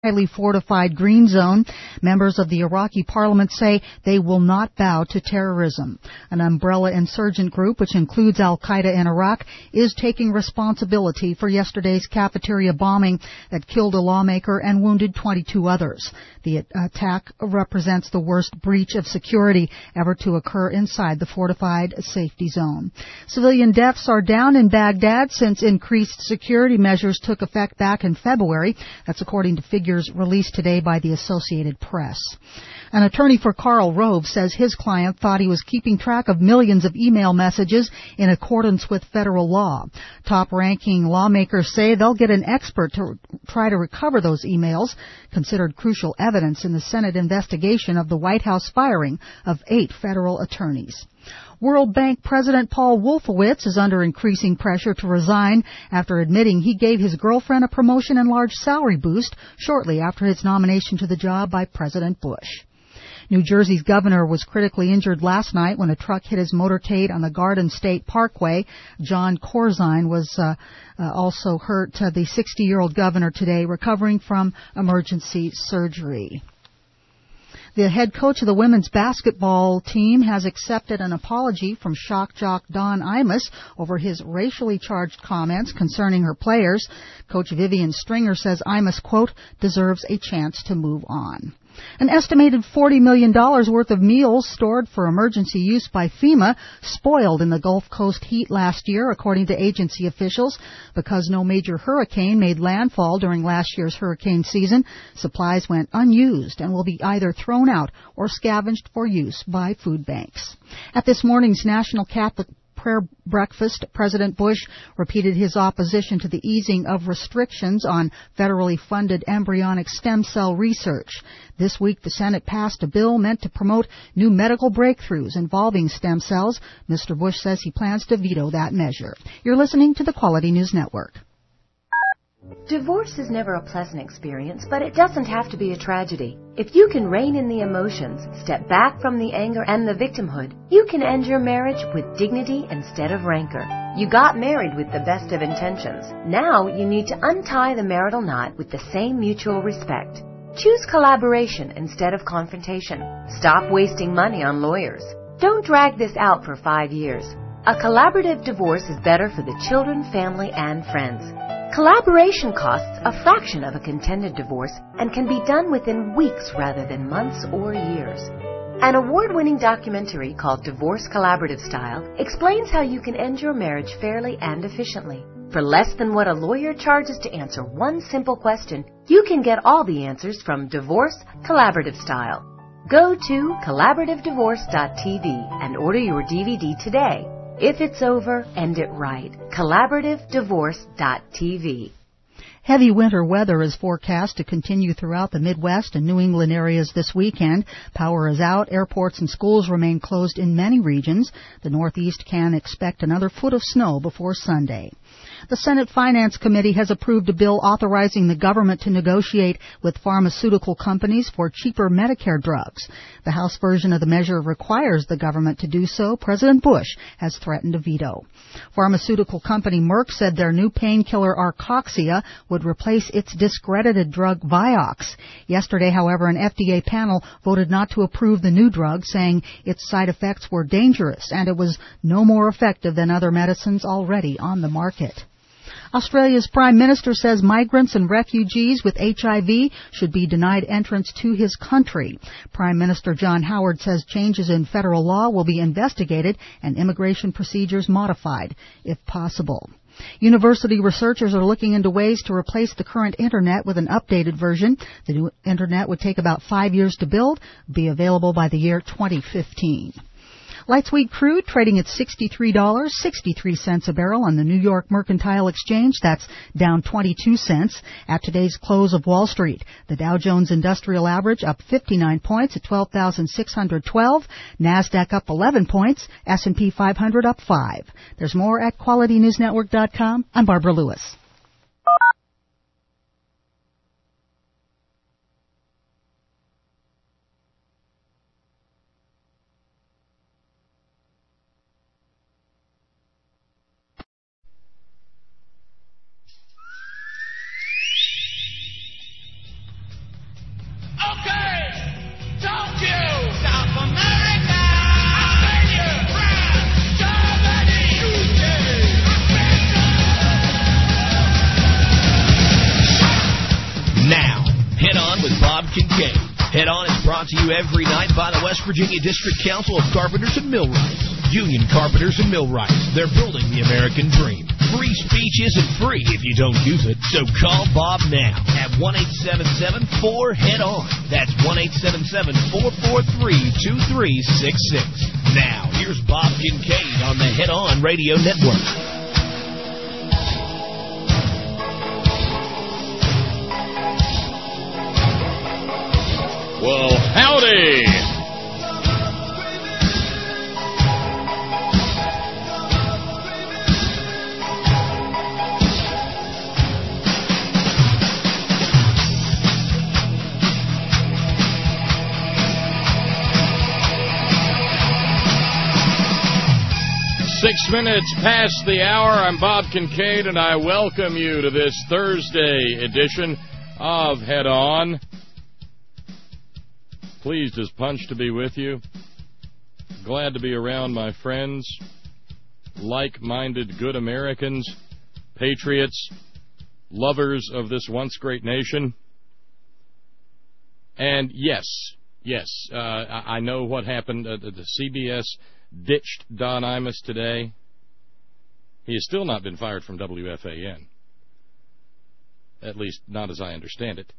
highly fortified green zone. Members of the Iraqi parliament say they will not bow to terrorism. An umbrella insurgent group, which includes al-Qaeda in Iraq, is taking responsibility for yesterday's cafeteria bombing that killed a lawmaker and wounded 22 others. The attack represents the worst breach of security ever to occur inside the fortified safety zone. Civilian deaths are down in Baghdad since increased security measures took effect back in February. That's according to figures released today by the Associated Press. An attorney for Karl Rove says his client thought he was keeping track of millions of email messages in accordance with federal law. Top-ranking lawmakers say they'll get an expert to try to recover those emails, considered crucial evidence in the Senate investigation of the White House firing of 8 federal attorneys. World Bank President Paul Wolfowitz is under increasing pressure to resign after admitting he gave his girlfriend a promotion and large salary boost shortly after his nomination to the job by President Bush. New Jersey's governor was critically injured last night when a truck hit his motorcade on the Garden State Parkway. John Corzine was also hurt. The 60-year-old governor today recovering from emergency surgery. The head coach of the women's basketball team has accepted an apology from shock jock Don Imus over his racially charged comments concerning her players. Coach Vivian Stringer says Imus, quote, deserves a chance to move on. An estimated $40 million worth of meals stored for emergency use by FEMA spoiled in the Gulf Coast heat last year, according to agency officials. Because no major hurricane made landfall during last year's hurricane season, supplies went unused and will be either thrown out or scavenged for use by food banks. At this morning's National Catholic Prayer breakfast, President Bush repeated his opposition to the easing of restrictions on federally funded embryonic stem cell research. This week, the Senate passed a bill meant to promote new medical breakthroughs involving stem cells. Mr. Bush says he plans to veto that measure. You're listening to the Quality News Network. Divorce is never a pleasant experience, but it doesn't have to be a tragedy. If you can rein in the emotions, step back from the anger and the victimhood, you can end your marriage with dignity instead of rancor. You got married with the best of intentions. Now you need to untie the marital knot with the same mutual respect. Choose collaboration instead of confrontation. Stop wasting money on lawyers. Don't drag this out for 5 years. A collaborative divorce is better for the children, family, and friends. Collaboration costs a fraction of a contended divorce and can be done within weeks rather than months or years. An award-winning documentary called Divorce Collaborative Style explains how you can end your marriage fairly and efficiently. For less than what a lawyer charges to answer one simple question, you can get all the answers from Divorce Collaborative Style. Go to collaborativedivorce.tv and order your DVD today. If it's over, end it right. collaborativedivorce.tv. Heavy winter weather is forecast to continue throughout the Midwest and New England areas this weekend. Power is out. Airports and schools remain closed in many regions. The Northeast can expect another foot of snow before Sunday. The Senate Finance Committee has approved a bill authorizing the government to negotiate with pharmaceutical companies for cheaper Medicare drugs. The House version of the measure requires the government to do so. President Bush has threatened a veto. Pharmaceutical company Merck said their new painkiller Arcoxia would replace its discredited drug Vioxx. Yesterday, however, an FDA panel voted not to approve the new drug, saying its side effects were dangerous and it was no more effective than other medicines already on the market. Australia's Prime Minister says migrants and refugees with HIV should be denied entrance to his country. Prime Minister John Howard says changes in federal law will be investigated and immigration procedures modified, if possible. University researchers are looking into ways to replace the current Internet with an updated version. The new Internet would take about 5 years to build, be available by the year 2015. Light sweet crude trading at $63.63 a barrel on the New York Mercantile Exchange. That's down 22 cents at today's close of Wall Street. The Dow Jones Industrial Average up 59 points at 12,612. NASDAQ up 11 points. S&P 500 up 5. There's more at QualityNewsNetwork.com. I'm Barbara Lewis. Bob Kincaid. Head On is brought to you every night by the West Virginia District Council of Carpenters and Millwrights. Union Carpenters and Millwrights. They're building the American dream. Free speech isn't free if you don't use it, so call Bob now at 1-877-4-HEAD-ON. That's 1-877-443-2366. Now, here's Bob Kincaid on the Head On Radio Network. Well, howdy! 6 minutes past the hour. I'm Bob Kincaid, and I welcome you to this Thursday edition of Head On. Pleased as punch to be with you. Glad to be around my friends, like-minded good Americans, patriots, lovers of this once great nation. And yes, I know what happened. The CBS ditched Don Imus today. He has still not been fired from WFAN. At least not as I understand it.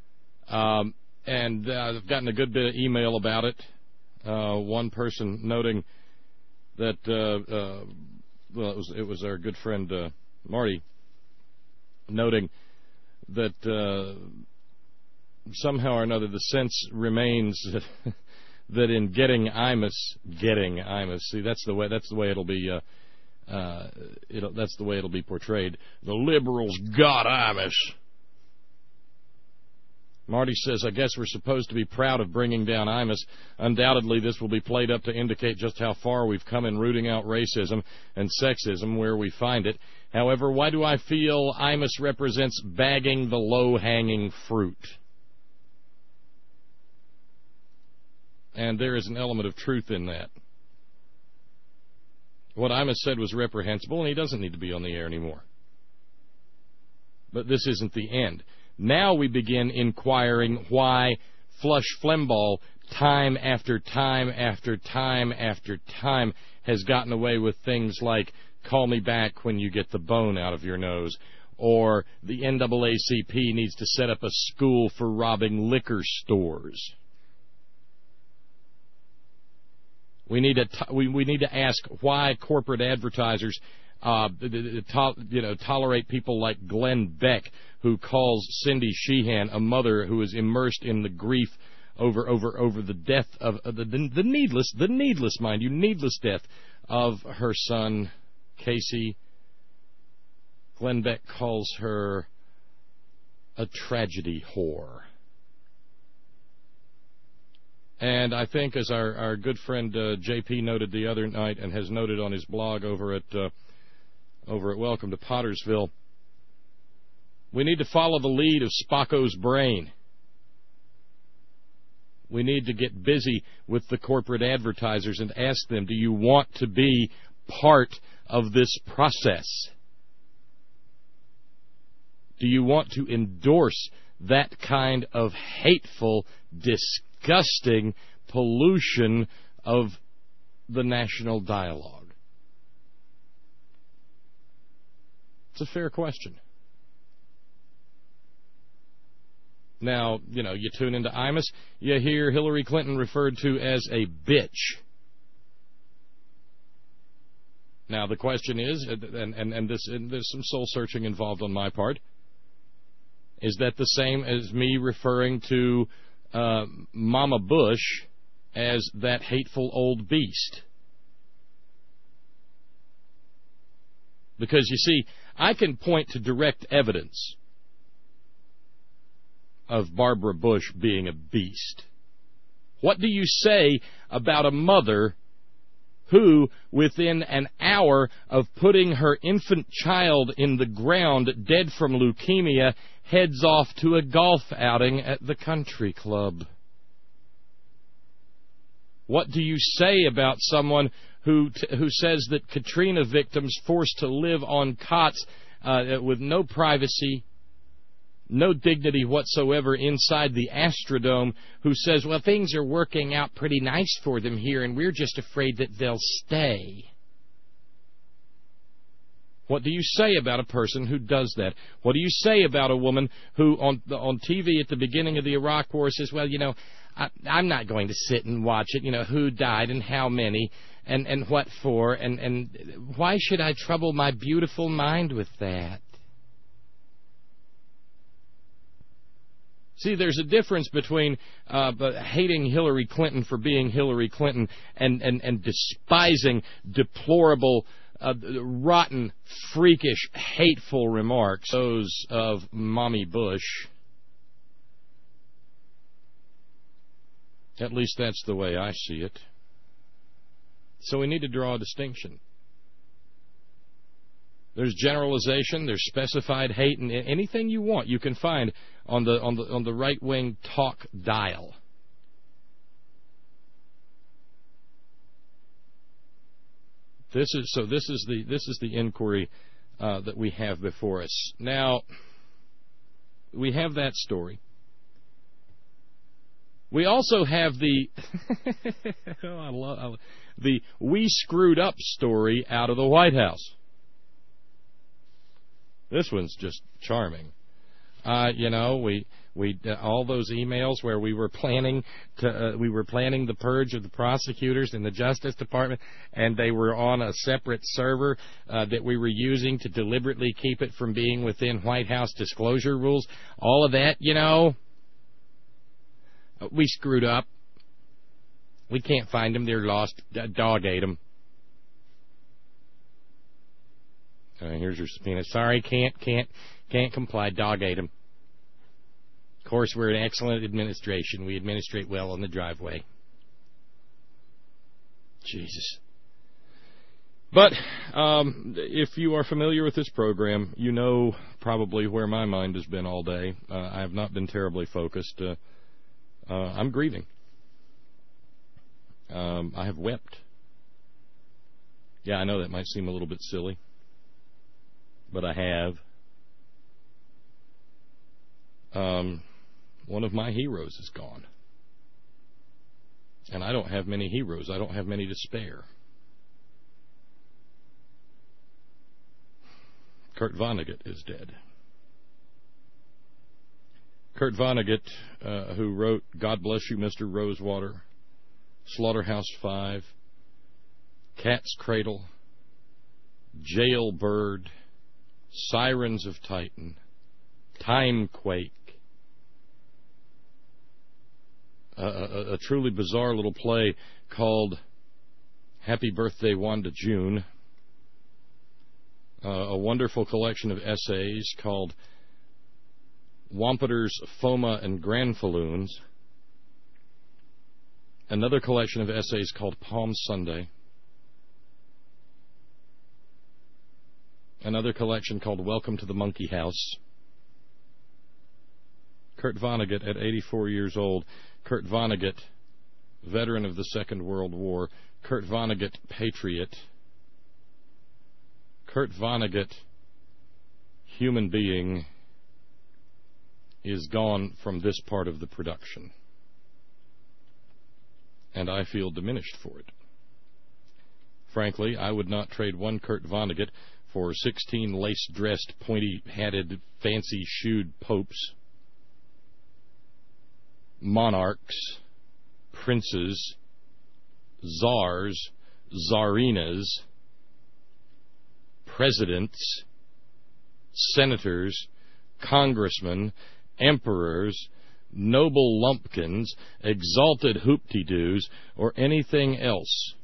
And I've gotten a good bit of email about it. One person noting that, it was our good friend Marty, noting that somehow or another the sense remains that in getting Imus, see, that's the way it'll be. That's the way it'll be portrayed. The liberals got Imus. Marty says, I guess we're supposed to be proud of bringing down Imus. Undoubtedly, this will be played up to indicate just how far we've come in rooting out racism and sexism where we find it. However, why do I feel Imus represents bagging the low-hanging fruit? And there is an element of truth in that. What Imus said was reprehensible, and he doesn't need to be on the air anymore. But this isn't the end. Now we begin inquiring why Flush Flembaugh, time after time after time after time, has gotten away with things like call me back when you get the bone out of your nose, or the NAACP needs to set up a school for robbing liquor stores. We need to ask why corporate advertisers tolerate people like Glenn Beck, who calls Cindy Sheehan a mother who is immersed in the grief over the death of the needless death of her son Casey. Glenn Beck calls her a tragedy whore. And I think, as our good friend JP noted the other night and has noted on his blog over at Welcome to Pottersville, we need to follow the lead of Spocko's brain. We need to get busy with the corporate advertisers and ask them, do you want to be part of this process? Do you want to endorse that kind of hateful, disgusting pollution of the national dialogue? It's a fair question. Now, you tune into Imus, you hear Hillary Clinton referred to as a bitch. Now, the question is, and there's some soul-searching involved on my part, is that the same as me referring to Mama Bush as that hateful old beast? Because, you see, I can point to direct evidence of Barbara Bush being a beast. What do you say about a mother who, within an hour of putting her infant child in the ground dead from leukemia, heads off to a golf outing at the country club? What do you say about someone who says that Katrina victims forced to live on cots with no privacy, no dignity whatsoever inside the Astrodome, who says, well, things are working out pretty nice for them here, and we're just afraid that they'll stay. What do you say about a person who does that? What do you say about a woman who on TV at the beginning of the Iraq War says, well, I'm not going to sit and watch it, who died and how many and what for, and why should I trouble my beautiful mind with that? See, there's a difference between hating Hillary Clinton for being Hillary Clinton and despising deplorable, rotten, freakish, hateful remarks, those of Mommy Bush. At least that's the way I see it. So we need to draw a distinction. There's generalization, there's specified hate, and anything you want you can find on the right-wing talk dial. This is the inquiry that we have before us. Now, we have that story. We also have the the we screwed up story out of the White House. This one's just charming. We all those emails where we were planning the purge of the prosecutors in the Justice Department, and they were on a separate server that we were using to deliberately keep it from being within White House disclosure rules. All of that, we screwed up. We can't find them. They're lost. Dog ate them. Here's your subpoena. Sorry, can't comply. Dog ate them. Of course, we're an excellent administration. We administrate well on the driveway. Jesus. But if you are familiar with this program, you know probably where my mind has been all day. I have not been terribly focused. I'm grieving. I have wept. Yeah, I know that might seem a little bit silly, but I have. One of my heroes is gone. And I don't have many heroes. I don't have many to spare. Kurt Vonnegut is dead. Kurt Vonnegut, who wrote God Bless You, Mr. Rosewater, Slaughterhouse-Five, Cat's Cradle, Jailbird, Sirens of Titan, Timequake, a truly bizarre little play called Happy Birthday Wanda June, a wonderful collection of essays called Wampeters, Foma, and Granfalloons, another collection of essays called Palm Sunday, another collection called Welcome to the Monkey House. Kurt Vonnegut, at 84 years old. Kurt Vonnegut, veteran of the Second World War. Kurt Vonnegut, patriot. Kurt Vonnegut, human being, is gone from this part of the production. And I feel diminished for it. Frankly, I would not trade one Kurt Vonnegut for 16 lace-dressed, pointy-hatted, fancy-shoed popes, monarchs, princes, czars, czarinas, presidents, senators, congressmen, emperors, noble lumpkins, exalted hoop-de-doos, or anything else.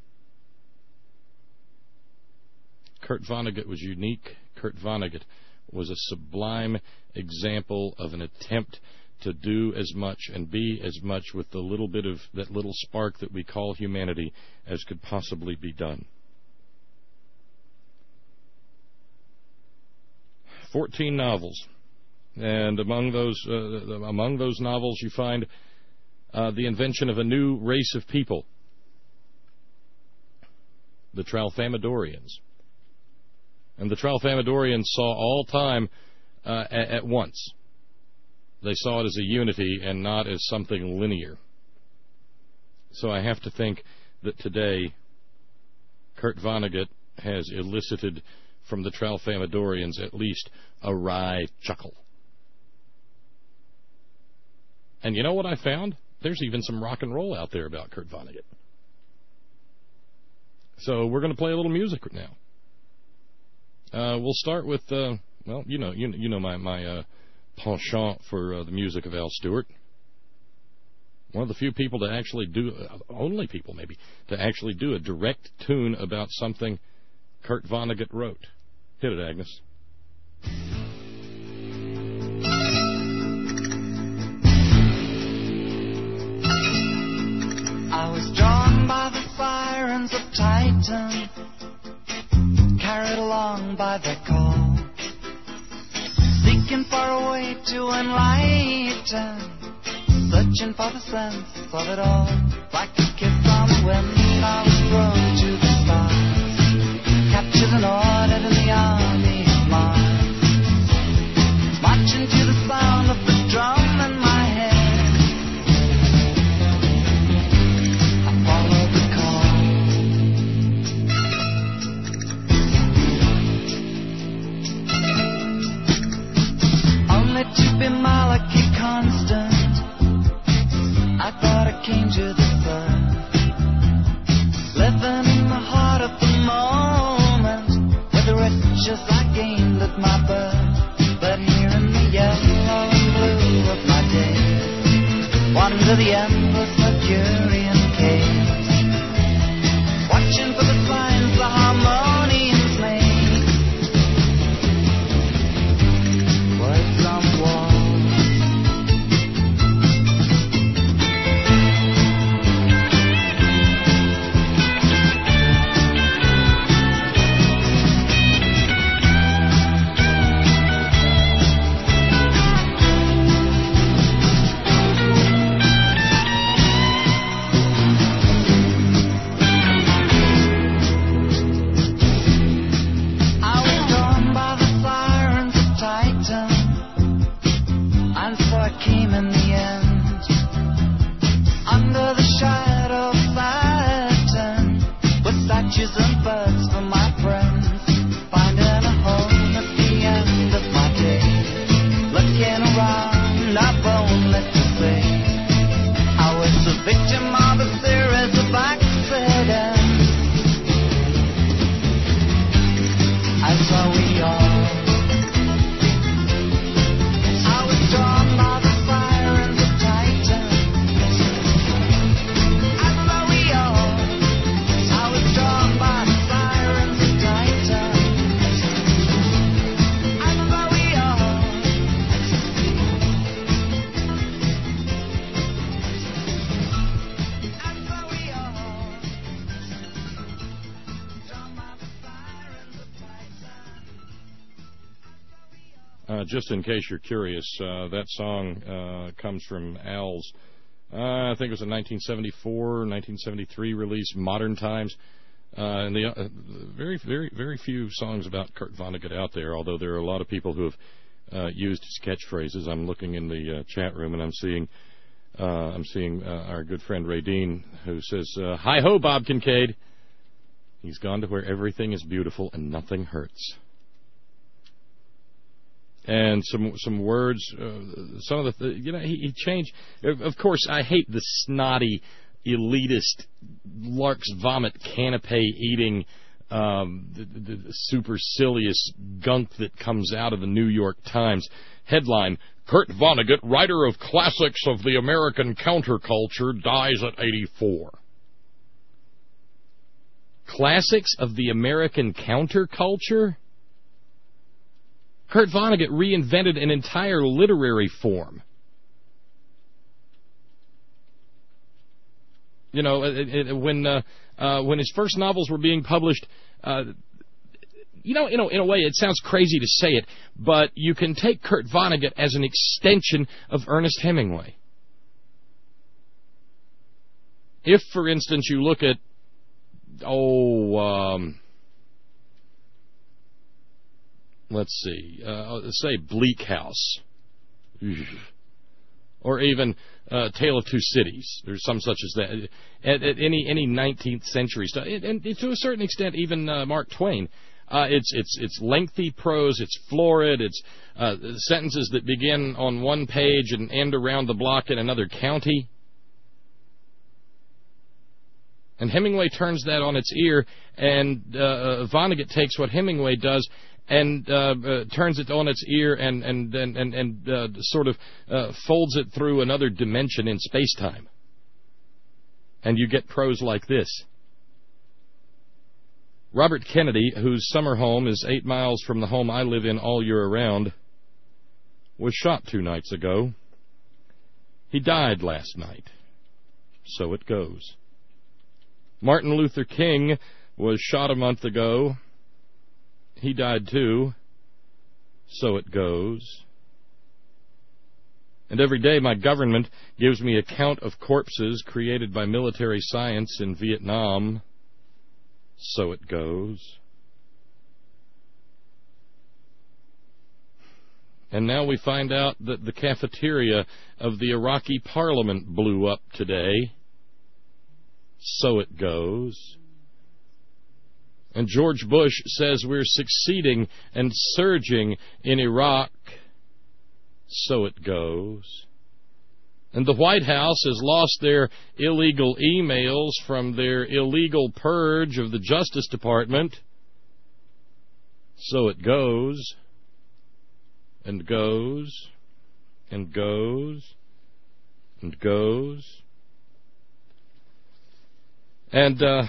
Kurt Vonnegut was unique. Kurt Vonnegut was a sublime example of an attempt to do as much and be as much with the little bit of that little spark that we call humanity as could possibly be done. 14 novels. And among those novels you find the invention of a new race of people, the Tralfamadorians. And the Tralfamadorians saw all time at once. They saw it as a unity and not as something linear. So I have to think that today Kurt Vonnegut has elicited from the Tralfamadorians at least a wry chuckle. And you know what I found? There's even some rock and roll out there about Kurt Vonnegut. So we're going to play a little music now. We'll start with, well, you know my penchant for the music of Al Stewart. One of the few people to actually do, only people maybe, to actually do a direct tune about something Kurt Vonnegut wrote. Hit it, Agnes. I was drawn by the sirens of Titan, carried along by their call, seeking for a way to enlighten, searching for the sense of it all. Like a kiss on the wind, I was thrown to the stars, captured and ordered in the army of Mars, marching to the sound of the drum in my head. I followed the call. Only to be Malachi constant, I thought I came to the sun, living in the heart of the moment, with the riches I gained at my birth. But here in the yellow and blue of my days, wander the endless Mercurian caves, watching for the signs the harmonians make, words on the wall. Came in the end, under the shadow of Saturn, with statues and birds for my friends, finding a home at the end of my day, looking around, I've only to say, I was the victim of a series of accidents, as are we all. I was drawn by the sirens of Titan, as are we all. I was drawn by the sirens of Titan, as are we all. As are we all. Drawn by the sirens of Titan. Just in case you're curious, that song comes from Al's, I think it was a 1974, 1973 release, Modern Times. And the very few songs about Kurt Vonnegut out there, although there are a lot of people who have used his catchphrases. I'm looking in the chat room and I'm seeing our good friend Ray Dean, who says, "Hi ho, Bob Kincaid." He's gone to where everything is beautiful and nothing hurts. And some words, some of the he changed. Of course, I hate the snotty, elitist, lark's vomit canapé eating, the supercilious gunk that comes out of the New York Times. Headline: Kurt Vonnegut, writer of classics of the American counterculture, dies at 84. Classics of the American counterculture? Kurt Vonnegut reinvented an entire literary form. You know, when his first novels were being published, in a way, it sounds crazy to say it, but you can take Kurt Vonnegut as an extension of Ernest Hemingway. If, for instance, you look at, let's see, say Bleak House. or even Tale of Two Cities. There's some such as that. At any 19th century stuff, and to a certain extent, even Mark Twain. It's lengthy prose. It's florid. It's sentences that begin on one page and end around the block in another county. And Hemingway turns that on its ear, and Vonnegut takes what Hemingway does and turns it on its ear and sort of folds it through another dimension in space-time. And you get prose like this. Robert Kennedy, whose summer home is 8 miles from the home I live in all year around, was shot 2 nights ago. He died last night. So it goes. Martin Luther King was shot a month ago. He died too. So it goes. And every day my government gives me a count of corpses created by military science in Vietnam. So it goes. And now we find out that the cafeteria of the Iraqi parliament blew up today. So it goes. And George Bush says we're succeeding and surging in Iraq. So it goes. And the White House has lost their illegal emails from their illegal purge of the Justice Department. So it goes, and goes, and goes, and goes. And, the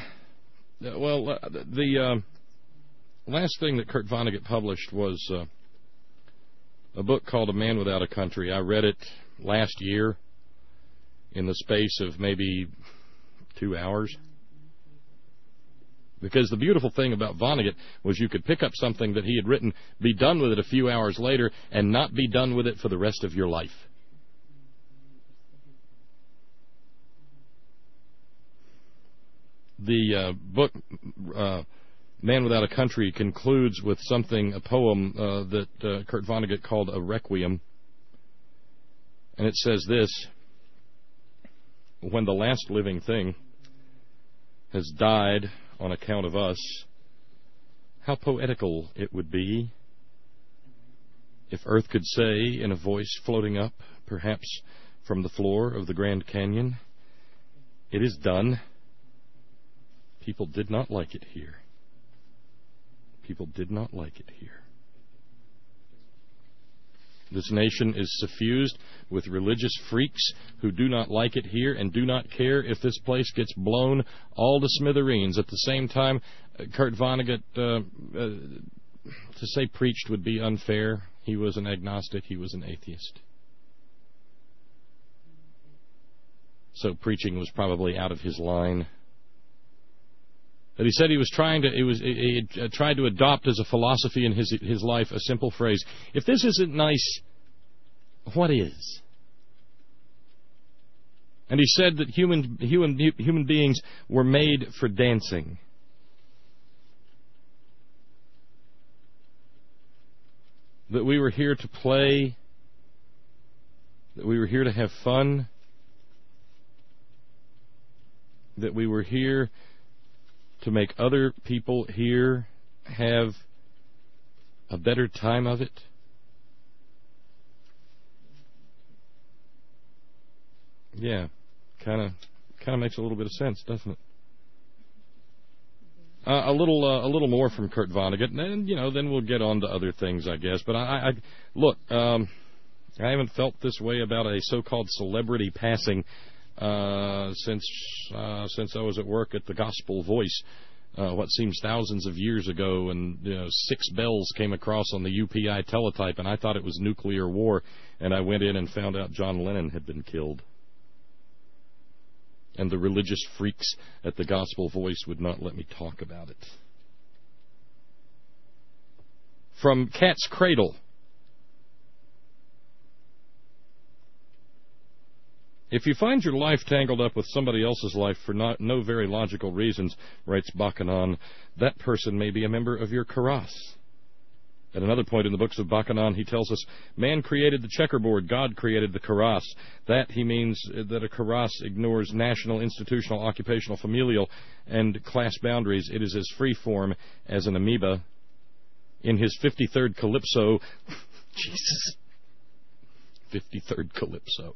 last thing that Kurt Vonnegut published was a book called A Man Without a Country. I read it last year in the space of maybe 2 hours. Because the beautiful thing about Vonnegut was you could pick up something that he had written, be done with it a few hours later, and not be done with it for the rest of your life. The book, Man Without a Country, concludes with a poem that Kurt Vonnegut called a requiem. And it says this: when the last living thing has died on account of us, how poetical it would be if Earth could say in a voice floating up, perhaps from the floor of the Grand Canyon, "It is done. People did not like it here. People did not like it here." This nation is suffused with religious freaks who do not like it here and do not care if this place gets blown all to smithereens. At the same time, Kurt Vonnegut, to say preached would be unfair. He was an agnostic. He was an atheist. So preaching was probably out of his line. But he said he was tried to adopt as a philosophy in his life a simple phrase: if this isn't nice, what is? And he said that human beings were made for dancing. That we were here to play, that we were here to have fun, that we were here to make other people here have a better time of it. Yeah, kind of makes a little bit of sense, doesn't it? A little more from Kurt Vonnegut, and then we'll get on to other things, I guess. But I look, I haven't felt this way about a so-called celebrity passing since I was at work at the Gospel Voice, what seems thousands of years ago, and 6 bells came across on the UPI teletype, and I thought it was nuclear war, and I went in and found out John Lennon had been killed. And the religious freaks at the Gospel Voice would not let me talk about it. From Cat's Cradle. If you find your life tangled up with somebody else's life for no very logical reasons, writes Bakanan, that person may be a member of your karass. At another point in the books of Bacchanan, he tells us, man created the checkerboard, God created the karass. That, he means that a karass ignores national, institutional, occupational, familial, and class boundaries. It is as free-form as an amoeba. In his 53rd Calypso, Jesus, 53rd Calypso.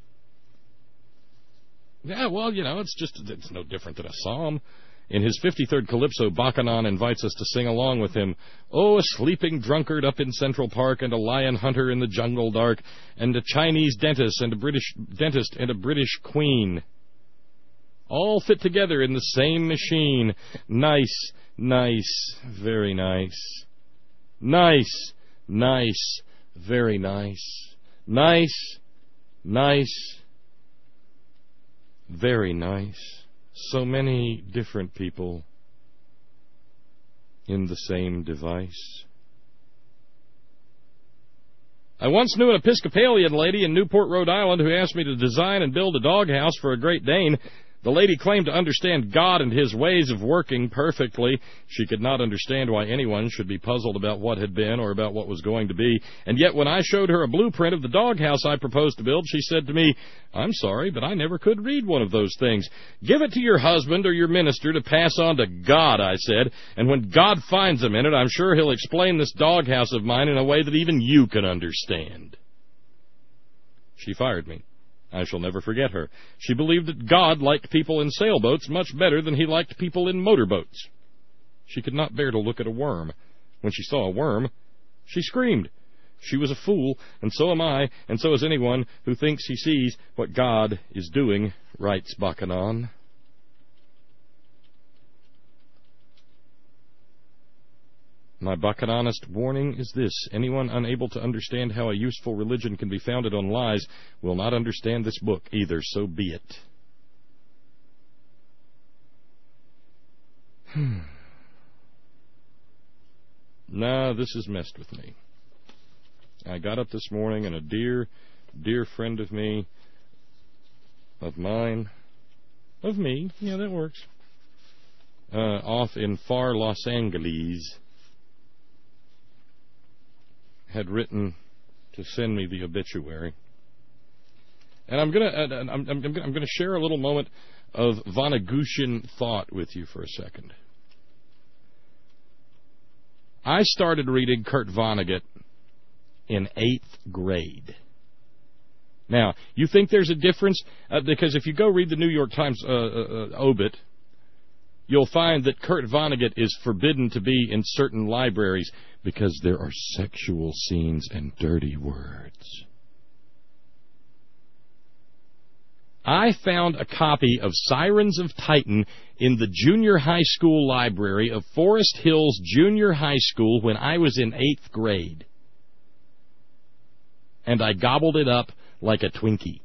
Yeah, well, it's no different than a psalm. In his 53rd Calypso, Bacchanan invites us to sing along with him. Oh, a sleeping drunkard up in Central Park, and a lion hunter in the jungle dark, and a Chinese dentist and a British queen. All fit together in the same machine. Nice, nice, very nice. Nice, nice, very nice. Nice, nice, very nice. So many different people in the same device. I once knew an Episcopalian lady in Newport, Rhode Island, who asked me to design and build a doghouse for a Great Dane. The lady claimed to understand God and his ways of working perfectly. She could not understand why anyone should be puzzled about what had been or about what was going to be. And yet when I showed her a blueprint of the doghouse I proposed to build, she said to me, I'm sorry, but I never could read one of those things. Give it to your husband or your minister to pass on to God, I said, and when God finds him in it, I'm sure he'll explain this doghouse of mine in a way that even you can understand. She fired me. I shall never forget her. She believed that God liked people in sailboats much better than he liked people in motorboats. She could not bear to look at a worm. When she saw a worm, she screamed. She was a fool, and so am I, and so is anyone who thinks he sees what God is doing, writes Bacchanan. My Bacchananist warning is this. Anyone unable to understand how a useful religion can be founded on lies will not understand this book either, so be it. Nah, this has messed with me. I got up this morning and a dear, dear friend of me, of mine, of me, yeah, that works, off in far Los Angeles, had written to send me the obituary, and I'm gonna share a little moment of Vonnegutian thought with you for a second. I started reading Kurt Vonnegut in 8th grade. Now, you think there's a difference? Because if you go read the New York Times obit, you'll find that Kurt Vonnegut is forbidden to be in certain libraries because there are sexual scenes and dirty words. I found a copy of Sirens of Titan in the junior high school library of Forest Hills Junior High School when I was in 8th grade. And I gobbled it up like a Twinkie.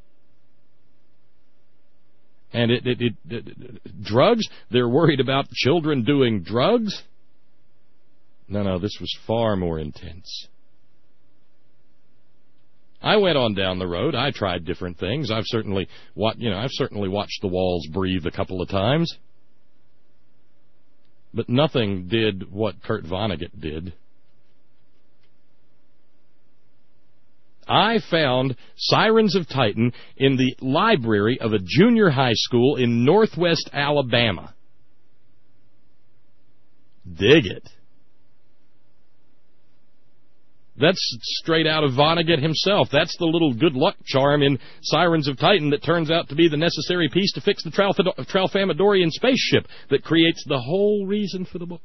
And drugs? They're worried about children doing drugs? No, this was far more intense. I went on down the road. I tried different things. I've certainly watched The Walls Breathe a couple of times. But nothing did what Kurt Vonnegut did. I found Sirens of Titan in the library of a junior high school in northwest Alabama. Dig it. That's straight out of Vonnegut himself. That's the little good luck charm in Sirens of Titan that turns out to be the necessary piece to fix the Tralfamadorian spaceship that creates the whole reason for the book.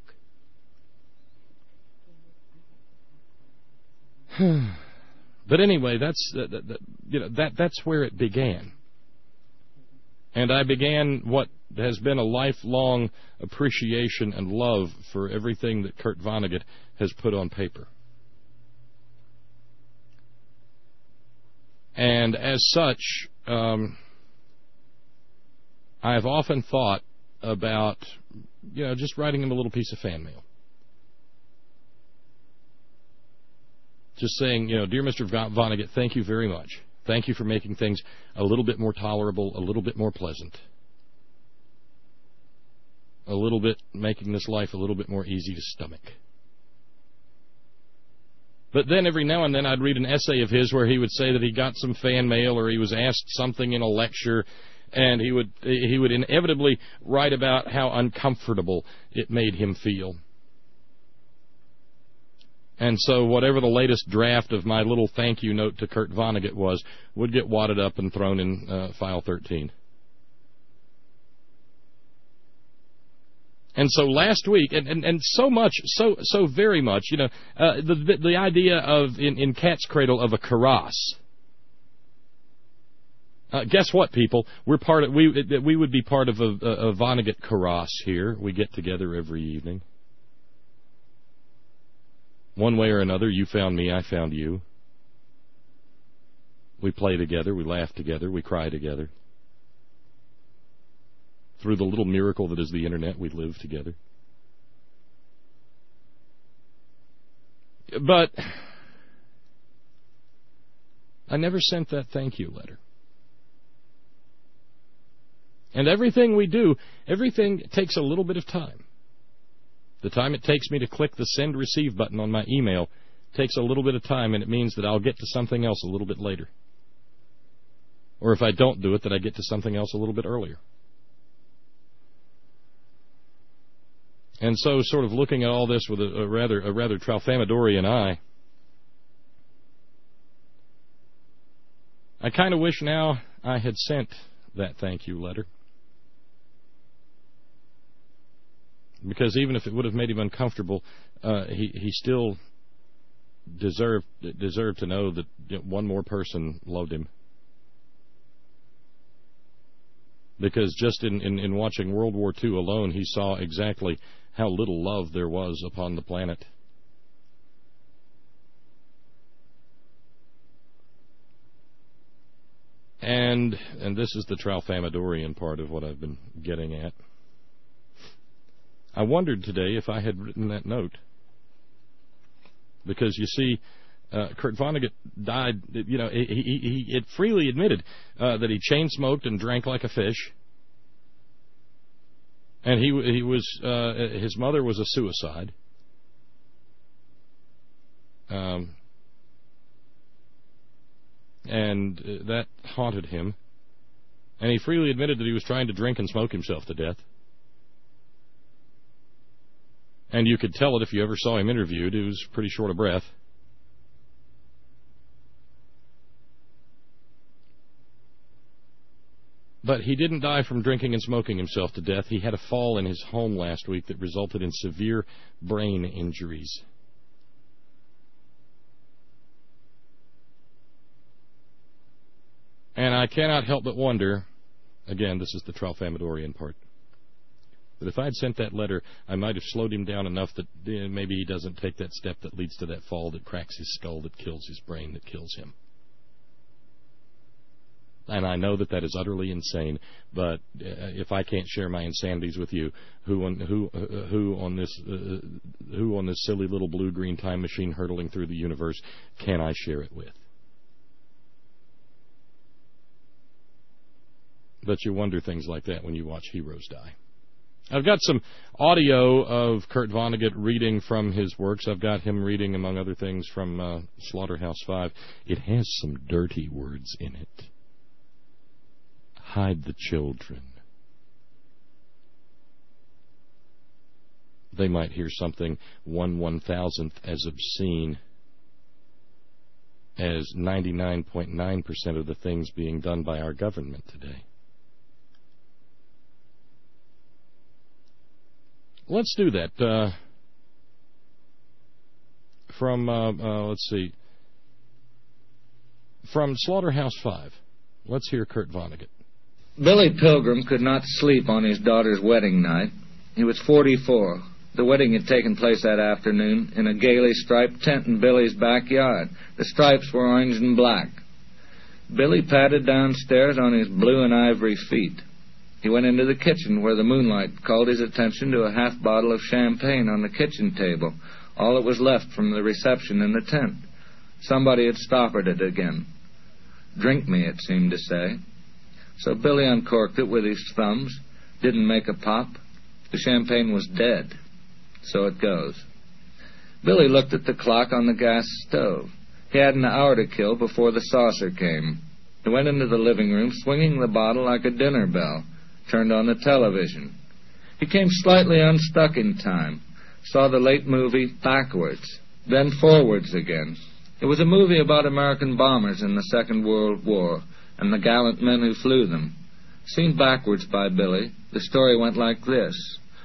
But anyway, that's where it began. And I began what has been a lifelong appreciation and love for everything that Kurt Vonnegut has put on paper. And as such, I've often thought about, just writing him a little piece of fan mail. Just saying, dear Mr. Vonnegut, thank you very much. Thank you for making things a little bit more tolerable, a little bit more pleasant. A little bit, making this life a little bit more easy to stomach. But then every now and then I'd read an essay of his where he would say that he got some fan mail or he was asked something in a lecture, and he would inevitably write about how uncomfortable it made him feel. And so whatever the latest draft of my little thank you note to Kurt Vonnegut was would get wadded up and thrown in File 13. And so last week, and so much, so very much, the idea of, in Cat's Cradle, of a karass. Guess what, people? We would be part of a Vonnegut karass here. We get together every evening. One way or another, you found me, I found you. We play together, we laugh together, we cry together. Through the little miracle that is the Internet, we live together. But I never sent that thank you letter. And everything we do, everything takes a little bit of time. The time it takes me to click the send receive button on my email takes a little bit of time, and it means that I'll get to something else a little bit later. Or if I don't do it, that I get to something else a little bit earlier. And so, sort of looking at all this with a rather Tralfamadorian eye, I kind of wish now I had sent that thank you letter. Because even if it would have made him uncomfortable, he still deserved to know that one more person loved him. Because just in watching World War II alone, he saw exactly how little love there was upon the planet. And this is the Tralfamadorian part of what I've been getting at. I wondered today if I had written that note. Because, you see, Kurt Vonnegut died, he freely admitted that he chain-smoked and drank like a fish. And his mother was a suicide. And that haunted him. And he freely admitted that he was trying to drink and smoke himself to death. And you could tell it if you ever saw him interviewed. He was pretty short of breath. But he didn't die from drinking and smoking himself to death. He had a fall in his home last week that resulted in severe brain injuries. And I cannot help but wonder, again, this is the Tralfamadorian part, that if I had sent that letter, I might have slowed him down enough that maybe he doesn't take that step that leads to that fall that cracks his skull, that kills his brain, that kills him. And I know that is utterly insane, but if I can't share my insanities with you, who on this silly little blue-green time machine hurtling through the universe can I share it with? But you wonder things like that when you watch heroes die. I've got some audio of Kurt Vonnegut reading from his works. I've got him reading, among other things, from Slaughterhouse-5. It has some dirty words in it. Hide the children. They might hear something 1/1000th as obscene as 99.9% of the things being done by our government today. Let's do that. Let's see. From Slaughterhouse-5. Let's hear Kurt Vonnegut. Billy Pilgrim could not sleep on his daughter's wedding night. He was 44. The wedding had taken place that afternoon in a gaily striped tent in Billy's backyard. The stripes were orange and black. Billy padded downstairs on his blue and ivory feet. He went into the kitchen where the moonlight called his attention to a half bottle of champagne on the kitchen table, all that was left from the reception in the tent. Somebody had stoppered it again. Drink me, it seemed to say. So Billy uncorked it with his thumbs, didn't make a pop. The champagne was dead. So it goes. Billy looked at the clock on the gas stove. He had an hour to kill before the saucer came. He went into the living room, swinging the bottle like a dinner bell, turned on the television. He came slightly unstuck in time, saw the late movie backwards, then forwards again. It was a movie about American bombers in the Second World War and the gallant men who flew them. Seen backwards by Billy, the story went like this.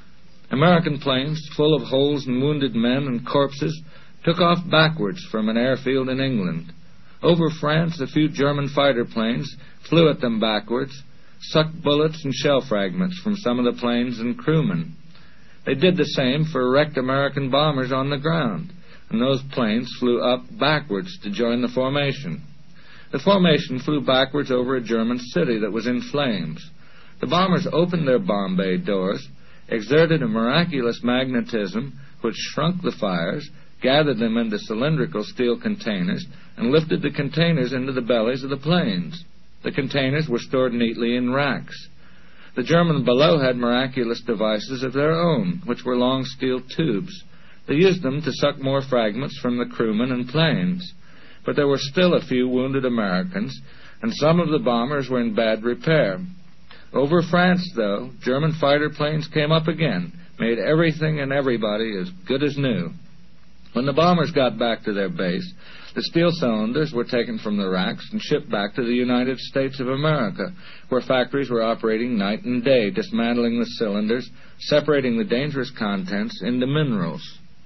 American planes, full of holes and wounded men and corpses, took off backwards from an airfield in England. Over France, a few German fighter planes flew at them backwards, sucked bullets and shell fragments from some of the planes and crewmen. They did the same for wrecked American bombers on the ground, and those planes flew up backwards to join the formation. The formation flew backwards over a German city that was in flames. The bombers opened their bomb bay doors, exerted a miraculous magnetism which shrunk the fires, gathered them into cylindrical steel containers, and lifted the containers into the bellies of the planes. The containers were stored neatly in racks. The Germans below had miraculous devices of their own, which were long steel tubes. They used them to suck more fragments from the crewmen and planes. But there were still a few wounded Americans, and some of the bombers were in bad repair. Over France, though, German fighter planes came up again, made everything and everybody as good as new. When the bombers got back to their base, the steel cylinders were taken from the racks and shipped back to the United States of America, where factories were operating night and day, dismantling the cylinders, separating the dangerous contents into minerals.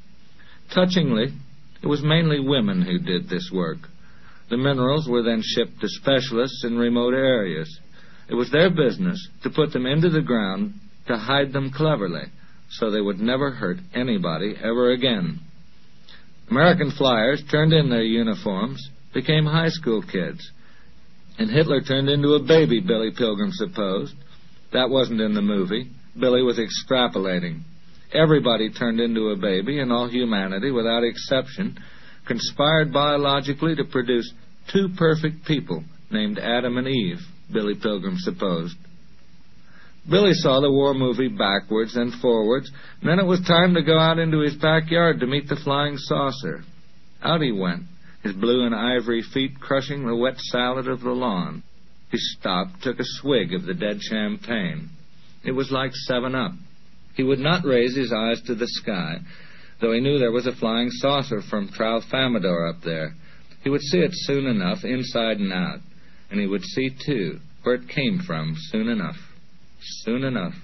Touchingly, it was mainly women who did this work. The minerals were then shipped to specialists in remote areas. It was their business to put them into the ground, to hide them cleverly, so they would never hurt anybody ever again. American flyers turned in their uniforms, became high school kids, and Hitler turned into a baby, Billy Pilgrim supposed. That wasn't in the movie. Billy was extrapolating. Everybody turned into a baby, and all humanity, without exception, conspired biologically to produce two perfect people named Adam and Eve, Billy Pilgrim supposed. Billy saw the war movie backwards and forwards, and then it was time to go out into his backyard to meet the flying saucer. Out he went, his blue and ivory feet crushing the wet salad of the lawn. He stopped, took a swig of the dead champagne. It was like 7-Up. He would not raise his eyes to the sky, though he knew there was a flying saucer from Tralfamadore up there. He would see it soon enough, inside and out, and he would see, too, where it came from soon enough. Soon enough.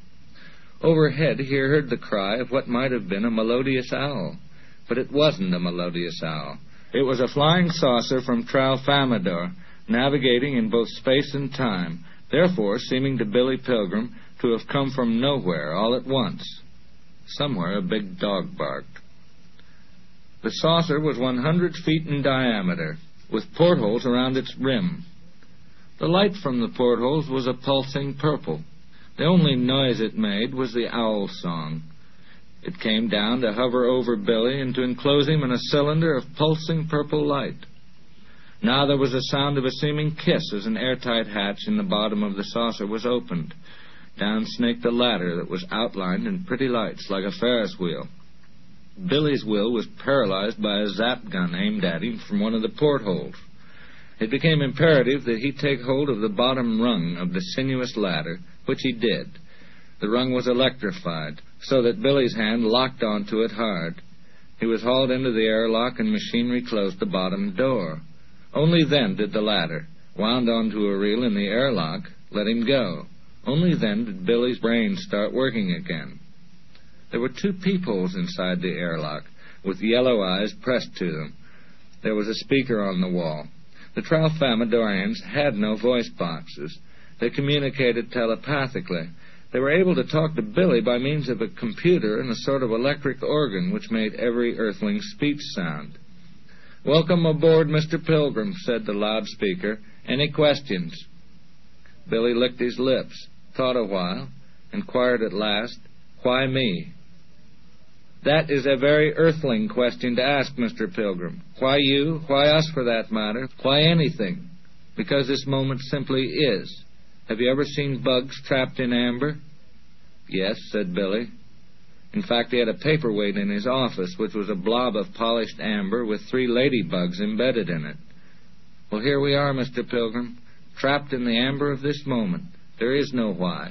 Overhead he heard the cry of what might have been a melodious owl. But it wasn't a melodious owl. It was a flying saucer from Tralfamadore, navigating in both space and time, therefore seeming to Billy Pilgrim to have come from nowhere all at once. Somewhere a big dog barked. The saucer was 100 feet in diameter, with portholes around its rim. The light from the portholes was a pulsing purple. The only noise it made was the owl song. It came down to hover over Billy and to enclose him in a cylinder of pulsing purple light. Now there was a sound of a seeming kiss as an airtight hatch in the bottom of the saucer was opened. Down snaked a ladder that was outlined in pretty lights like a Ferris wheel. Billy's will was paralyzed by a zap gun aimed at him from one of the portholes. It became imperative that he take hold of the bottom rung of the sinuous ladder, which he did. The rung was electrified, so that Billy's hand locked onto it hard. He was hauled into the airlock and machinery closed the bottom door. Only then did the ladder, wound onto a reel in the airlock, let him go. Only then did Billy's brain start working again. There were 2 peepholes inside the airlock, with yellow eyes pressed to them. There was a speaker on the wall. The Tralfamadorians had no voice boxes. They communicated telepathically. They were able to talk to Billy by means of a computer and a sort of electric organ which made every earthling's speech sound. "Welcome aboard, Mr. Pilgrim," said the loudspeaker. "Any questions?" Billy licked his lips, thought a while, inquired at last, "Why me?" "That is a very earthling question to ask, Mr. Pilgrim. Why you? Why us, for that matter? Why anything? Because this moment simply is. Have you ever seen bugs trapped in amber?" "Yes," said Billy. In fact, he had a paperweight in his office, which was a blob of polished amber with 3 ladybugs embedded in it. Well, here we are, Mr. Pilgrim, trapped in the amber of this moment. There is no why.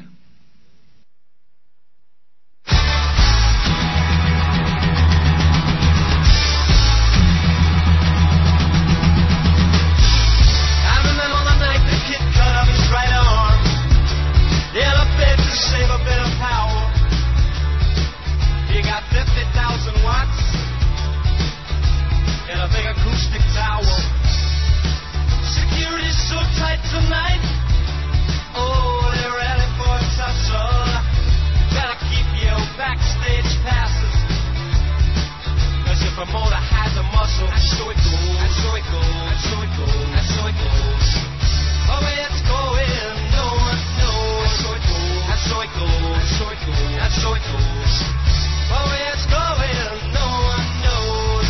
Tonight, oh, they're ready for a tussle. Gotta keep your backstage passes, 'cause your promoter has a muscle. And so it goes, and so it goes, and so it goes, and so it goes. Oh, where it's going, no one knows. And so it goes, and so it goes, and so it goes, and so it goes. Oh, where it's going, no one knows.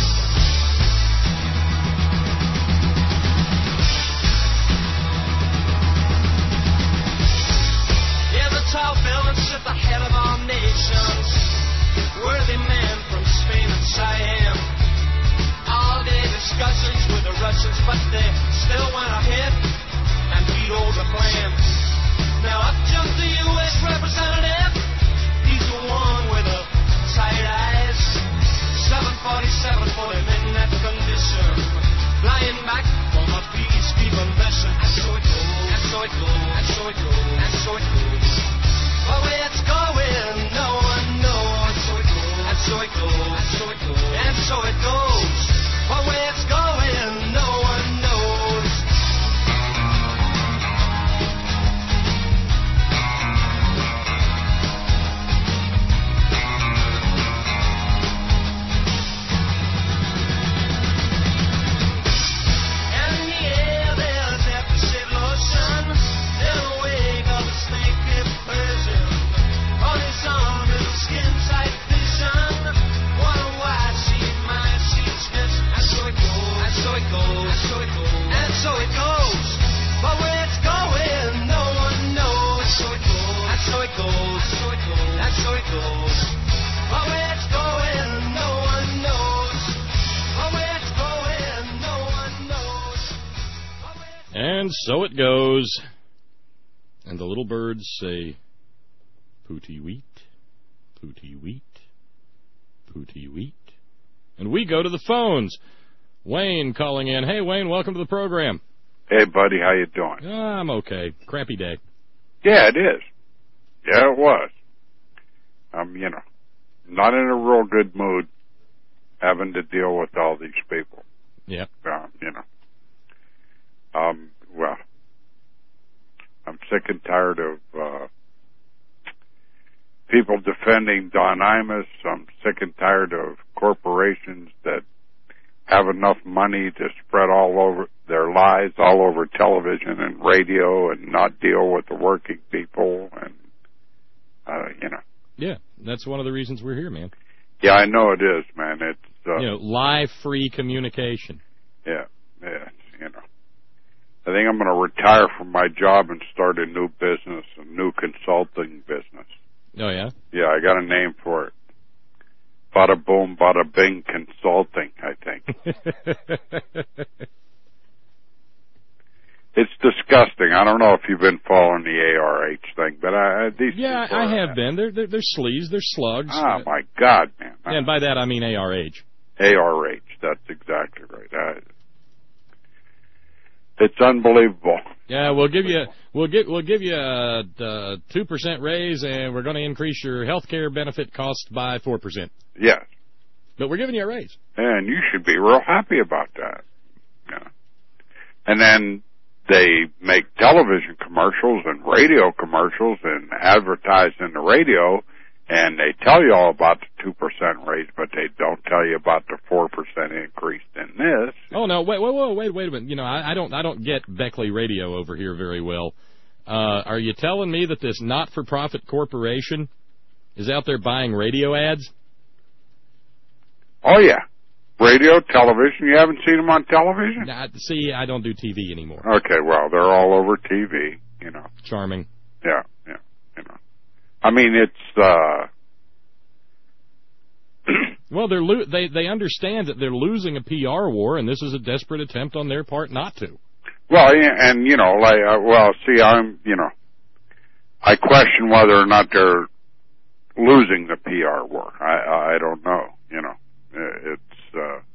Tall villains at the head of our nations, worthy men from Spain and Siam. All day discussions with the Russians, but they still went ahead and vetoed the plan. Now up jumped the U.S. representative. He's the one with the tight eyes. 747 for him in that condition, flying back from a peacekeeping mission. And so it goes, and so it goes, and so it goes, and so it goes. But where it's going, no one knows. And so it goes, and so it goes, and so it goes, and so it goes. But where it's going, no one knows. And in the air there's aftershave lotion. In the wake of a snake Persian. On his arm is a skin-tight vision. What a white sheet, my sheet's missing. And so it goes, and so it goes, and so it goes, and so it goes. But where it's going, no one knows. And so it goes, and so it goes, and so it goes, and so it goes. But where it's going, no one knows. But where it's going, no one knows. And so it goes. And the little birds say, pooty wheat, pooty wheat, pooty wheat. And we go to the phones. Wayne calling in. Hey, Wayne, welcome to the program. Hey, buddy, how you doing? I'm okay. Crappy day. Yeah, it is. Yeah, it was. Not in a real good mood having to deal with all these people. Yeah. Well, I'm sick and tired of people defending Don Imus. I'm sick and tired of corporations that have enough money to spread all over their lies all over television and radio and not deal with the working people and Yeah, that's one of the reasons we're here, man. Yeah, I know it is, man. It's live free communication. Yeah, I think I'm going to retire from my job and start a new business, a new consulting business. Oh, yeah? Yeah, I got a name for it. Bada Boom, Bada Bing Consulting, I think. It's disgusting. I don't know if you've been following the ARH thing, but I have been. They're sleaze. They're slugs. Oh, my God, man. And by that, I mean ARH. ARH, that's exactly right. It's unbelievable. Yeah, we'll give you a 2% raise, and we're going to increase your health care benefit cost by 4%. Yes. But we're giving you a raise. And you should be real happy about that. Yeah. And then they make television commercials and radio commercials and advertise in the radio, and they tell you all about the 2% raise, but they don't tell you about the 4% increase in this. Oh no! Wait a minute! I don't get Beckley Radio over here very well. Are you telling me that this not-for-profit corporation is out there buying radio ads? Oh yeah, radio, television. You haven't seen them on television? See, I don't do TV anymore. Okay, well they're all over TV. Charming. Yeah. I mean, it's Well, they understand that they're losing a PR war, and this is a desperate attempt on their part not to. Well, and I question whether or not they're losing the PR war. I don't know. It's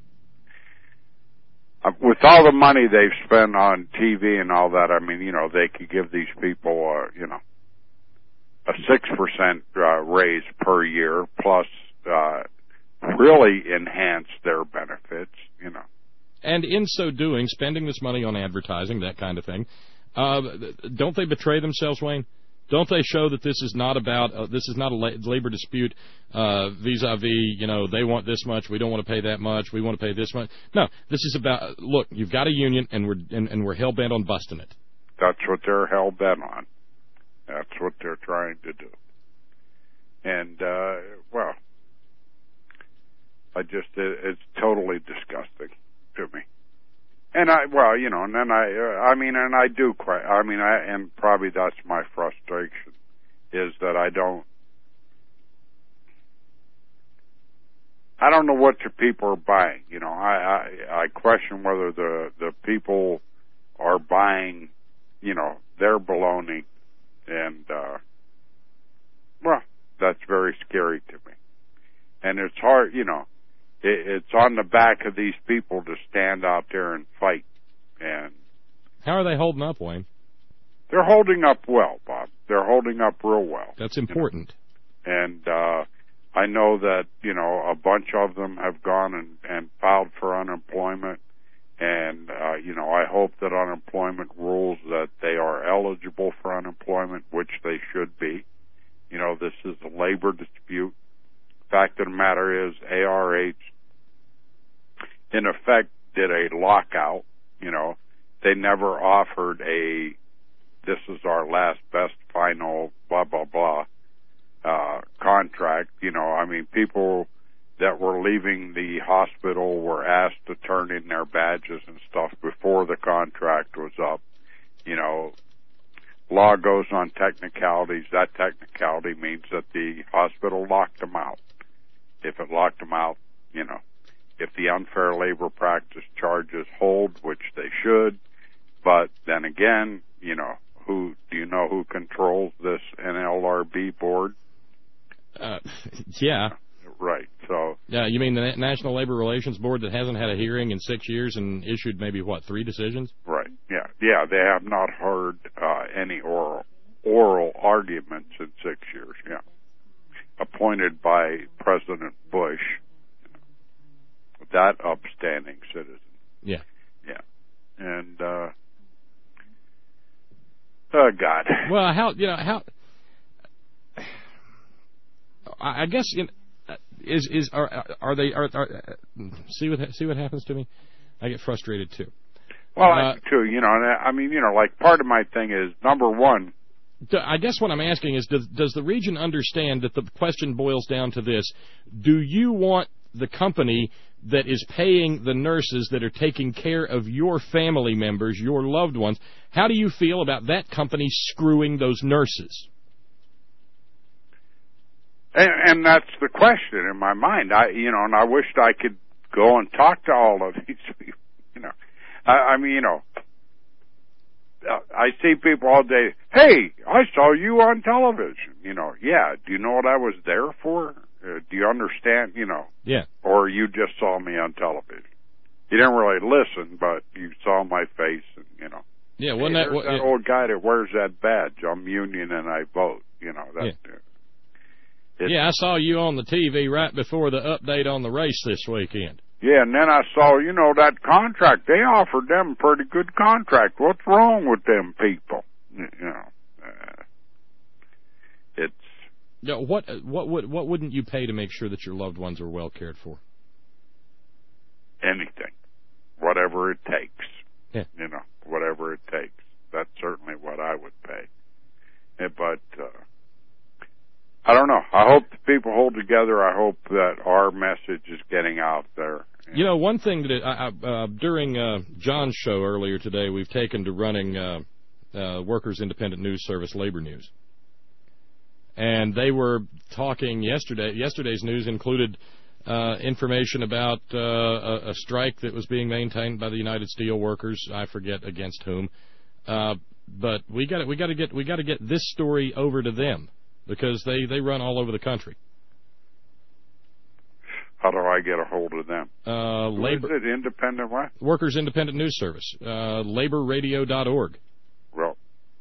with all the money they've spent on TV and all that. I mean, they could give these people, a 6% raise per year, plus really enhance their benefits. And in so doing, spending this money on advertising, that kind of thing, don't they betray themselves, Wayne? Don't they show that this is not about this is not a labor dispute vis-a-vis, they want this much, we don't want to pay that much, we want to pay this much. No, this is about, look, you've got a union, and we're hell bent on busting it. That's what they're hell bent on. That's what they're trying to do. And it's totally disgusting to me. And and probably that's my frustration, is that I don't know what the people are buying. I question whether the people are buying, their baloney, and that's very scary to me. And it's hard, it's on the back of these people to stand out there and fight. And how are they holding up, Wayne? They're holding up well, Bob. They're holding up real well. That's important. And I know that, a bunch of them have gone and filed for unemployment. And, I hope that unemployment rules that they are eligible for unemployment, which they should be. This is a labor dispute. Fact of the matter is, ARH, in effect, did a lockout. They never offered this is our last, best, final, blah, blah, blah, contract. People that were leaving the hospital were asked to turn in their badges and stuff before the contract was up. Law goes on technicalities. That technicality means that the hospital locked them out. If it locked them out, if the unfair labor practice charges hold, which they should, but then again, who controls this NLRB board? Yeah. Right. So. Yeah, you mean the National Labor Relations Board that hasn't had a hearing in 6 years and issued maybe 3 decisions? Right. Yeah. Yeah. They have not heard any oral arguments in 6 years. Yeah. Appointed by President Bush, that upstanding citizen. Yeah. Yeah. And oh God. Well, how I guess are they see what happens to me? I get frustrated too. Well, I do too. Like part of my thing is, number one, I guess what I'm asking is, does the region understand that the question boils down to this? Do you want the company that is paying the nurses that are taking care of your family members, your loved ones, how do you feel about that company screwing those nurses? And that's the question in my mind. And I wished I could go and talk to all of these people. I see people all day, hey, I saw you on television. Yeah, do you know what I was there for? Do you understand, Yeah. Or you just saw me on television. You didn't really listen, but you saw my face, and, Yeah, wasn't that... that old guy that wears that badge, I'm union and I vote, Yeah, I saw you on the TV right before the update on the race this weekend. Yeah, and then I saw, that contract. They offered them a pretty good contract. What's wrong with them people? It's... No, what wouldn't you pay to make sure that your loved ones are well cared for? Anything. Whatever it takes. Yeah. Whatever it takes. That's certainly what I would pay. But, I don't know. I hope the people hold together. I hope that our message is getting out there. One thing that during John's show earlier today, we've taken to running Workers Independent News Service Labor News. And they were talking yesterday. Yesterday's news included information about a strike that was being maintained by the United Steelworkers. I forget against whom. But we got to get this story over to them because they run all over the country. How do I get a hold of them? Labor. Is it Independent what? Workers Independent News Service. LaborRadio.org. Well,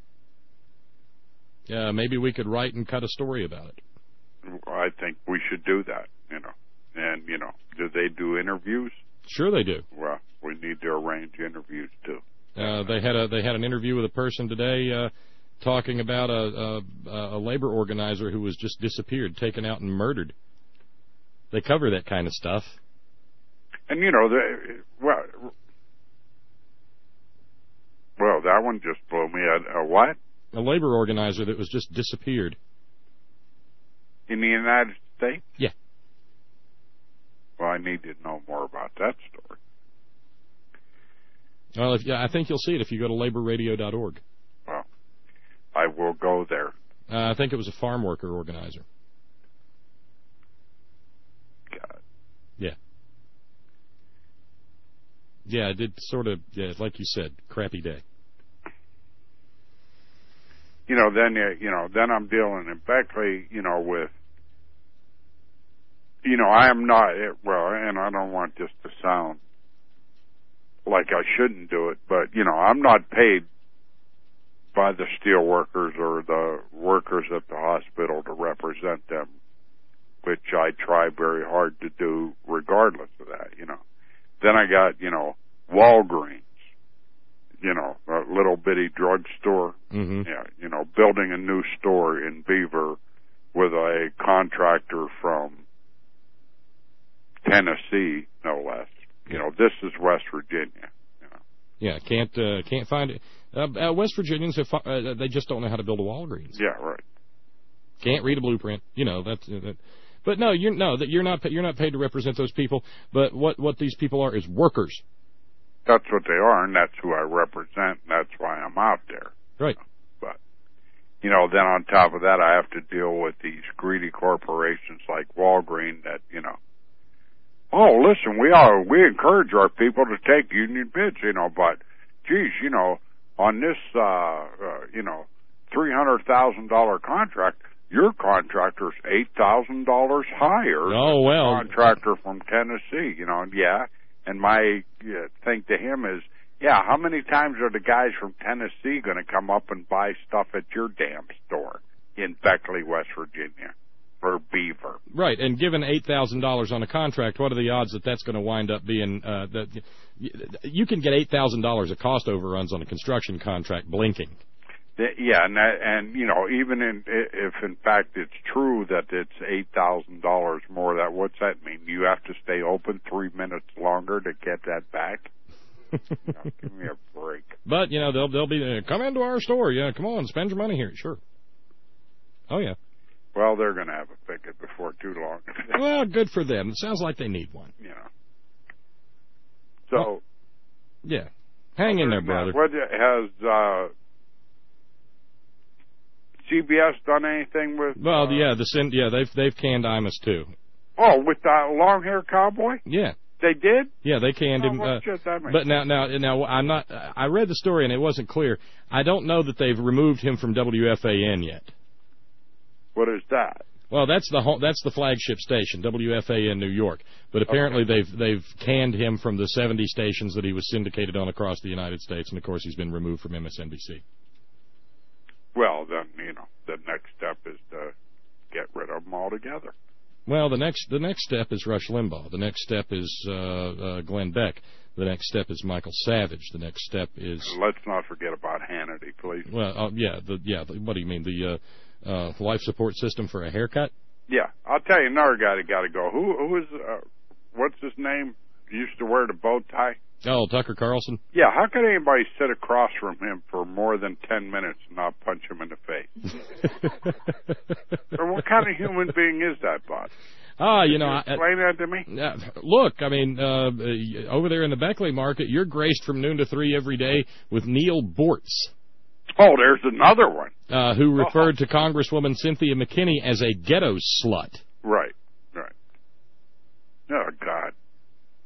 maybe we could write and cut a story about it. I think we should do that, And, do they do interviews? Sure they do. Well, we need to arrange interviews, too. They had an interview with a person today talking about a labor organizer who was just disappeared, taken out and murdered. They cover that kind of stuff. And, well, that one just blew me. A what? A labor organizer that was just disappeared. In the United States? Yeah. Well, I need to know more about that story. Well, I think you'll see it if you go to laborradio.org. Well, I will go there. I think it was a farm worker organizer. God. Yeah. Yeah, it did sort of, like you said, crappy day. Then I'm dealing in Beckley, with, I am not, and I don't want this to sound like I shouldn't do it, but, I'm not paid by the steel workers or the workers at the hospital to represent them, which I try very hard to do regardless of that, Then I got, Walgreens, a little bitty drugstore, mm-hmm. Building a new store in Beaver with a contractor from Tennessee, no less. This is West Virginia. Yeah, can't find it. West Virginians they just don't know how to build a Walgreens. Yeah, right. Can't read a blueprint. That's. But no, you're not paid to represent those people. But what these people are is workers. That's what they are, and that's who I represent, and that's why I'm out there. Right. But, then on top of that, I have to deal with these greedy corporations like Walgreens that, oh, listen, we encourage our people to take union bids, but, geez, on this, $300,000 contract, your contractor's $8,000 higher than the contractor from Tennessee, yeah. And my thing to him is, how many times are the guys from Tennessee going to come up and buy stuff at your damn store in Beckley, West Virginia, or Beaver? Right, and given $8,000 on a contract, what are the odds that that's going to wind up being that you can get $8,000 of cost overruns on a construction contract blinking? Yeah, and even if in fact it's true that it's $8,000 more, what's that mean? You have to stay open 3 minutes longer to get that back? Give me a break. But they'll be come into our store. Yeah, come on, spend your money here. Sure. Oh yeah. Well, they're going to have a picket before too long. Well, good for them. It sounds like they need one. So. Well, yeah. Hang in there, brother. What has CBS done anything with? Well, they've canned Imus too. Oh, with the long-haired cowboy? Yeah. They did? Yeah, they canned him. But now, I'm not. I read the story and it wasn't clear. I don't know that they've removed him from WFAN yet. What is that? Well, that's the flagship station, WFAN New York. But apparently they've canned him from the 70 stations that he was syndicated on across the United States, and of course he's been removed from MSNBC. Well, then the next step is to get rid of them altogether. Well, the next step is Rush Limbaugh. The next step is Glenn Beck. The next step is Michael Savage. The next step is. Let's not forget about Hannity, please. Well, what do you mean, the life support system for a haircut? Yeah, I'll tell you another guy that got to go. Who is what's his name? He used to wear the bow tie. Oh, Tucker Carlson? Yeah, how could anybody sit across from him for more than 10 minutes and not punch him in the face? Or what kind of human being is that, Bob? Explain that to me? Look, I mean, over there in the Beckley market, you're graced from noon to 3 every day with Neil Bortz. Oh, there's another one. Who referred to Congresswoman Cynthia McKinney as a ghetto slut. Right.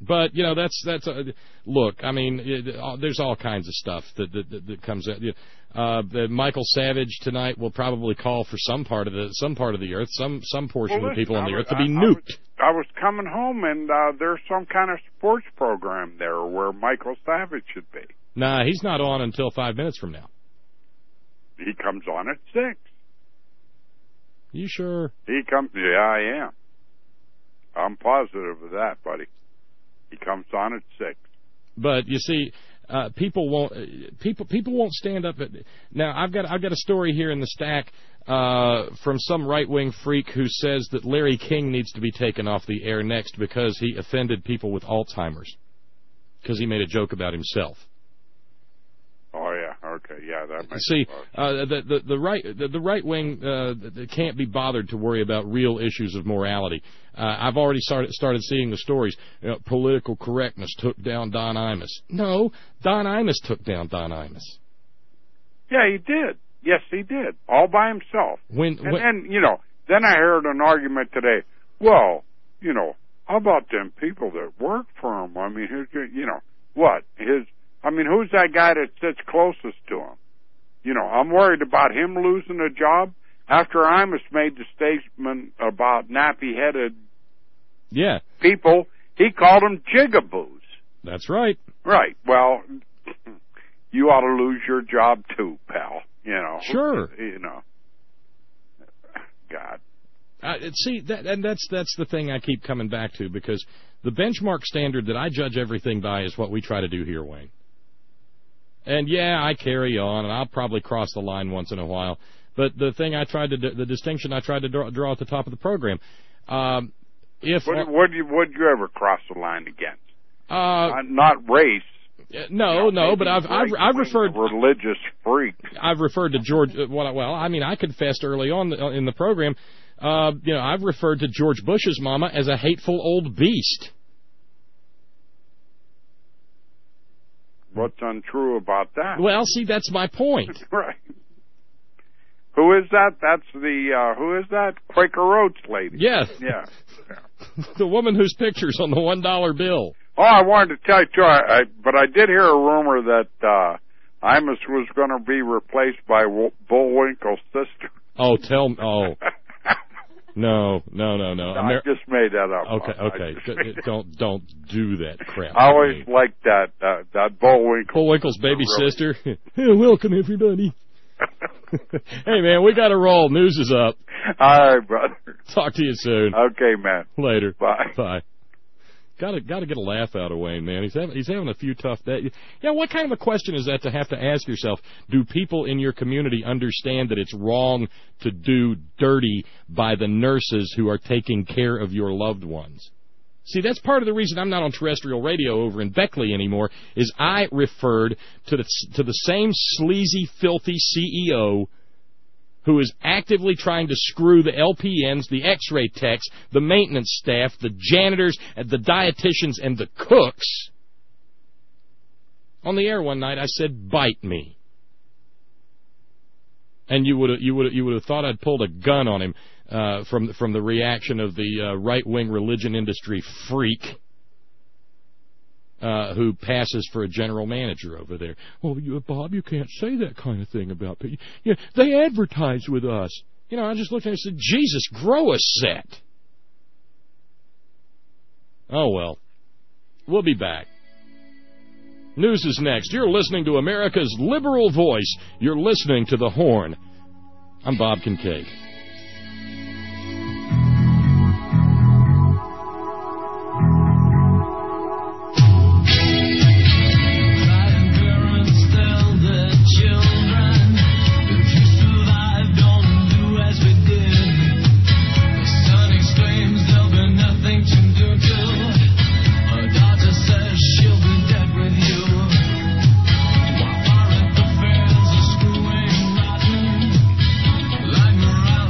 But, you know, that's look, I mean, there's all kinds of stuff that comes out. Michael Savage tonight will probably call for some part of the earth, some portion of the people on the earth to be nuked. I was coming home, and there's some kind of sports program there where Michael Savage should be. Nah, he's not on until 5 minutes from now. He comes on at 6. You sure? He comes. Yeah, I am. I'm positive of that, buddy. He comes on at 6. But you see, people won't stand up. Now I've got a story here in the stack from some right-wing freak who says that Larry King needs to be taken off the air next because he offended people with Alzheimer's because he made a joke about himself. Oh yeah, okay, yeah, that makes sense. See, the right wing can't be bothered to worry about real issues of morality. I've already started seeing the stories. Political correctness took down Don Imus. No, Don Imus took down Don Imus. Yeah, he did. Yes, he did, all by himself. And you know, then I heard an argument today. Well, you know, how about them people that work for him? I mean, you know, what I mean, who's that guy that sits closest to him? You know, I'm worried about him losing a job after Imus made the statement about nappy-headed people. He called them jigaboos. That's right. Right. Well, you ought to lose your job too, pal. You know. Sure. You know. God. See, that's the thing I keep coming back to, because the benchmark standard that I judge everything by is what we try to do here, Wayne. And yeah, I carry on, and I'll probably cross the line once in a while. But the thing the distinction I tried to draw at the top of the program, would you ever cross the line against? Not race. No, but I've referred religious freaks. I've referred to George. Well, I mean, I confessed early on in the program. You know, I've referred to George Bush's mama as a hateful old beast. What's untrue about that? Well, see, that's my point. Right. Who is that? That's who is that? Quaker Oats lady. Yes. Yeah. The woman whose picture's on the $1 bill. Oh, I wanted to tell you, too, but I did hear a rumor that Imus was going to be replaced by Bullwinkle's sister. Oh, No. I just made that up. Okay. Don't do that crap. I always liked that Bullwinkle. Bullwinkle's baby sister. Hey, welcome, everybody. Hey, man, we got to roll. News is up. All right, brother. Talk to you soon. Okay, man. Later. Bye. Got to get a laugh out of Wayne, man. He's having a few tough days. Yeah, what kind of a question is that to have to ask yourself? Do people in your community understand that it's wrong to do dirty by the nurses who are taking care of your loved ones? See, that's part of the reason I'm not on terrestrial radio over in Beckley anymore, is I referred to the same sleazy, filthy CEO who is actively trying to screw the LPNs, the x-ray techs, the maintenance staff, the janitors, the dietitians, and the cooks. On the air one night, I said, "Bite me." And you would have thought I'd pulled a gun on him from the reaction of the right-wing religion industry freak who passes for a general manager over there. Oh, Bob, you can't say that kind of thing about people. Yeah, they advertise with us. You know, I just looked at it and said, Jesus, grow a set. Oh, well. We'll be back. News is next. You're listening to America's liberal voice. You're listening to The Horn. I'm Bob Kincaid. Like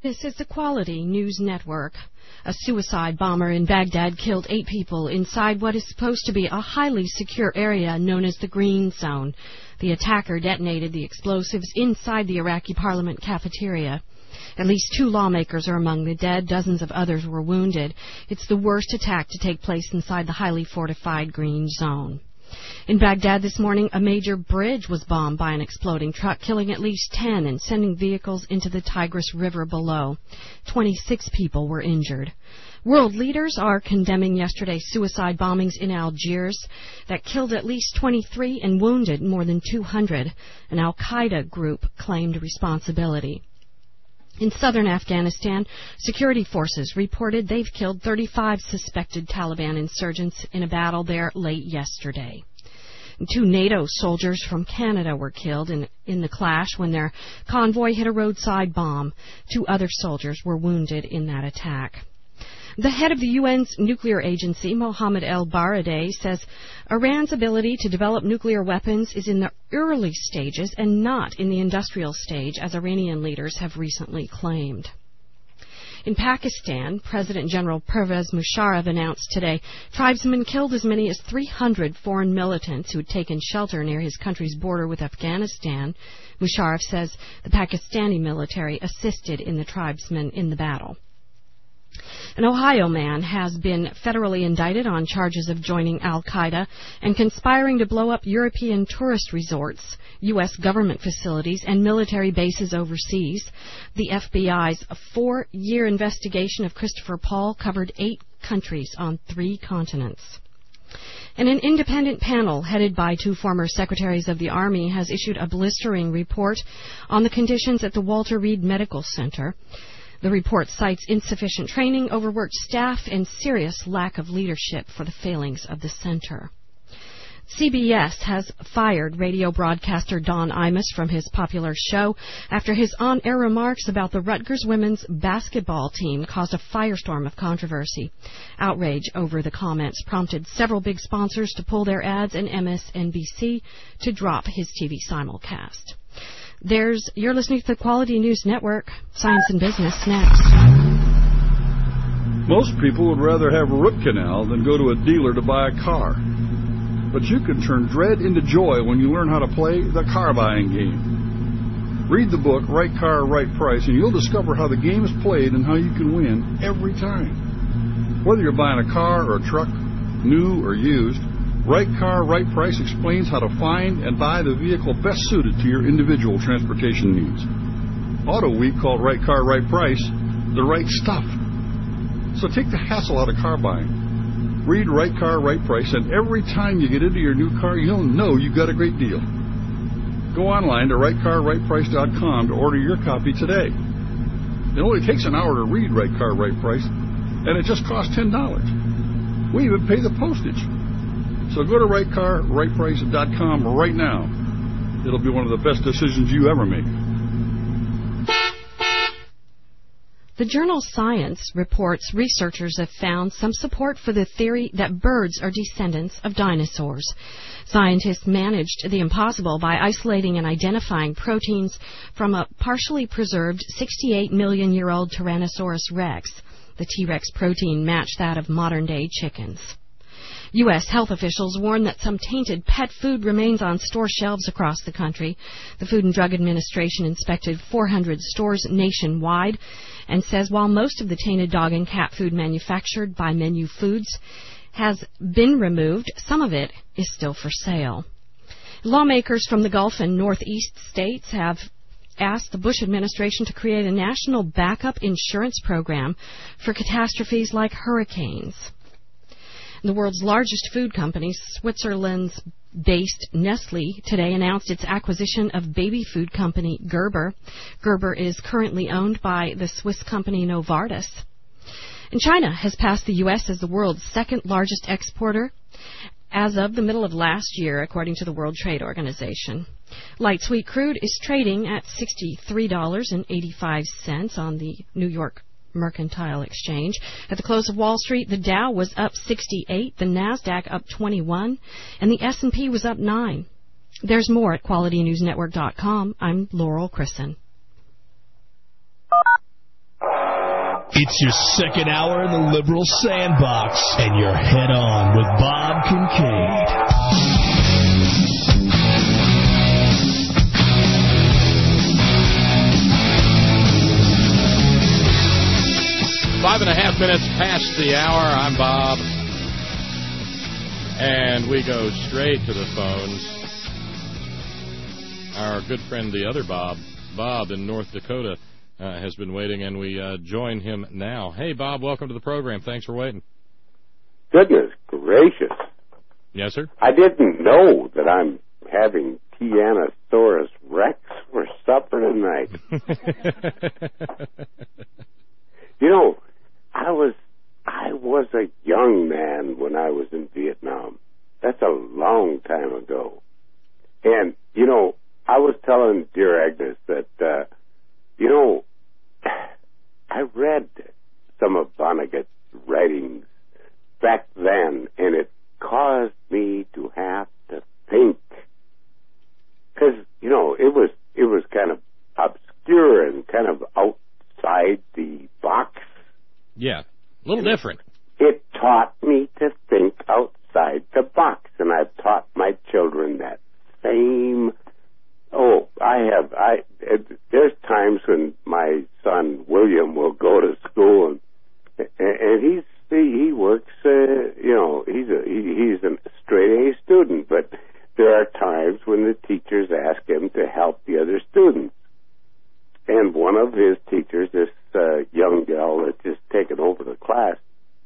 This is the Quality News Network. A suicide bomber in Baghdad killed 8 people inside what is supposed to be a highly secure area known as the Green Zone. The attacker detonated the explosives inside the Iraqi parliament cafeteria. At least 2 lawmakers are among the dead. Dozens of others were wounded. It's the worst attack to take place inside the highly fortified Green Zone. In Baghdad this morning, a major bridge was bombed by an exploding truck, killing at least 10 and sending vehicles into the Tigris River below. 26 people were injured. World leaders are condemning yesterday's suicide bombings in Algiers that killed at least 23 and wounded more than 200. An al-Qaeda group claimed responsibility. In southern Afghanistan, security forces reported they've killed 35 suspected Taliban insurgents in a battle there late yesterday. 2 NATO soldiers from Canada were killed in the clash when their convoy hit a roadside bomb. 2 other soldiers were wounded in that attack. The head of the UN's nuclear agency, Mohammed El-Baradei, says Iran's ability to develop nuclear weapons is in the early stages and not in the industrial stage, as Iranian leaders have recently claimed. In Pakistan, President General Pervez Musharraf announced today tribesmen killed as many as 300 foreign militants who had taken shelter near his country's border with Afghanistan. Musharraf says the Pakistani military assisted in the tribesmen in the battle. An Ohio man has been federally indicted on charges of joining al-Qaeda and conspiring to blow up European tourist resorts, U.S. government facilities, and military bases overseas. The FBI's 4-year investigation of Christopher Paul covered 8 countries on 3 continents. And an independent panel headed by 2 former secretaries of the Army has issued a blistering report on the conditions at the Walter Reed Medical Center. The report cites insufficient training, overworked staff, and serious lack of leadership for the failings of the center. CBS has fired radio broadcaster Don Imus from his popular show after his on-air remarks about the Rutgers women's basketball team caused a firestorm of controversy. Outrage over the comments prompted several big sponsors to pull their ads and MSNBC to drop his TV simulcast. You're listening to the Quality News Network. Science and Business next. Most people would rather have a root canal than go to a dealer to buy a car. But you can turn dread into joy when you learn how to play the car buying game. Read the book, Right Car, Right Price, and you'll discover how the game is played and how you can win every time. Whether you're buying a car or a truck, new or used, Right Car, Right Price explains how to find and buy the vehicle best suited to your individual transportation needs. Auto Week called Right Car, Right Price the right stuff. So take the hassle out of car buying. Read Right Car, Right Price, and every time you get into your new car, you'll know you got a great deal. Go online to rightcarrightprice.com to order your copy today. It only takes an hour to read Right Car, Right Price, and it just costs $10. We even pay the postage. So go to rightcarrightprice.com right now. It'll be one of the best decisions you ever make. The journal Science reports researchers have found some support for the theory that birds are descendants of dinosaurs. Scientists managed the impossible by isolating and identifying proteins from a partially preserved 68-million-year-old Tyrannosaurus rex. The T-Rex protein matched that of modern-day chickens. U.S. health officials warn that some tainted pet food remains on store shelves across the country. The Food and Drug Administration inspected 400 stores nationwide and says while most of the tainted dog and cat food manufactured by Menu Foods has been removed, some of it is still for sale. Lawmakers from the Gulf and Northeast states have asked the Bush administration to create a national backup insurance program for catastrophes like hurricanes. The world's largest food company, Switzerland-based Nestle, today announced its acquisition of baby food company Gerber. Gerber is currently owned by the Swiss company Novartis. And China has passed the U.S. as the world's second-largest exporter as of the middle of last year, according to the World Trade Organization. Light sweet crude is trading at $63.85 on the New York Mercantile Exchange. At the close of Wall Street, the Dow was up 68, the NASDAQ up 21, and the S&P was up 9. There's more at QualityNewsNetwork.com. I'm Laurel Chrisson. It's your second hour in the liberal sandbox, and you're head on with Bob Kincaid. 5.5 minutes past the hour. I'm Bob. And we go straight to the phones. Our good friend, the other Bob in North Dakota, has been waiting, and we join him now. Hey, Bob, welcome to the program. Thanks for waiting. Goodness gracious. Yes, sir? I didn't know that I'm having Tyrannosaurus Rex for supper tonight. You know, I was a young man when I was in Vietnam. That's a long time ago. And, you know, I was telling dear Agnes that, you know, I read some of Vonnegut's writings back then, and it caused me to have to think. Because, you know, it was kind of obscure and kind of outside the box. Yeah, a little different. It taught me to think outside the box, and I've taught my children that same. Oh, there's times when my son William will go to school and he works. You know, he's a straight A student, but there are times when the teachers ask him to help the other students. And one of his teachers, this young gal that's just taken over the class,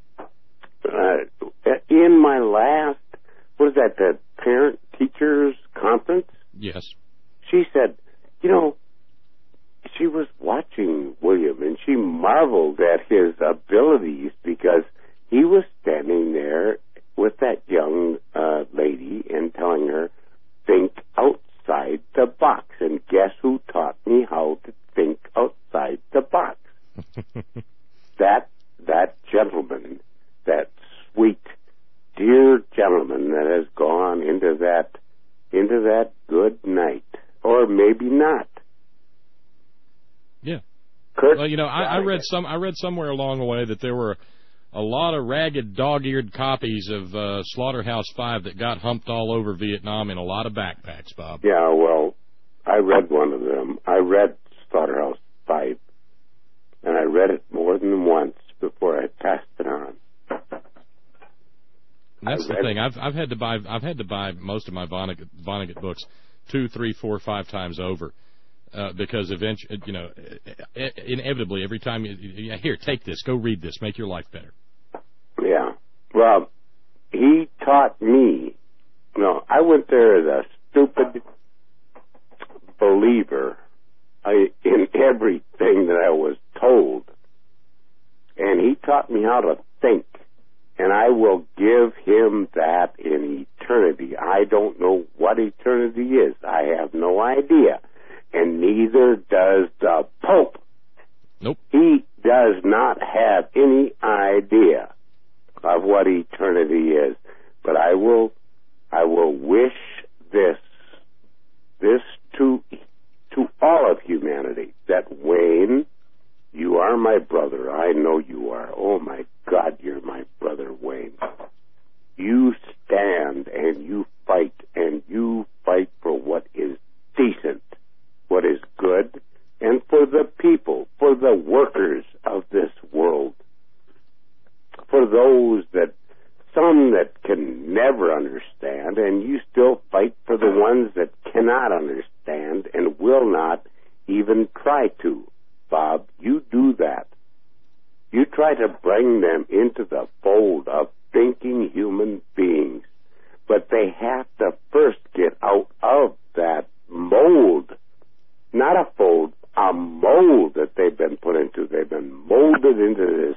in my last, what is that, the parent-teachers conference? Yes. She said, you know, she was watching William, and she marveled at his abilities because he was standing there with that young lady and telling her, think outside the box. And guess who taught me how to think outside the box? That gentleman, that sweet, dear gentleman that has gone into that good night. Or maybe not. Yeah. Kurt, well, you know, I read somewhere along the way that there were a lot of ragged, dog-eared copies of Slaughterhouse-5 that got humped all over Vietnam in a lot of backpacks, Bob. Yeah, well, I read one of them. I read Slaughterhouse-5, and I read it more than once before I passed it on. That's the thing. I've had to buy most of my Vonnegut books 2, 3, 4, 5 times over, because eventually, you know, inevitably every time here, take this, go read this, make your life better. Yeah. Well, he taught me. No, I went there as a stupid believer in everything that I was told, and he taught me how to think. And I will give him that in eternity. I don't know what eternity is. I have no idea. And neither does the Pope. Nope. He does not have any idea of what eternity is. But I will wish this to all of humanity, that Wayne, you are my brother. I know you are. Oh, my God, you're my brother, Wayne. You stand and you fight for what is decent, what is good, and for the people, for the workers of this world, for those some that can never understand, and you still fight for the ones that cannot understand and will not even try to. Bob, you do that. You try to bring them into the fold of thinking human beings, but they have to first get out of that mold. Not a fold, a mold that they've been put into. They've been molded into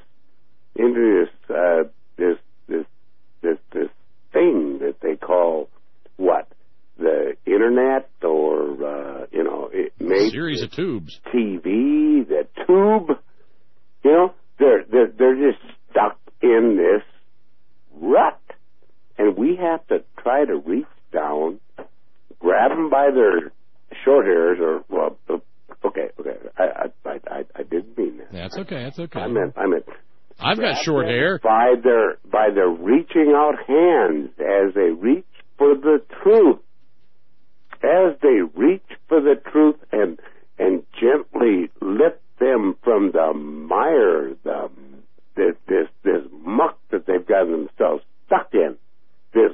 this thing that they call what? The internet, or you know, it a series of tubes. TV, the tube. You know, they're just stuck in this rut, and we have to try to reach down, grab them by their short hairs, or well, okay, I didn't mean that. That's okay. That's okay. I meant. I've got short hair. By their reaching out hands as they reach for the truth. As they reach for the truth and gently lift them from the mire, this muck that they've gotten themselves stuck in. This,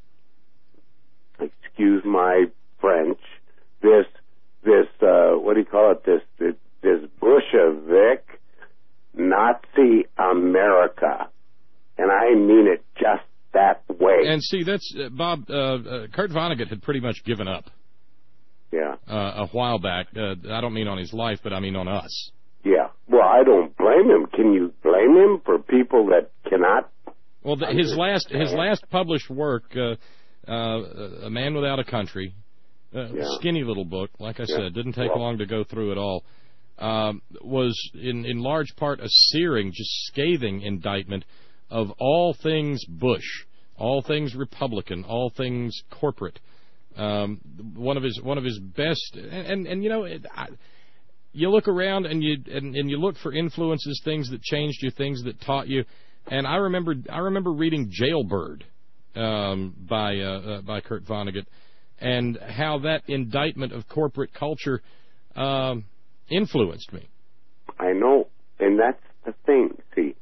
excuse my French, this what do you call it? This Bolshevik Nazi America, and I mean it just that way. And see, that's Bob. Kurt Vonnegut had pretty much given up. Yeah. A while back. I don't mean on his life, but I mean on us. Yeah. Well, I don't blame him. Can you blame him for people that cannot? Well, his last published work, A Man Without a Country, skinny little book. Like I said, didn't take long to go through it all. Was in large part a searing, just scathing indictment of all things Bush, all things Republican, all things corporate. One of his best, and you know, you look around and you look for influences, things that changed you, things that taught you. And I remember reading Jailbird by Kurt Vonnegut, and how that indictment of corporate culture influenced me. I know, and that's the thing. See,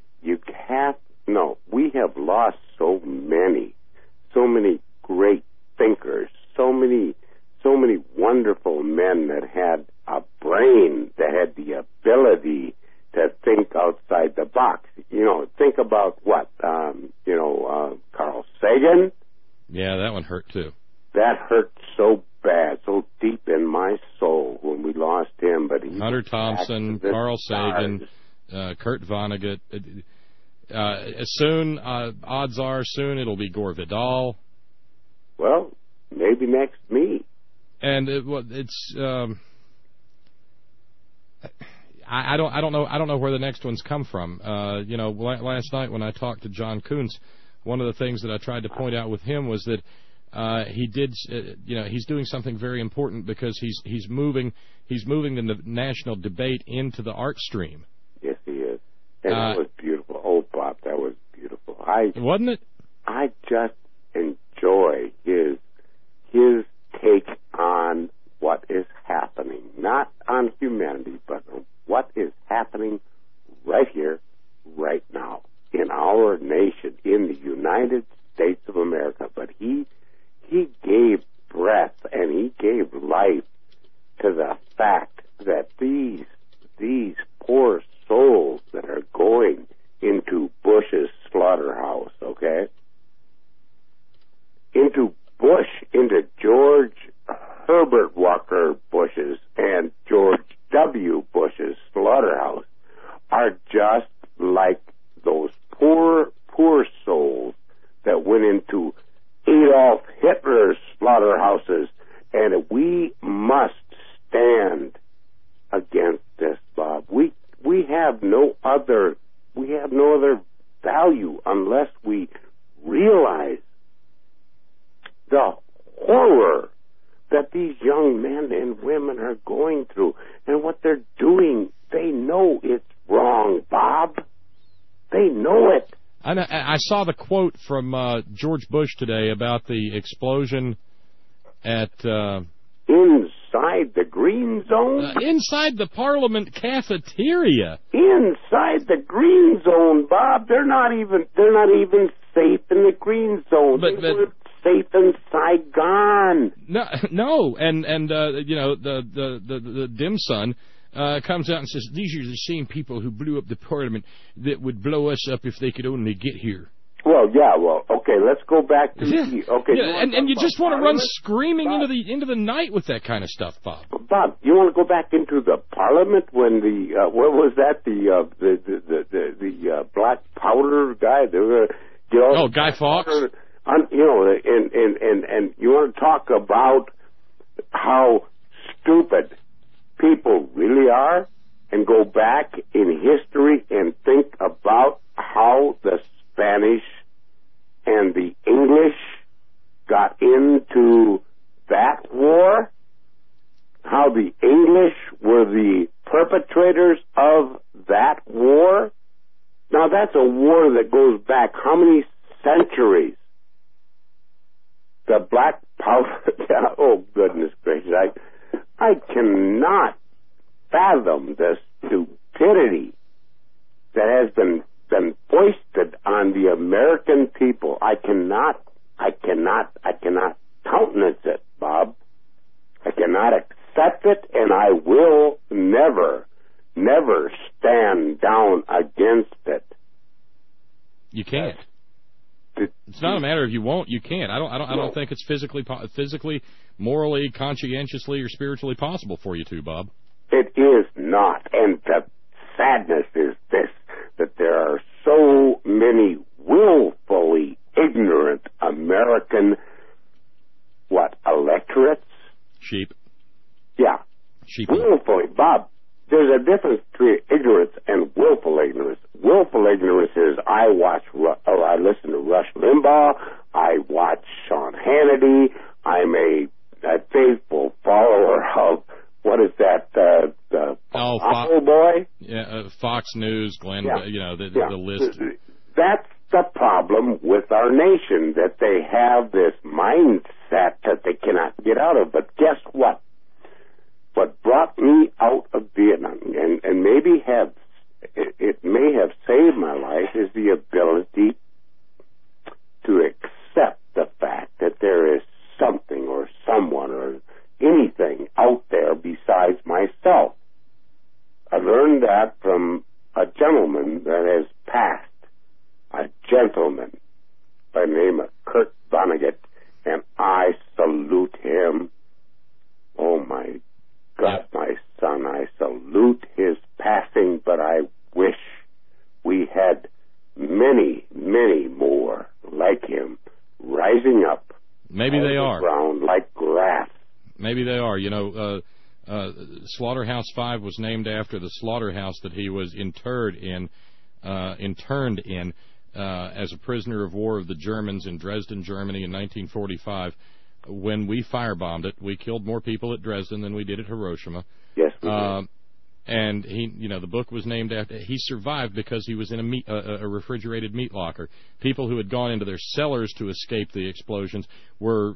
we have lost so many great thinkers, so many wonderful men that had a brain, that had the ability to think outside the box. You know, think about what, Carl Sagan. Yeah, that one hurt too. That hurt so bad, so deep in my soul when we lost him. But Hunter Thompson, Carl Sagan, Kurt Vonnegut. Soon, odds are, soon it'll be Gore Vidal. Well, maybe next me. And it's I don't know where the next ones come from. Last night when I talked to John Kuntz, one of the things that I tried to point out with him was that he's doing something very important, because he's moving the national debate into the art stream. Yes, he is. And that was beautiful. Oh, Bob, that was beautiful. Wasn't it? I just enjoy his take on what is happening, not on humanity, but on what is happening right here, right now, in our nation, in the United States of America. But he gave breath and he gave life to the fact that these poor souls that are going into Bush's slaughterhouse, okay? Into Bush, into George Herbert Walker Bush's and George W. Bush's slaughterhouse, are just like those poor souls that went into Adolf Hitler's slaughterhouses. And we must stand against this, Bob. We have no other value unless we realize the horror that these young men and women are going through, and what they're doing. They know it's wrong, Bob. They know it. I saw the quote from George Bush today about the explosion at inside the Green Zone? Inside the Parliament cafeteria. Inside the Green Zone, Bob. They're not even safe in the Green Zone. They weren't safe in Saigon. No, and the dim sum comes out and says, these are the same people who blew up the Parliament that would blow us up if they could only get here. Well, okay, let's go back to and you just want to run screaming into the night with that kind of stuff, Bob. Bob, you want to go back into the Parliament when the what was that, the black powder guy? Guy Fawkes. And you want to talk about how stupid people really are, and go back in history and think about how the Spanish and the English got into that war, how the English were the perpetrators of that war? Now, that's a war that goes back how many centuries? The Black Power, oh, goodness gracious, I cannot fathom the stupidity that has been foisted on the American people. I cannot countenance it, Bob. I cannot accept it, and I will never stand down against it. You can't. It's not a matter of you won't. You can't. I don't think it's physically, morally, conscientiously, or spiritually possible for you to, Bob. It is not. And the sadness is this, that there are so many willfully ignorant American, electorates? Sheep. Yeah. Sheep. Willfully. Bob, there's a difference between ignorance and willful ignorance. Willful ignorance is I listen to Rush Limbaugh, I watch Sean Hannity, I'm a faithful follower of, what is that, the boy? Yeah, Fox News, Glenn, yeah. The list. That's the problem with our nation, that they have this mindset that they cannot get out of. But guess what? What brought me out of Vietnam, and maybe it may have saved my life, is the ability to accept the fact that there is something or someone or anything out there besides myself. I learned that from a gentleman that has passed, a gentleman by the name of Kurt Vonnegut, and I salute him. Oh, my God, my son, I salute his passing, but I wish we had many, many more like him rising up. Maybe they are. Ground like grass. Maybe they are. Slaughterhouse 5 was named after the slaughterhouse that he was interned in as a prisoner of war of the Germans in Dresden, Germany in 1945. When we firebombed it, we killed more people at Dresden than we did at Hiroshima. Yes, we did. And the book was named after. He survived because he was in a refrigerated meat locker. People who had gone into their cellars to escape the explosions were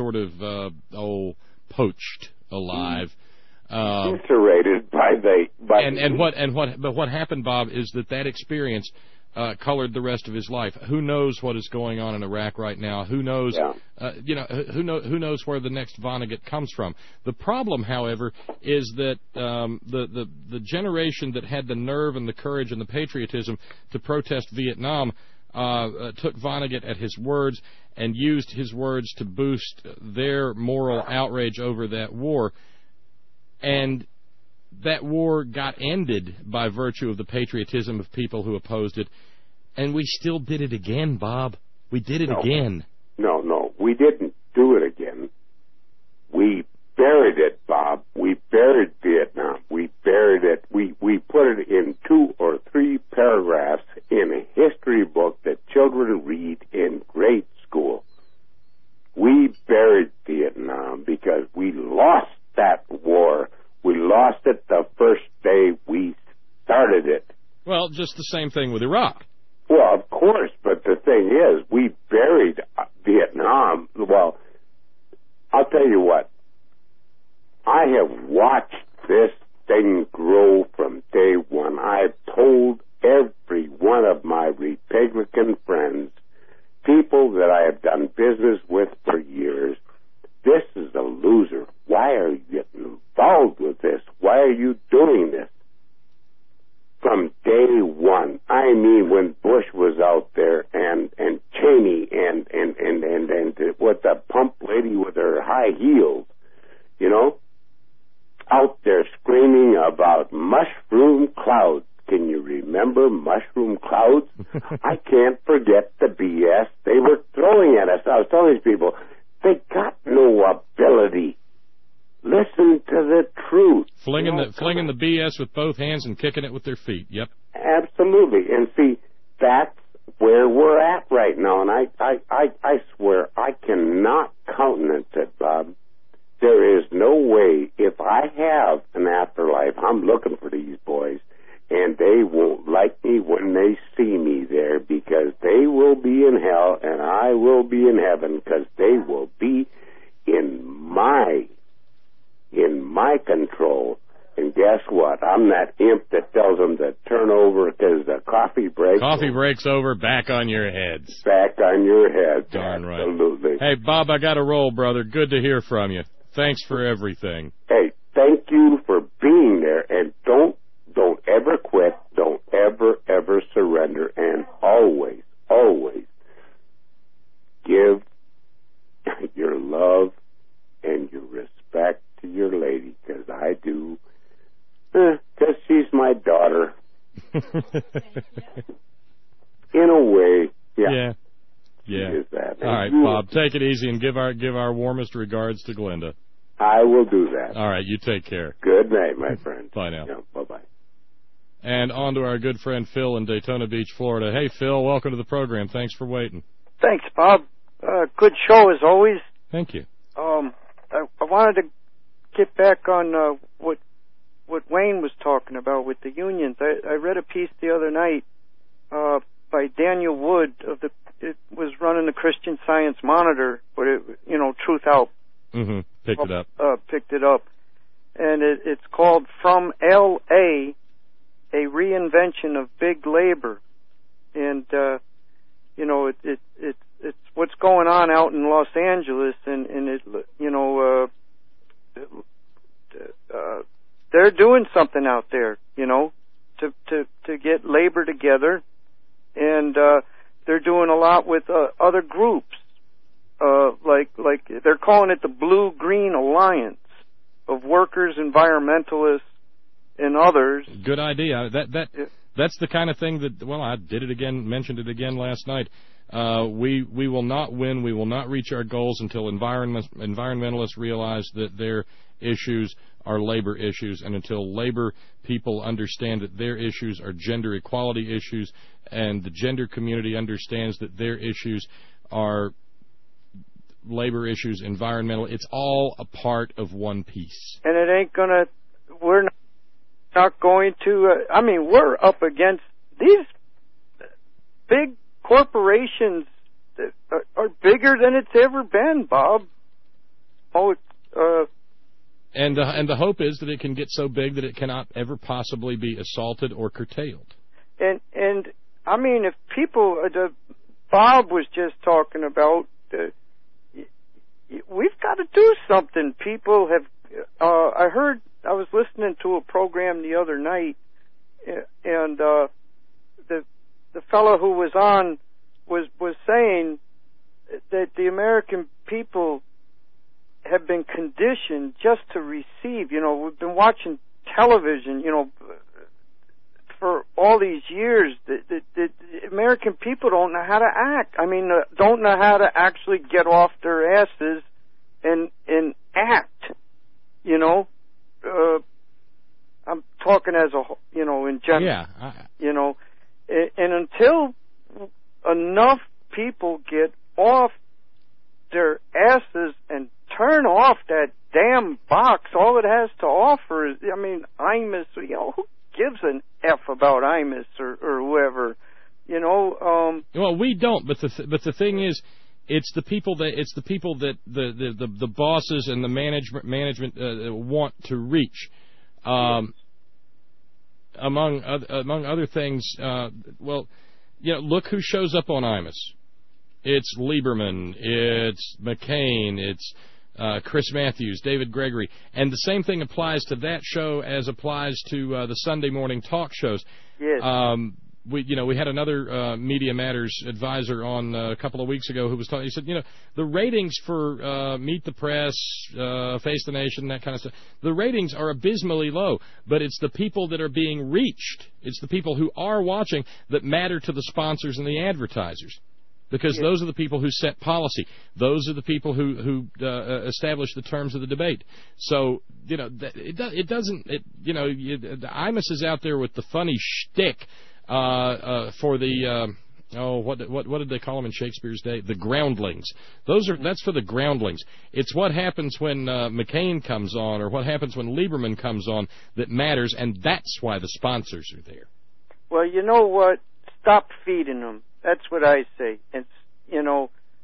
poached alive. Eviscerated But what happened, Bob, is that experience colored the rest of his life. Who knows what is going on in Iraq right now? Who knows? Yeah. Who knows where the next Vonnegut comes from? The problem, however, is that the generation that had the nerve and the courage and the patriotism to protest Vietnam took Vonnegut at his words and used his words to boost their moral outrage over that war. And that war got ended by virtue of the patriotism of people who opposed it. And we still did it again, Bob. We did it again. No, we didn't do it again. We buried it, Bob. We buried Vietnam. We buried it. We put it in 2 or 3 paragraphs in a history book that children read in grade school. We buried Vietnam because we lost that war. We lost it the first day we started it. Well, just the same thing with Iraq. Well, of course, but the thing is, we buried Vietnam. Well, I'll tell you what. I have watched this thing grow from day one. I've told every one of my Republican friends, people that I have done business with for years, this is a loser. Why are you getting involved with this? Why are you doing this? From day one. I mean, when Bush was out there and Cheney and with the pump lady with her high heels, out there screaming about mushroom clouds. Can you remember mushroom clouds? I can't forget the BS they were throwing at us. I was telling these people, they got no ability. Listen to the truth. Flinging the BS with both hands and kicking it with their feet. Yep. Absolutely. And see, that's where we're at right now. And I swear I cannot countenance it, Bob. There is no way, if I have an afterlife, I'm looking for these boys, and they heaven, because they will be in my control. And guess what? I'm that imp that tells them to turn over because the coffee breaks. Coffee breaks over, back on your heads. Back on your heads. Darn right. Absolutely. Hey, Bob, I got to roll, brother. Good to hear from you. Thanks for everything. Hey, thank you for being there, and don't ever quit. Don't ever surrender, and always give your love and your respect to your lady, because I do. Because she's my daughter. In a way, yeah. She is that. All right, Bob, take it easy and give our warmest regards to Glenda. I will do that. All right, you take care. Good night, my friend. Bye now. Yeah, bye-bye. And on to our good friend Phil in Daytona Beach, Florida. Hey, Phil, welcome to the program. Thanks for waiting. Thanks, Bob. Good show as always. Thank you. I wanted to get back on what Wayne was talking about with the unions. I read a piece the other night by Daniel Wood it was running the Christian Science Monitor, but Truth Out. Mm-hmm. Picked it up, and it's called "From L.A. A Reinvention of Big Labor," and it's what's going on out in Los Angeles, and they're doing something out there, to get labor together, and they're doing a lot with other groups, like they're calling it the Blue-Green Alliance of workers, environmentalists, and others. Good idea. That's the kind of thing that, well, I mentioned it again last night. We will not win, we will not reach our goals until environmentalists realize that their issues are labor issues, and until labor people understand that their issues are gender equality issues, and the gender community understands that their issues are labor issues, environmental. It's all a part of one piece. And it ain't gonna, we're not going to, we're up against these big corporations that are bigger than it's ever been, Bob. And the hope is that it can get so big that it cannot ever possibly be assaulted or curtailed. And if people, Bob was just talking about, we've got to do something. People have, I was listening to a program the other night, and the fellow who was on was saying that the American people have been conditioned just to receive. We've been watching television, for all these years. The American people don't know how to act. Don't know how to actually get off their asses and act. I'm talking as in general. Yeah. And until enough people get off their asses and turn off that damn box, all it has to offer is, IMUS, who gives an F about IMUS or whoever, Well, we don't, but the thing is, it's the people that the bosses and the management want to reach. Among other things, look who shows up on IMUS. It's Lieberman, it's McCain, it's Chris Matthews, David Gregory, and the same thing applies to that show as applies to the Sunday morning talk shows. Yes. We had another Media Matters advisor on a couple of weeks ago who was talking. He said, the ratings for Meet the Press, Face the Nation, that kind of stuff, the ratings are abysmally low, but it's the people that are being reached, it's the people who are watching that matter to the sponsors and the advertisers. Because those are the people who set policy. Those are the people who establish the terms of the debate. So, it doesn't. IMUS is out there with the funny shtick for the what did they call them in Shakespeare's day? The groundlings. That's for the groundlings. It's what happens when McCain comes on, or what happens when Lieberman comes on, that matters, and that's why the sponsors are there. Well, you know what? Stop feeding them. That's what I say. It's,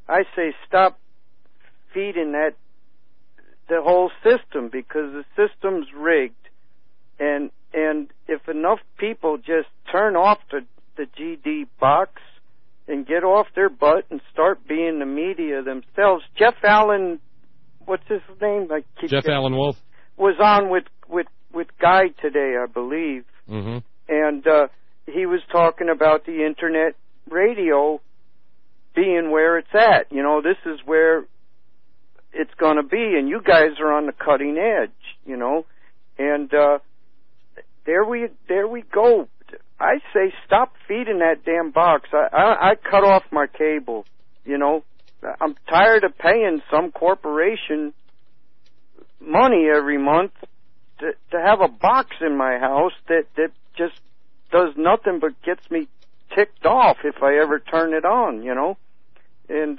I say stop feeding the whole system, because the system's rigged, and if enough people just turn off the GD box and get off their butt and start being the media themselves. Jeff Allen, what's his name? Jeff Allen Wolf was on with Guy today, I believe, and he was talking about the internet radio being where it's at. You know, this is where it's going to be, and you guys are on the cutting edge. You know, and there we go. I say stop feeding that damn box. I cut off my cable. You know, I'm tired of paying some corporation money every month to have a box in my house that just does nothing but gets me ticked off if I ever turn it on. You know, and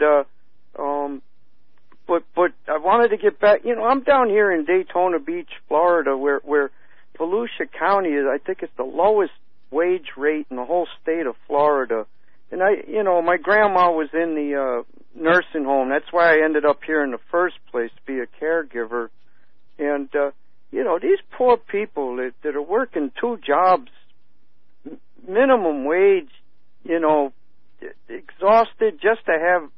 but I wanted to get back. You know, I'm down here in Daytona Beach, Florida, where Volusia County is. I think it's the lowest wage rate in the whole state of Florida. And my grandma was in the nursing home. That's why I ended up here in the first place, to be a caregiver. And these poor people that are working 2 jobs, minimum wage, exhausted just to have,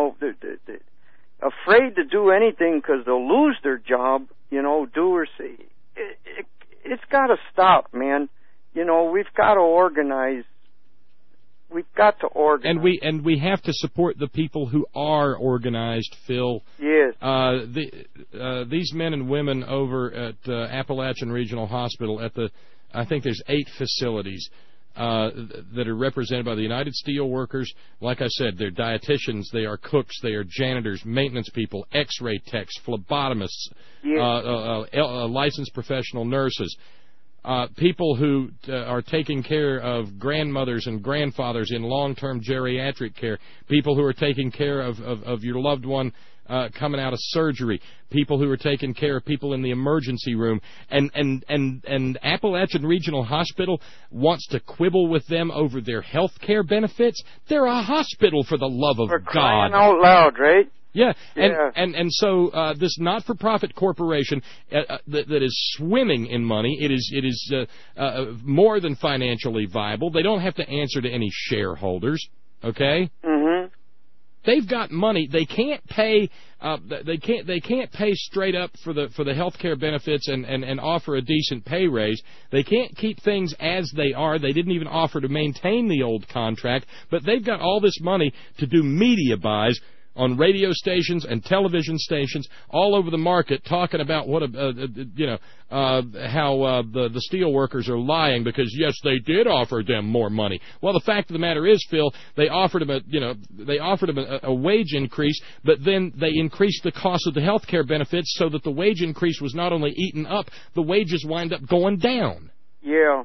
afraid to do anything because they'll lose their job, do or say. It's got to stop, man. We've got to organize. We've got to organize. And we have to support the people who are organized, Phil. Yes. These men and women over at Appalachian Regional Hospital I think there's 8 facilities that are represented by the United Steelworkers. Like I said, they're dietitians, they are cooks, they are janitors, maintenance people, X-ray techs, phlebotomists, licensed professional nurses. People who are taking care of grandmothers and grandfathers in long-term geriatric care, people who are taking care of your loved one coming out of surgery, people who are taking care of people in the emergency room, and Appalachian Regional Hospital wants to quibble with them over their health care benefits. They're a hospital, for the love of God. Crying out loud, right? Yeah, and so this not-for-profit corporation that is swimming in money, it is more than financially viable. They don't have to answer to any shareholders. Okay. Mm-hmm. They've got money. They can't pay. They can't pay straight up for the health care benefits and offer a decent pay raise. They can't keep things as they are. They didn't even offer to maintain the old contract. But they've got all this money to do media buys on radio stations and television stations all over the market, talking about what how the steel workers are lying because yes, they did offer them more money. Well, the fact of the matter is, Phil, they offered them a wage increase, but then they increased the cost of the health care benefits so that the wage increase was not only eaten up, the wages wind up going down. Yeah,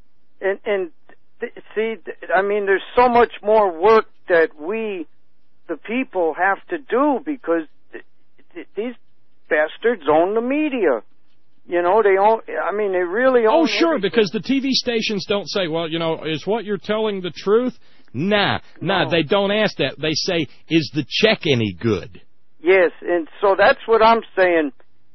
see, I mean, there's so much more work that the people have to do because these bastards own the media. They own. I mean, they really own. Oh, sure, everything. because the TV stations don't say, "Well, is what you're telling the truth?" Nah, they don't ask that. They say, "Is the check any good?" Yes, and so that's what I'm saying.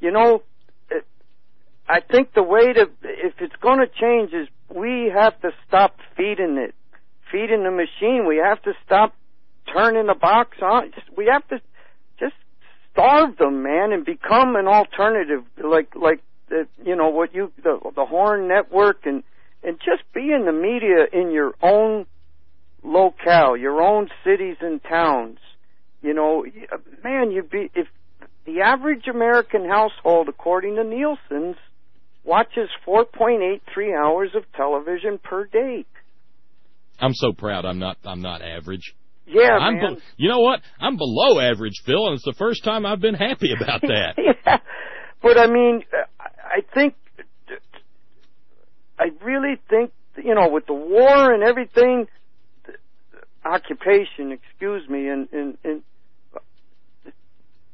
I think the way if it's going to change, is we have to stop feeding the machine. We have to stop turning the box on. We have to just starve them, man, and become an alternative, like the Horn Network, and just be in the media in your own locale, your own cities and towns. Man, if the average American household, according to Nielsen's, watches 4.83 hours of television per day. I'm so proud I'm not average. Yeah, man. You know what? I'm below average, Phil, and it's the first time I've been happy about that. Yeah, but I mean, I really think, with the war and everything, occupation, excuse me, and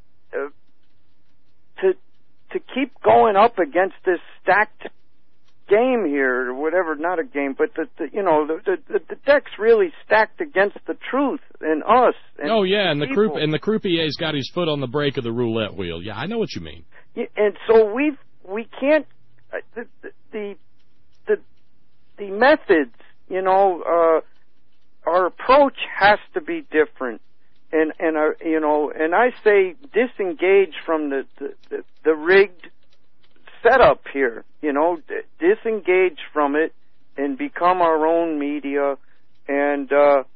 to keep going up against this stacked game here, or whatever. Not a game, but the deck's really stacked against the truth and us. And oh yeah, and the croupier's got his foot on the brake of the roulette wheel. Yeah, I know what you mean. Yeah, and so we can't the methods. Our approach has to be different. And I say disengage from the rigged setup here. Disengage from it and become our own media. And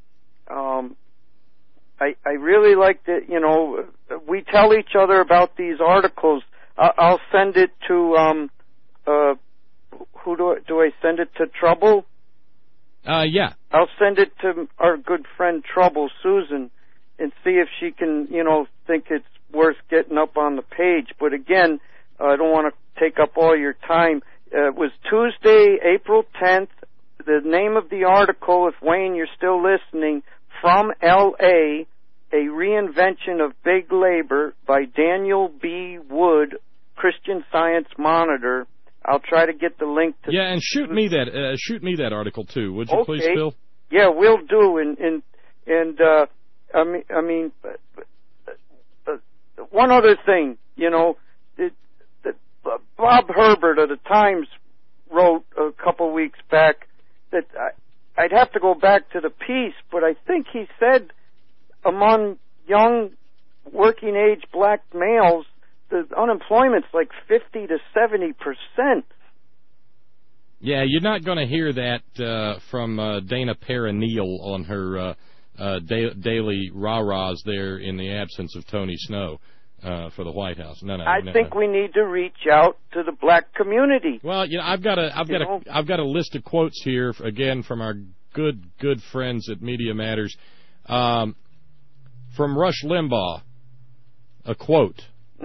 I really like that. We tell each other about these articles. I'll send it to who do I send it to? Trouble. Yeah. I'll send it to our good friend Trouble, Susan, and see if she can, think it's worth getting up on the page. But again, I don't want to take up all your time. It was Tuesday, April 10th. The name of the article, if Wayne, you're still listening, From L.A., A Reinvention of Big Labor by Daniel B. Wood, Christian Science Monitor. I'll try to get the link to. Yeah, and shoot me that article too, would you please, Phil? Yeah, we'll do. And I mean, one other thing, Bob Herbert of the Times wrote a couple weeks back that I'd have to go back to the piece, but I think he said among young working age black males, the unemployment's like 50 to 70%. Yeah, you're not going to hear that from Dana Perrineal on her daily rah-rahs there in the absence of Tony Snow for the White House. No. I think we need to reach out to the black community. Well, I've got a list of quotes here again from our good friends at Media Matters. From Rush Limbaugh, a quote.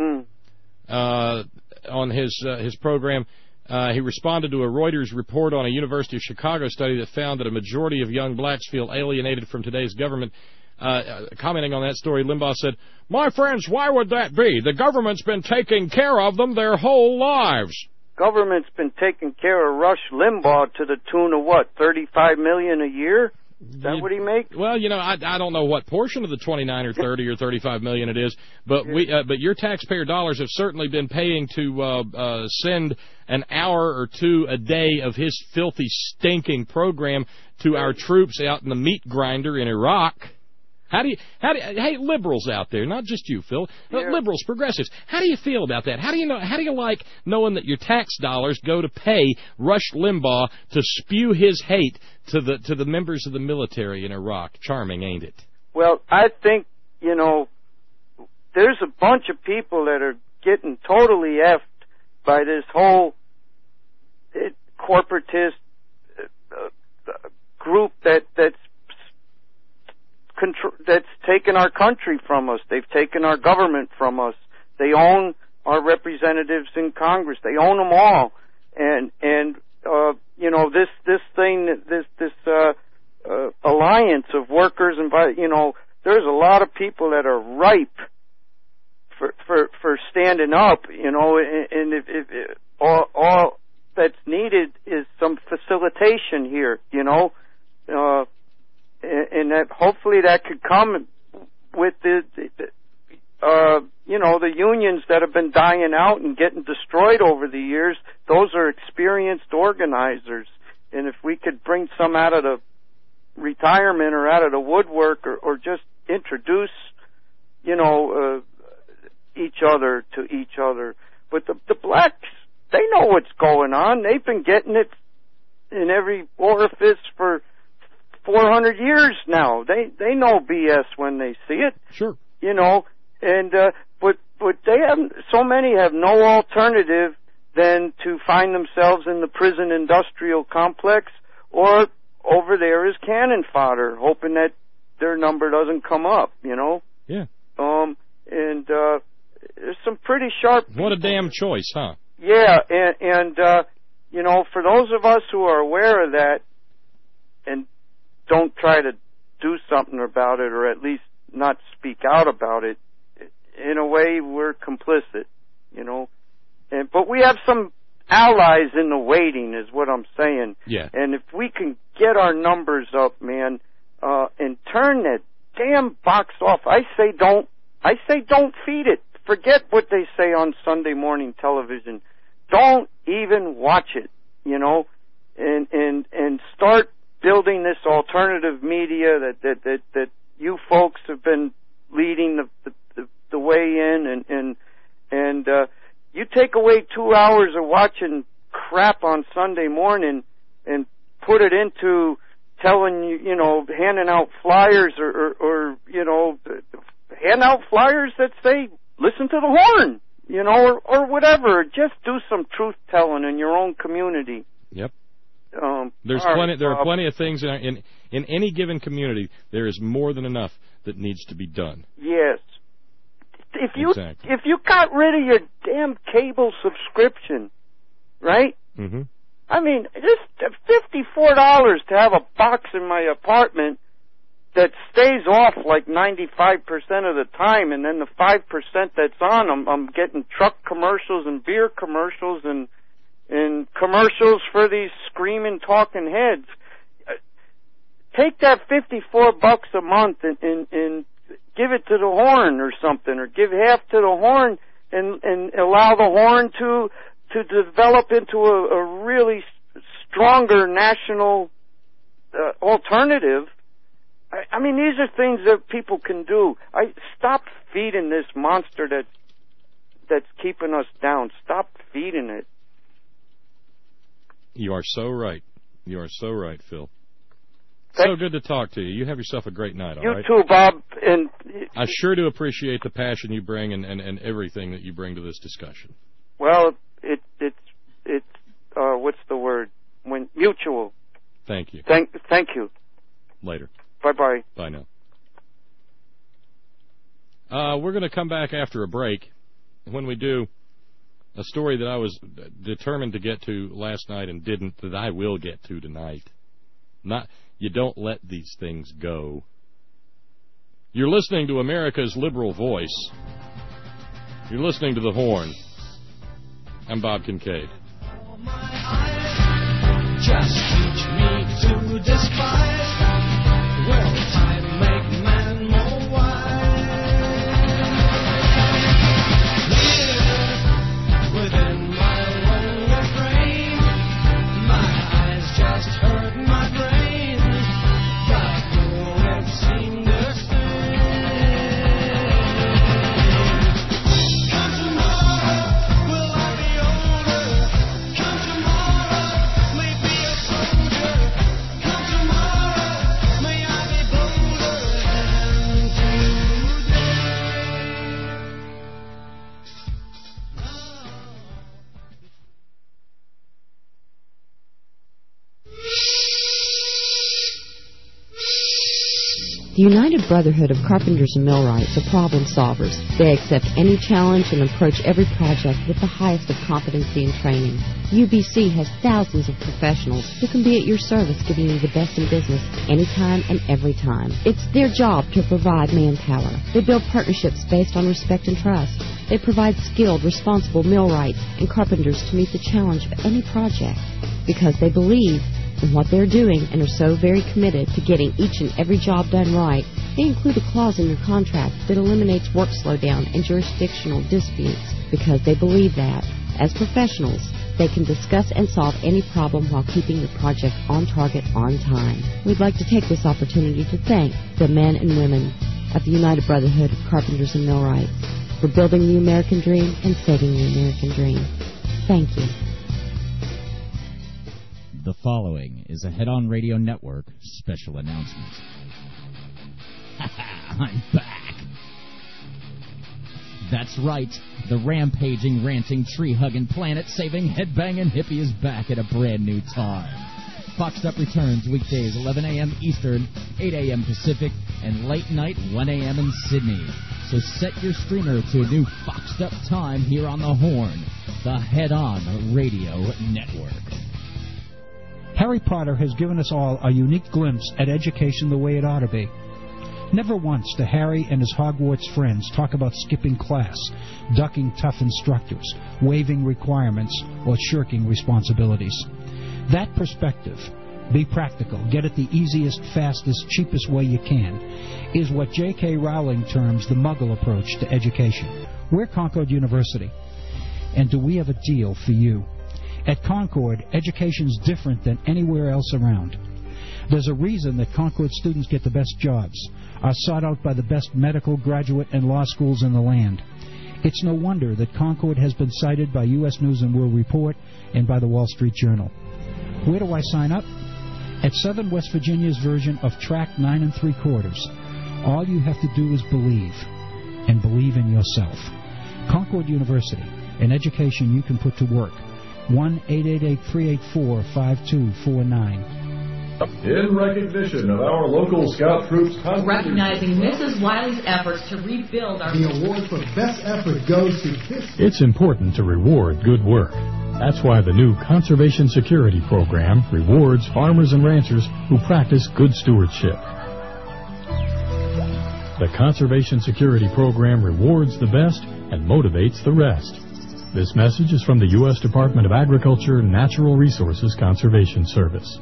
On his program, he responded to a Reuters report on a University of Chicago study that found that a majority of young blacks feel alienated from today's government. Commenting on that story, Limbaugh said, "My friends, why would that be? The government's been taking care of them their whole lives." Government's been taking care of Rush Limbaugh to the tune of what, $35 million a year? Is that what he makes? Well, I don't know what portion of the 29 or 30 or 35 million it is, but but your taxpayer dollars have certainly been paying to send an hour or two a day of his filthy, stinking program to our troops out in the meat grinder in Iraq. Hey, liberals out there, not just you, Phil, liberals, progressives, how do you feel about that? How do you like knowing that your tax dollars go to pay Rush Limbaugh to spew his hate to the members of the military in Iraq? Charming, ain't it? Well, I think, there's a bunch of people that are getting totally effed by this whole corporatist group that's taken our country from us. They've taken our government from us. They own our representatives in Congress. They own them all. And this alliance of workers and there's a lot of people that are ripe for standing up. And if all that's needed is some facilitation here. And that hopefully that could come with the unions that have been dying out and getting destroyed over the years. Those are experienced organizers, and if we could bring some out of the retirement or out of the woodwork, or just introduce, each other to each other. But the blacks, they know what's going on. They've been getting it in every orifice for 400 years now. They know BS when they see it. Sure. But they haven't. So many have no alternative than to find themselves in the prison industrial complex or over there as cannon fodder, hoping that their number doesn't come up. Yeah. And there's some pretty sharp people. What a damn choice, huh? Yeah, and for those of us who are aware of that and don't try to do something about it, or at least not speak out about it, in a way we're complicit, but we have some allies in the waiting is what I'm saying. Yeah. And if we can get our numbers up, man, and turn that damn box off, I say don't feed it. Forget what they say on Sunday morning television. Don't even watch it, you know, and start building this alternative media that you folks have been leading the way in, and you take away 2 hours of watching crap on Sunday morning and put it into telling you know, handing out flyers or you know, hand out flyers that say listen to the horn, you know, or whatever. Just do some truth telling in your own community. Yep. There are plenty of things in any given community. There is more than enough that needs to be done. Yes. If you got rid of your damn cable subscription, right? Mm-hmm. I mean, just $54 to have a box in my apartment that stays off like 95% of the time, and then the 5% that's on, I'm getting truck commercials and beer commercials and commercials for these screaming talking heads. Take that $54 a month and give it to the Horn or something, or give half to the Horn and allow the Horn to develop into a really stronger national alternative. I mean, these are things that people can do. Stop feeding this monster that's keeping us down. Stop feeding it. You are so right. You are so right, Phil. So good to talk to you. You have yourself a great night, all right? You too, Bob. And I sure do appreciate the passion you bring and everything that you bring to this discussion. Well, it's what's the word? When mutual. Thank you. Thank you. Later. Bye-bye. Bye now. We're going to come back after a break. When we do, a story that I was determined to get to last night and didn't, that I will get to tonight. You don't let these things go. You're listening to America's Liberal Voice. You're listening to The Horn. I'm Bob Kincaid. Just teach me to despise. Will time make man more wise? Here, within my lonely frame, my eyes just hurt my brain. But who have seen the same? Come tomorrow, will I be older? Come tomorrow, may be a soldier. Come tomorrow, may I be bolder than today. The United Brotherhood of Carpenters and Millwrights are problem solvers. They accept any challenge and approach every project with the highest of competency and training. UBC has thousands of professionals who can be at your service, giving you the best in business anytime and every time. It's their job to provide manpower. They build partnerships based on respect and trust. They provide skilled, responsible millwrights and carpenters to meet the challenge of any project because they believe in what they're doing and are so very committed to getting each and every job done right. They include a clause in their contract that eliminates work slowdown and jurisdictional disputes because they believe that, as professionals, they can discuss and solve any problem while keeping the project on target on time. We'd like to take this opportunity to thank the men and women of the United Brotherhood of Carpenters and Millwrights for building the American dream and saving the American dream. Thank you. The following is a Head-On Radio Network special announcement. I'm back. That's right. The rampaging, ranting, tree-hugging, planet-saving, headbanging hippie is back at a brand new time. Foxed Up returns weekdays 11 a.m. Eastern, 8 a.m. Pacific, and late night 1 a.m. in Sydney. So set your streamer to a new Foxed Up time here on the Horn, the Head-On Radio Network. Harry Potter has given us all a unique glimpse at education the way it ought to be. Never once do Harry and his Hogwarts friends talk about skipping class, ducking tough instructors, waiving requirements, or shirking responsibilities. That perspective, be practical, get it the easiest, fastest, cheapest way you can, is what J.K. Rowling terms the Muggle approach to education. We're Concord University, and do we have a deal for you? At Concord, education's different than anywhere else around. There's a reason that Concord students get the best jobs, are sought out by the best medical, graduate, and law schools in the land. It's no wonder that Concord has been cited by U.S. News & World Report and by the Wall Street Journal. Where do I sign up? At Southern West Virginia's version of Track 9 3/4. All you have to do is believe, and believe in yourself. Concord University, an education you can put to work. 1-888-384-5249. In recognition of our local scout troops, recognizing Mrs. Wiley's efforts to rebuild our... The award for best effort goes to this... It's important to reward good work. That's why the new Conservation Security Program rewards farmers and ranchers who practice good stewardship. The Conservation Security Program rewards the best and motivates the rest. This message is from the U.S. Department of Agriculture and Natural Resources Conservation Service.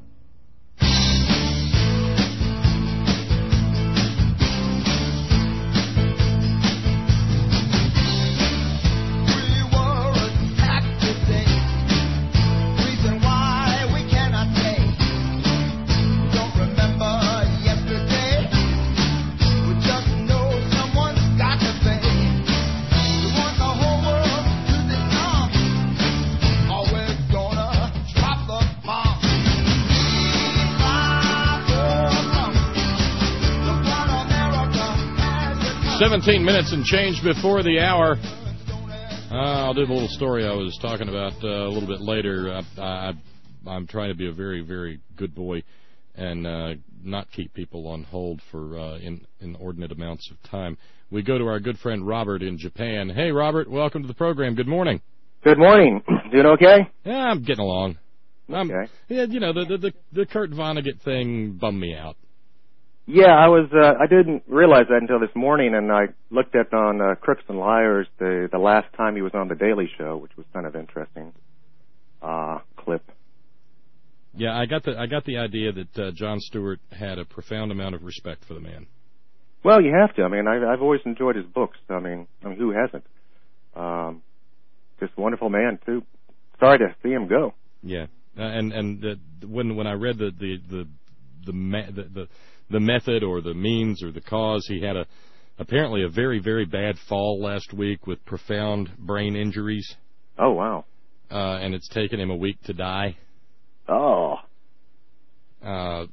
Minutes and change before the hour. I'll do the little story I was talking about a little bit later. I'm trying to be a very, very good boy and not keep people on hold for inordinate amounts of time. We go to our good friend Robert in Japan. Hey, Robert, welcome to the program. Good morning. Good morning. Doing okay? Yeah, I'm getting along. Okay. Yeah, you know, the Kurt Vonnegut thing bummed me out. Yeah, I didn't realize that until this morning, and I looked at on Crooks and Liars the last time he was on the Daily Show, which was kind of interesting clip. Yeah, I got the idea that Jon Stewart had a profound amount of respect for the man. Well, you have to. I mean, I've always enjoyed his books. I mean, who hasn't? Just a wonderful man too. Sorry to see him go. Yeah, and when I read the method or the means or the cause, he had apparently a very, very bad fall last week with profound brain injuries. Oh, wow. And it's taken him a week to die. Oh. Wow.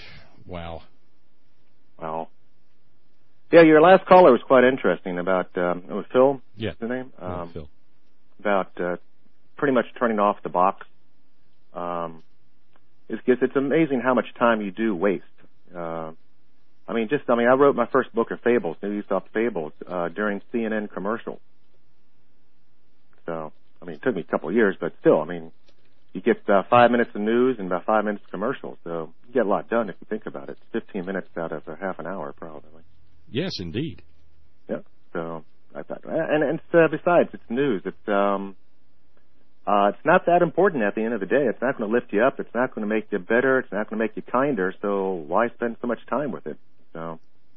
Wow. Yeah, your last caller was quite interesting about, it was Phil? Yeah. What's his name? Phil. About pretty much turning off the box. It's amazing how much time you do waste. I wrote my first book of fables, New Aesop Fables, during CNN commercials. So, it took me a couple of years, but still, you get 5 minutes of news and about 5 minutes of commercials, so you get a lot done if you think about it. It's 15 minutes out of a half an hour, probably. Yes, indeed. Yeah, so I thought, and besides, it's news. It's not that important at the end of the day. It's not going to lift you up. It's not going to make you better. It's not going to make you kinder. So why spend so much time with it? So,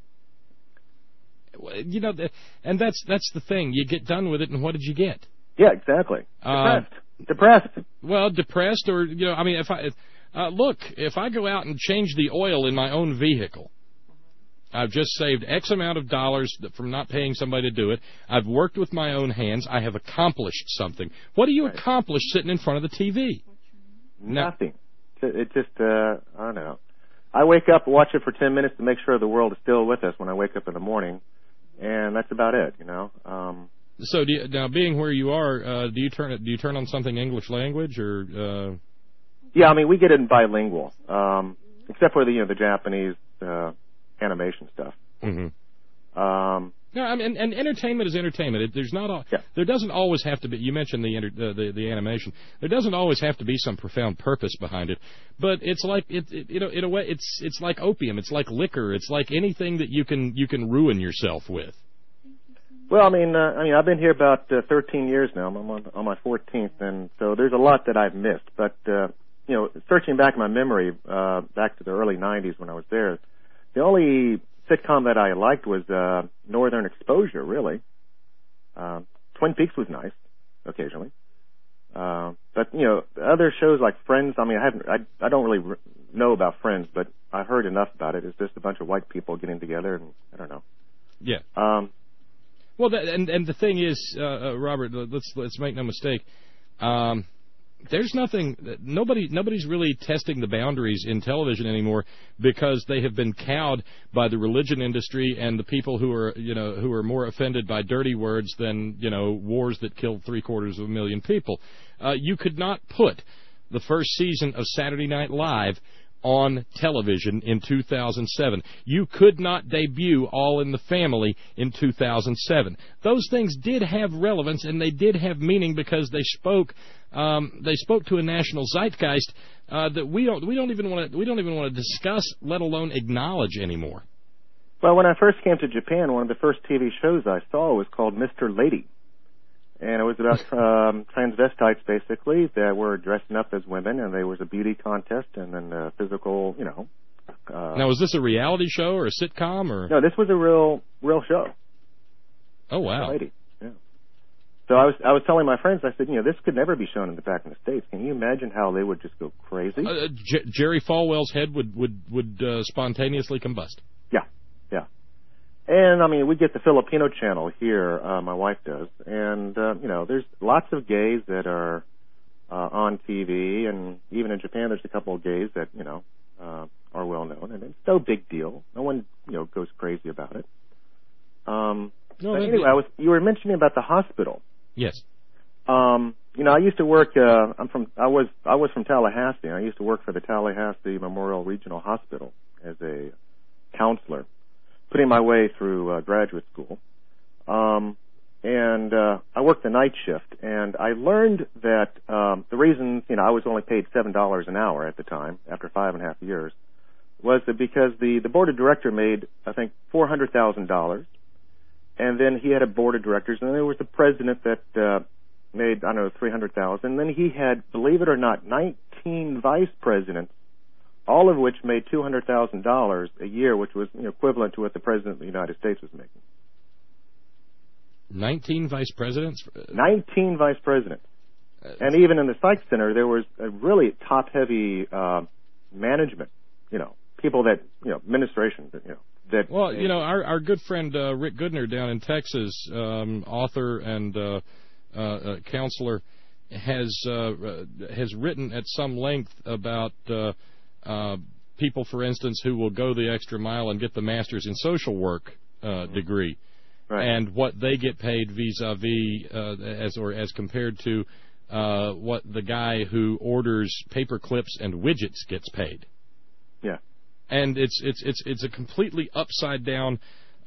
you know, and that's the thing. You get done with it, and what did you get? Yeah, exactly. Depressed. Well, depressed, or if I go out and change the oil in my own vehicle, I've just saved X amount of dollars from not paying somebody to do it. I've worked with my own hands. I have accomplished something. What do you accomplish sitting in front of the TV? Nothing. It just, I don't know. I wake up, watch it for 10 minutes to make sure the world is still with us when I wake up in the morning, and that's about it, you know. So, now being where you are, do you turn on something English language or? Yeah, we get it in bilingual, except for the Japanese animation stuff. Mm-hmm. No, I mean, and entertainment is entertainment. There doesn't always have to be. You mentioned the animation. There doesn't always have to be some profound purpose behind it. But it's like in a way, it's like opium. It's like liquor. It's like anything that you can ruin yourself with. Well, I mean, I've been here about 13 years now. I'm on my 14th, and so there's a lot that I've missed. But searching back in my memory, back to the early 90s when I was there, the only sitcom that I liked was Northern Exposure, really. Twin Peaks was nice, occasionally. But, other shows like Friends, I don't really know about Friends, but I heard enough about it. It's just a bunch of white people getting together, and I don't know. Yeah. Well, and the thing is, Robert, let's make no mistake, there's nobody's really testing the boundaries in television anymore because they have been cowed by the religion industry and the people who are more offended by dirty words than, wars that killed 750,000 people. You could not put the first season of Saturday Night Live on television in 2007. You could not debut All in the Family in 2007. Those things did have relevance and they did have meaning because they spoke to a national zeitgeist that we don't even want to discuss, let alone acknowledge anymore. Well, when I first came to Japan, one of the first TV shows I saw was called Mr. Lady. And it was about transvestites, basically, that were dressing up as women, and there was a beauty contest and then physical, Now, was this a reality show or a sitcom? Or no, this was a real show. Oh, wow. Mr. Lady. Yeah. So I was telling my friends, I said, this could never be shown back in the States. Can you imagine how they would just go crazy? Jerry Falwell's head would spontaneously combust. Yeah. And, we get the Filipino channel here, my wife does, and, there's lots of gays that are on TV, and even in Japan there's a couple of gays that, are well known, and it's no big deal. No one, goes crazy about it. But anyway, you were mentioning about the hospital. Yes. I used to work, I was from Tallahassee, and I used to work for the Tallahassee Memorial Regional Hospital as a counselor, putting my way through graduate school. And I worked the night shift, and I learned that the reason, I was only paid $7 an hour at the time, after 5.5 years, was that because the board of director made, I think, $400,000, and then he had a board of directors, and there was the president that made, $300,000, and then he had, believe it or not, 19 vice presidents, all of which made $200,000 a year, which was equivalent to what the President of the United States was making. 19 vice presidents? 19 vice presidents. And even in the psych center, there was a really top-heavy management, people that, administration, that... Well, our good friend Rick Goodner down in Texas, author and counselor, has written at some length about... people, for instance, who will go the extra mile and get the master's in social work degree, right, and what they get paid vis-a-vis as compared to what the guy who orders paper clips and widgets gets paid. Yeah, and it's a completely upside down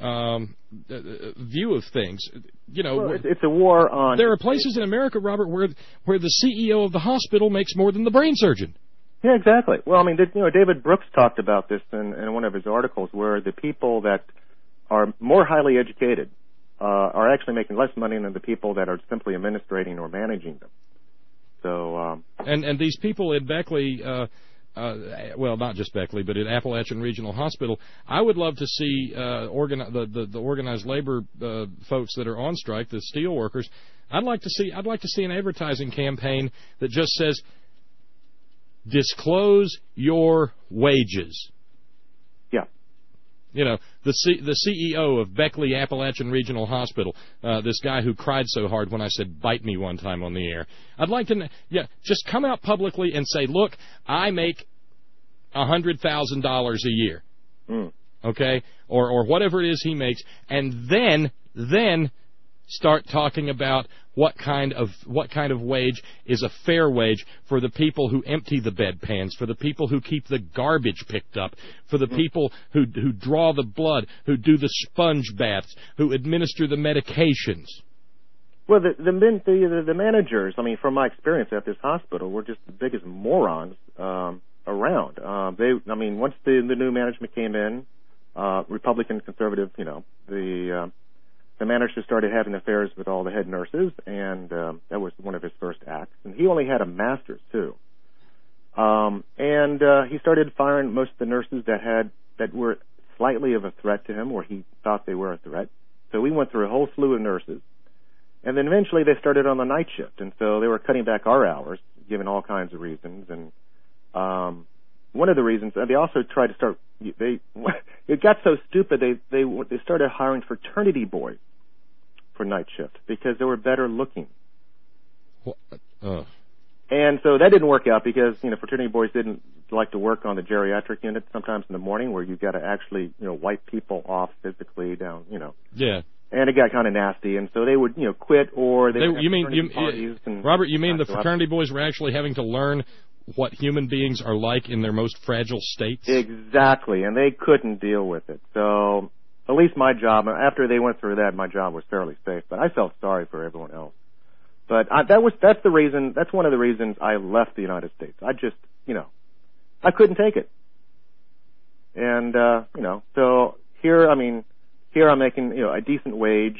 view of things. It's a war on. There are places in America, Robert, where the CEO of the hospital makes more than the brain surgeon. Yeah, exactly. Well, David Brooks talked about this in one of his articles, where the people that are more highly educated are actually making less money than the people that are simply administrating or managing them. So, and these people in Beckley, well, not just Beckley, but at Appalachian Regional Hospital, I would love to see the organized labor folks that are on strike, the steel workers. I'd like to see an advertising campaign that just says, disclose your wages. Yeah. The CEO of Beckley Appalachian Regional Hospital, this guy who cried so hard when I said bite me one time on the air. I'd like to, just come out publicly and say, look, I make $100,000 a year. Okay? Or whatever it is he makes, and then start talking about what kind of wage is a fair wage for the people who empty the bedpans, for the people who keep the garbage picked up, for the people who draw the blood, who do the sponge baths, who administer the medications. Well, the managers, I mean, from my experience at this hospital, were just the biggest morons around. Once the new management came in, Republican, conservative, the manager started having affairs with all the head nurses, and that was one of his first acts. And he only had a master's too. He started firing most of the nurses that were slightly of a threat to him, or he thought they were a threat. So we went through a whole slew of nurses. And then eventually they started on the night shift, and so they were cutting back our hours, given all kinds of reasons. And one of the reasons, they also tried to start. It got so stupid they started hiring fraternity boys for night shift because they were better looking. And so that didn't work out because fraternity boys didn't like to work on the geriatric unit sometimes in the morning where you got to actually wipe people off physically down. Yeah. And it got kind of nasty, and so they would, quit, or they would have parties. Robert, you mean the fraternity boys were actually having to learn what human beings are like in their most fragile states? Exactly, and they couldn't deal with it. So at least my job, after they went through that, my job was fairly safe. But I felt sorry for everyone else. But that's the reason. That's one of the reasons I left the United States. I just, I couldn't take it. And so here, Here I'm making, a decent wage,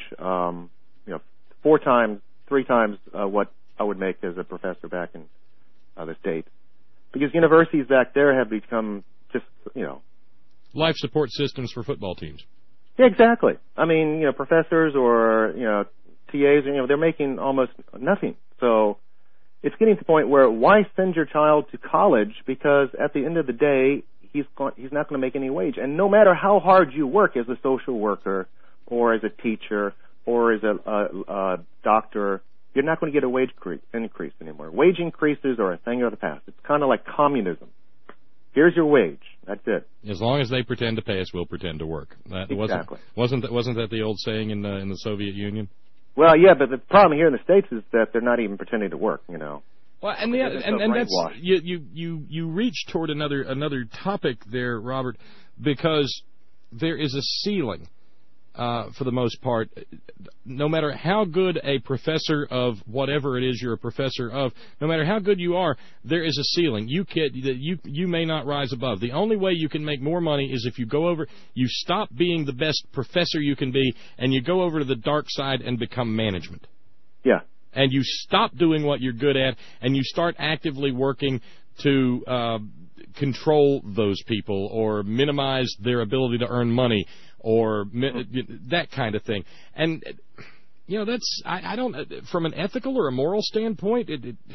3 times what I would make as a professor back in the States. Because universities back there have become just, life support systems for football teams. Yeah, exactly. Professors or, TAs, they're making almost nothing. So it's getting to the point where why send your child to college? Because at the end of the day, he's not going to make any wage. And no matter how hard you work as a social worker or as a teacher or as a doctor, you're not going to get a wage increase anymore. Wage increases are a thing of the past. It's kind of like communism. Here's your wage. That's it. As long as they pretend to pay us, we'll pretend to work. Exactly. Wasn't that the old saying in the Soviet Union? Well, yeah, but the problem here in the States is that they're not even pretending to work, Well, and that's you reach toward another topic there, Robert, because there is a ceiling for the most part. No matter how good a professor of whatever it is you're a professor of, no matter how good you are, there is a ceiling. You may not rise above. The only way you can make more money is if you stop being the best professor you can be, and you go over to the dark side and become management. Yeah. And you stop doing what you're good at, and you start actively working to control those people or minimize their ability to earn money or that kind of thing. And, that's, I don't, from an ethical or a moral standpoint,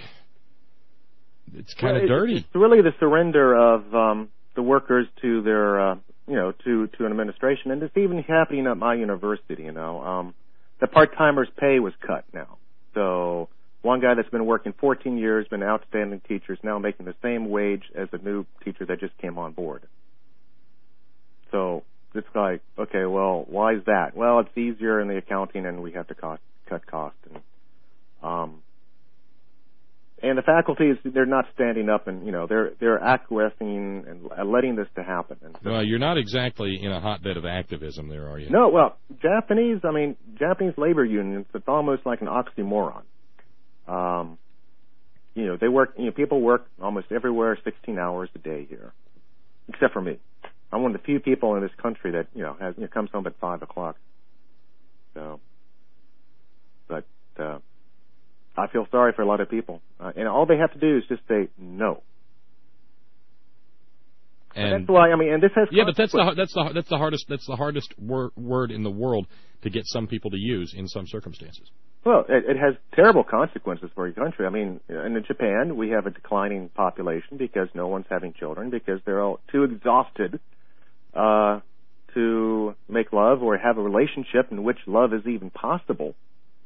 it's kind of dirty. It's really the surrender of the workers to their, to an administration. And it's even happening at my university, the part-timers' pay was cut now. So one guy that's been working 14 years, been an outstanding teacher, is now making the same wage as a new teacher that just came on board. So it's like, okay, well, why is that? Well, it's easier in the accounting, and we have to cut costs. And the faculty they're not standing up, and they're acquiescing and letting this to happen. And so, well, you're not exactly in a hotbed of activism, there, are you? No, well, Japanese labor unions. It's almost like an oxymoron. They work. People work almost everywhere 16 hours a day here, except for me. I'm one of the few people in this country that comes home at 5 o'clock. So, but. I feel sorry for a lot of people, and all they have to do is just say no. And that's why and this has but that's the hardest word in the world to get some people to use in some circumstances. Well, it has terrible consequences for your country. In Japan, we have a declining population because no one's having children because they're all too exhausted to make love or have a relationship in which love is even possible.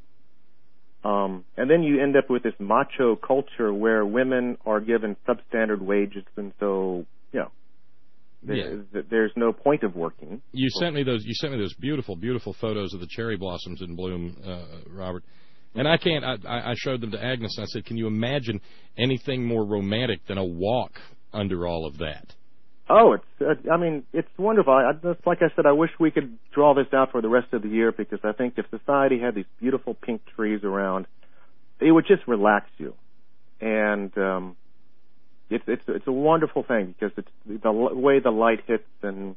And then you end up with this macho culture where women are given substandard wages, and so, There's no point of working. You sent me those beautiful, beautiful photos of the cherry blossoms in bloom, Robert. And I showed them to Agnes, and I said, can you imagine anything more romantic than a walk under all of that? Oh, it's wonderful. Just like I said, I wish we could draw this out for the rest of the year, because I think if society had these beautiful pink trees around, it would just relax you. And it's a wonderful thing, because it's the way the light hits, and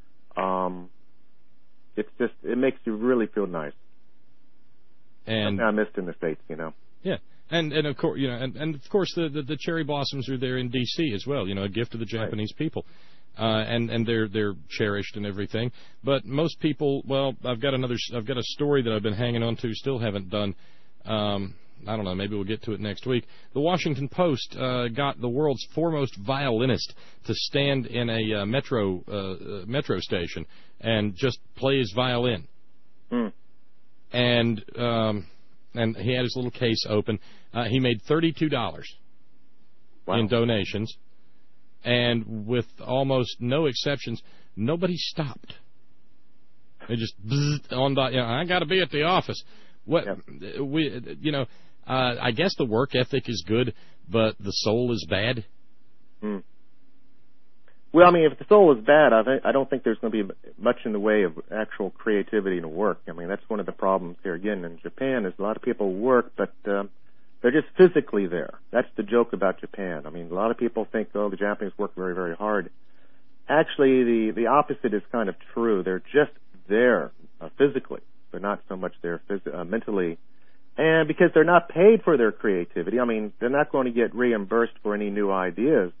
it makes you really feel nice. And something I missed in the States, Yeah. And of course, and of course the cherry blossoms are there in D.C. as well. A gift to the Japanese people, and they're cherished and everything. But most people, well, I've got a story that I've been hanging on to, still haven't done. I don't know. Maybe we'll get to it next week. The Washington Post got the world's foremost violinist to stand in a metro station and just play his violin. And he had his little case open. He made $32 in donations, and with almost no exceptions, nobody stopped. They just on. I got to be at the office. What I guess the work ethic is good, but the soul is bad. Well, I mean, if the soul is bad, I don't think there's going to be much in the way of actual creativity and work. I mean, that's one of the problems here again in Japan. Is a lot of people work, but they're just physically there. That's the joke about Japan. I mean, a lot of people think, oh, the Japanese work very, very hard. Actually, the opposite is kind of true. They're just there physically. They're not so much there mentally. And because they're not paid for their creativity, I mean, they're not going to get reimbursed for any new ideas.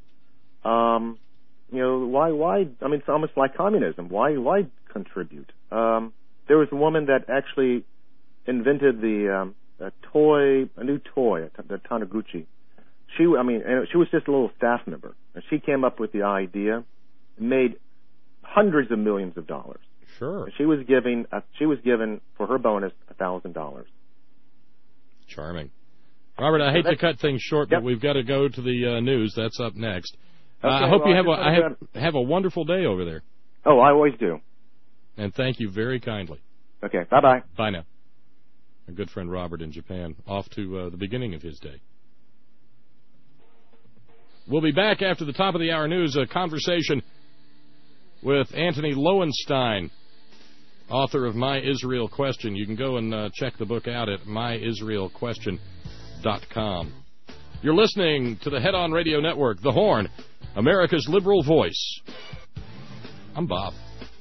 Why? I mean, it's almost like communism. Why contribute? There was a woman that actually invented a new toy, the Taniguchi. She was just a little staff member, and she came up with the idea, made hundreds of millions of dollars. Sure. And she was given for her bonus $1,000. Charming. Robert, I hate to cut things short, but we've got to go to the news. That's up next. Okay, I hope you have a wonderful day over there. Oh, I always do. And thank you very kindly. Okay, bye-bye. Bye now. Our good friend Robert in Japan, off to the beginning of his day. We'll be back after the top of the hour news, a conversation with Anthony Lowenstein, author of My Israel Question. You can go and check the book out at myisraelquestion.com. You're listening to the Head On Radio Network, The Horn, America's liberal voice. I'm Bob.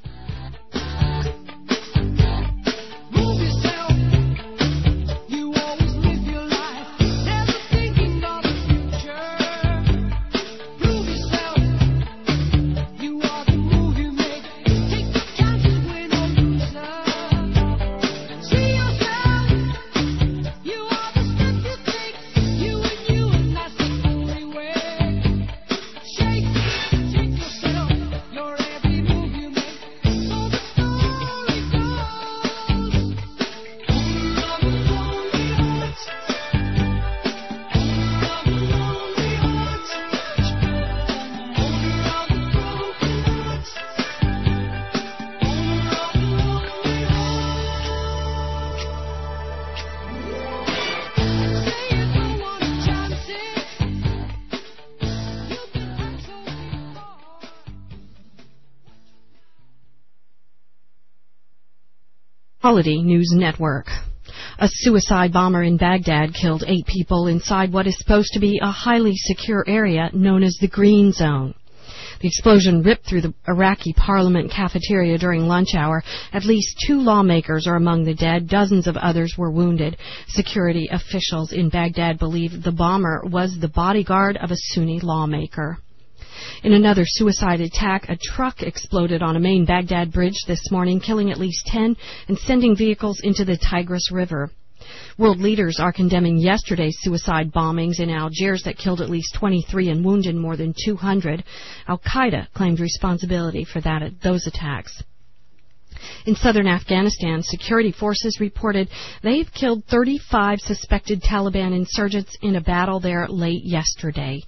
Quality News Network. A suicide bomber in Baghdad killed 8 people inside what is supposed to be a highly secure area known as the Green Zone. The explosion ripped through the Iraqi parliament cafeteria during lunch hour. At least 2 lawmakers are among the dead. Dozens of others were wounded. Security officials in Baghdad believe the bomber was the bodyguard of a Sunni lawmaker. In another suicide attack, a truck exploded on a main Baghdad bridge this morning, killing at least 10 and sending vehicles into the Tigris River. World leaders are condemning yesterday's suicide bombings in Algiers that killed at least 23 and wounded more than 200. Al-Qaeda claimed responsibility for those attacks. In southern Afghanistan, security forces reported they've killed 35 suspected Taliban insurgents in a battle there late yesterday.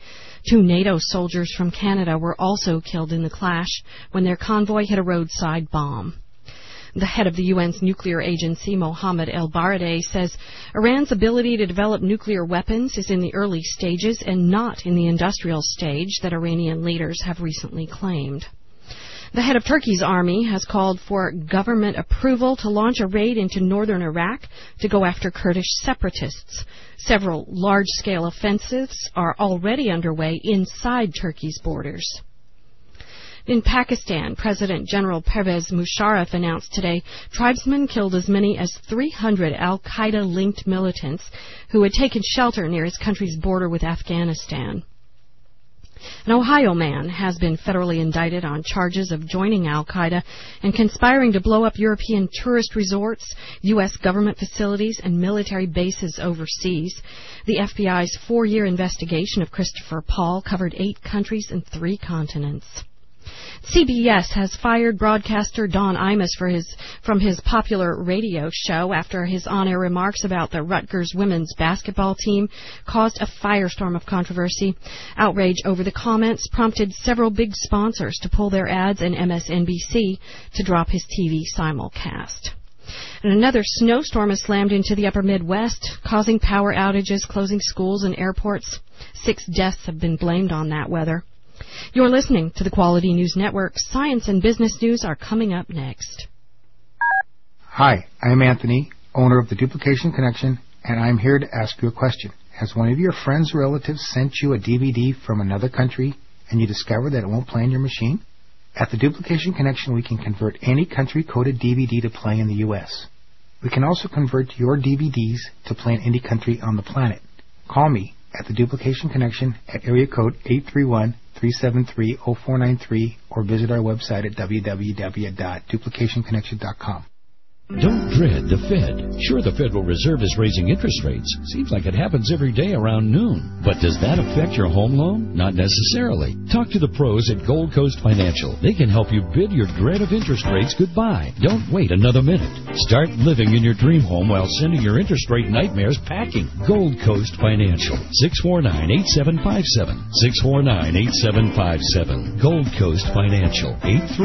2 NATO soldiers from Canada were also killed in the clash when their convoy hit a roadside bomb. The head of the UN's nuclear agency, Mohammed El-Baradei, says Iran's ability to develop nuclear weapons is in the early stages and not in the industrial stage that Iranian leaders have recently claimed. The head of Turkey's army has called for government approval to launch a raid into northern Iraq to go after Kurdish separatists. Several large-scale offensives are already underway inside Turkey's borders. In Pakistan, President General Pervez Musharraf announced today tribesmen killed as many as 300 al-Qaeda-linked militants who had taken shelter near his country's border with Afghanistan. An Ohio man has been federally indicted on charges of joining al-Qaeda and conspiring to blow up European tourist resorts, U.S. government facilities, and military bases overseas. The FBI's 4-year investigation of Christopher Paul covered 8 countries and 3 continents. CBS has fired broadcaster Don Imus from his popular radio show after his on-air remarks about the Rutgers women's basketball team caused a firestorm of controversy. Outrage over the comments prompted several big sponsors to pull their ads and MSNBC to drop his TV simulcast. And another snowstorm has slammed into the upper Midwest, causing power outages, closing schools and airports. 6 deaths have been blamed on that weather. You're listening to the Quality News Network. Science and business news are coming up next. Hi, I'm Anthony, owner of the Duplication Connection, and I'm here to ask you a question. Has one of your friends or relatives sent you a DVD from another country and you discover that it won't play in your machine? At the Duplication Connection, we can convert any country-coded DVD to play in the U.S. We can also convert your DVDs to play in any country on the planet. Call me at the Duplication Connection at area code 831-373-0493 or visit our website at www.duplicationconnection.com. Don't dread the Fed. Sure, the Federal Reserve is raising interest rates. Seems like it happens every day around noon. But does that affect your home loan? Not necessarily. Talk to the pros at Gold Coast Financial. They can help you bid your dread of interest rates goodbye. Don't wait another minute. Start living in your dream home while sending your interest rate nightmares packing. Gold Coast Financial. 649-8757. 649-8757. Gold Coast Financial.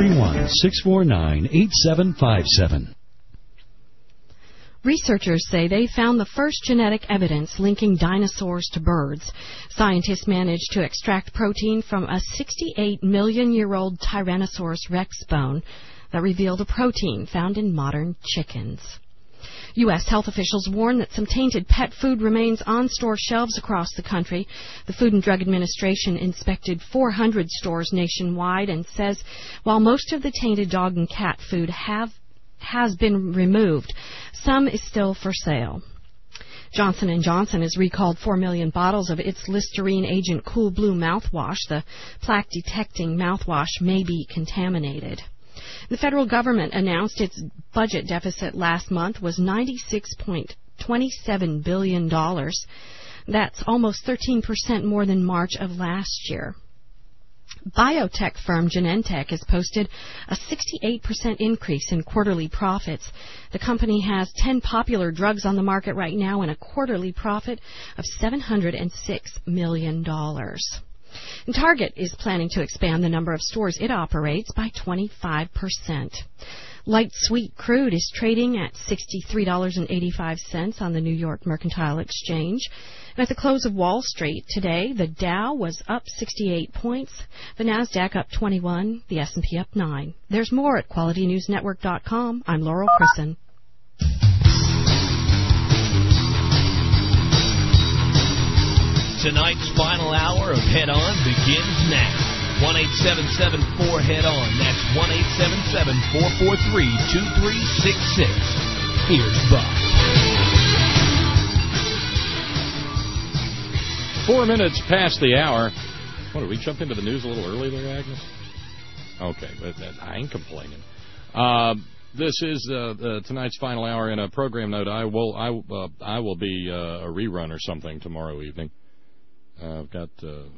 831-649-8757. Researchers say they found the first genetic evidence linking dinosaurs to birds. Scientists managed to extract protein from a 68-million-year-old Tyrannosaurus rex bone that revealed a protein found in modern chickens. U.S. health officials warn that some tainted pet food remains on store shelves across the country. The Food and Drug Administration inspected 400 stores nationwide and says while most of the tainted dog and cat food has been removed, some is still for sale. Johnson & Johnson has recalled 4 million bottles of its Listerine Agent Cool Blue mouthwash. The plaque-detecting mouthwash may be contaminated. The federal government announced its budget deficit last month was $96.27 billion. That's almost 13% more than March of last year. Biotech firm Genentech has posted a 68% increase in quarterly profits. The company has 10 popular drugs on the market right now and a quarterly profit of $706 million. And Target is planning to expand the number of stores it operates by 25%. Light sweet crude is trading at $63.85 on the New York Mercantile Exchange. And at the close of Wall Street today, the Dow was up 68 points, the Nasdaq up 21, the S&P up 9. There's more at QualityNewsNetwork.com. I'm Laurel Chrisson. Tonight's final hour of Head On begins now. 1-877-4-HEAD-ON. That's 1-877-443-2366. Here's Buck. 4 minutes past the hour. What, did we jump into the news a little early there, Agnes? Okay, but I ain't complaining. This is tonight's final hour. In a program note, I will be a rerun or something tomorrow evening. I've got a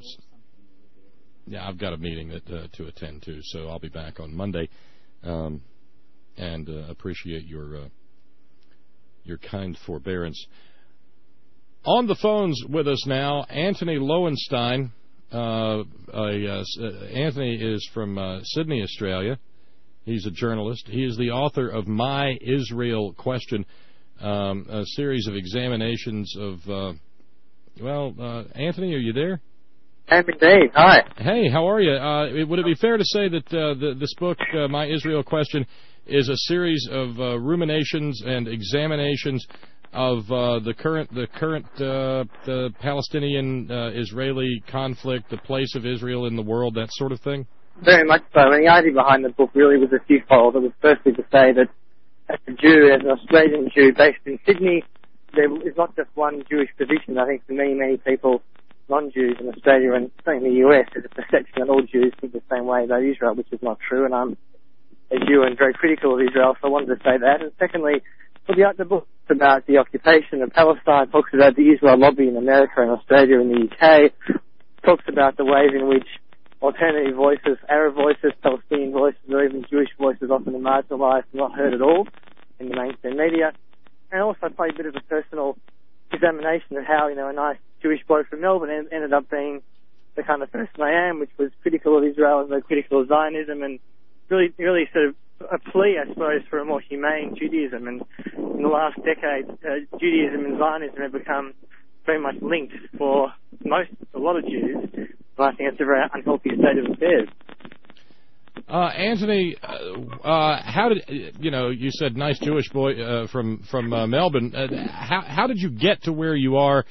meeting to attend to, so I'll be back on Monday, and appreciate your kind forbearance. On the phones with us now, Anthony Lowenstein Anthony is from Sydney, Australia. He's a journalist. He is the author of My Israel Question, a series of examinations of, Anthony, are you there? I'm indeed. Hi. Hey, how are you? Would it be fair to say that this book, My Israel Question, is a series of ruminations and examinations of the current the Palestinian-Israeli conflict, the place of Israel in the world, that sort of thing? Very much so. I mean, the idea behind the book really was a twofold. It was firstly to say that as a Jew, as an Australian Jew based in Sydney, there is not just one Jewish position. I think for many people, non-Jews in Australia and certainly the US, there's a perception that all Jews think the same way about Israel, which is not true, and I'm a Jew and very critical of Israel, so I wanted to say that. And secondly, the book talks about the occupation of Palestine, talks about the Israel lobby in America and Australia and the UK, talks about the ways in which alternative voices, Arab voices, Palestinian voices, or even Jewish voices often are marginalised and not heard at all in the mainstream media. And also I play a bit of a personal examination of how, a nice Jewish boy from Melbourne ended up being the kind of person I am, which was critical of Israel and very critical of Zionism, and really sort of a plea, I suppose, for a more humane Judaism. And in the last decade, Judaism and Zionism have become very much linked for a lot of Jews. And I think it's a very unhealthy state of affairs. Anthony, how did you said nice Jewish boy from Melbourne? How did you get to where you are?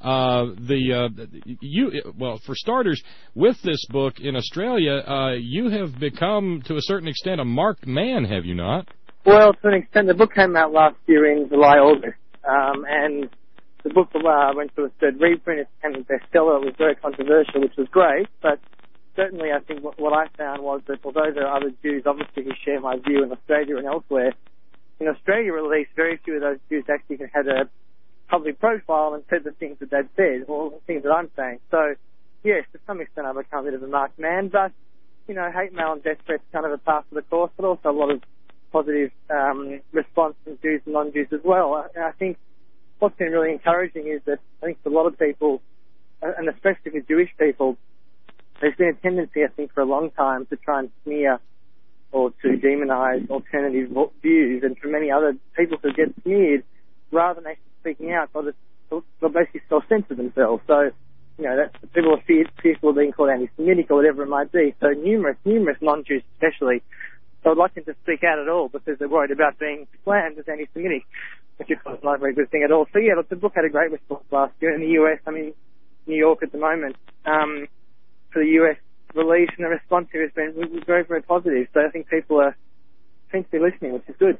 For starters, with this book in Australia, you have become to a certain extent a marked man, have you not? Well, to an extent, the book came out last year in July, August, and the book went to a third reprint. It became a bestseller. It was very controversial, which was great, but certainly I think what I found was that although there are other Jews, obviously, who share my view in Australia and elsewhere, in Australia at least, very few of those Jews actually had a public profile and said the things that they'd said, or the things that I'm saying. So, yes, to some extent I've become a bit of a marked man, but, hate mail and death threats kind of a part of the course, but also a lot of positive response from Jews and non-Jews as well. And I think what's been really encouraging is that I think for a lot of people, and especially for Jewish people, there's been a tendency, I think, for a long time to try and smear or to demonize alternative views, and for many other people to get smeared rather than actually speaking out, they'll basically self-censor themselves. So, that people are fearful of being called anti-Semitic or whatever it might be. So numerous non-Jews especially, so I'd like them to speak out at all because they're worried about being slammed as anti-Semitic, which is not a very good thing at all. So yeah, the book had a great response last year in the US. I'm in New York at the moment for the US release, and the response here has been very, very positive. So I think people seem to be listening, which is good.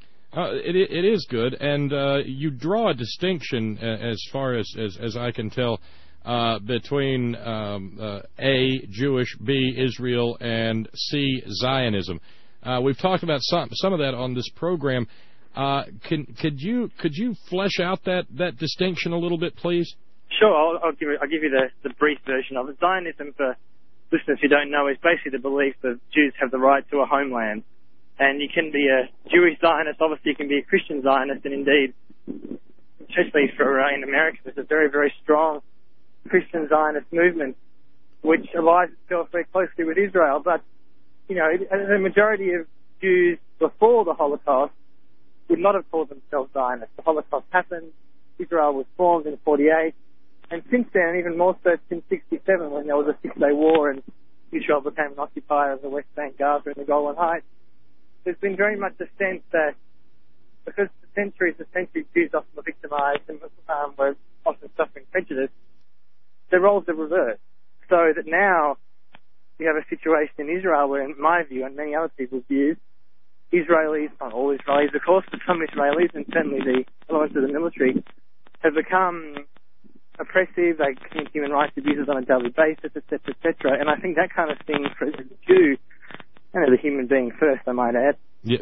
It is good, and you draw a distinction, as far as I can tell, between A, Jewish, B, Israel, and C, Zionism. We've talked about some of that on this program. Could you flesh out that distinction a little bit, please? Sure, I'll give you the brief version of it. Zionism, for listeners who don't know, is basically the belief that Jews have the right to a homeland. And you can be a Jewish Zionist, obviously you can be a Christian Zionist, and indeed, especially in America, there's a very, very strong Christian Zionist movement which allies itself very closely with Israel. But, the majority of Jews before the Holocaust would not have called themselves Zionists. The Holocaust happened, Israel was formed in 48, and since then, even more so since 67, when there was a Six-Day War and Israel became an occupier of the West Bank, Gaza, and the Golan Heights, there's been very much a sense that because for centuries Jews often were victimized and were often suffering prejudice, their roles are reversed. So that now we have a situation in Israel where, in my view and many other people's views, Israelis, not all Israelis of course, but some Israelis and certainly the elements of the military have become oppressive, they commit human rights abuses on a daily basis, etc., etc. And I think that kind of thing for a Jew, and as a human being first, I might add,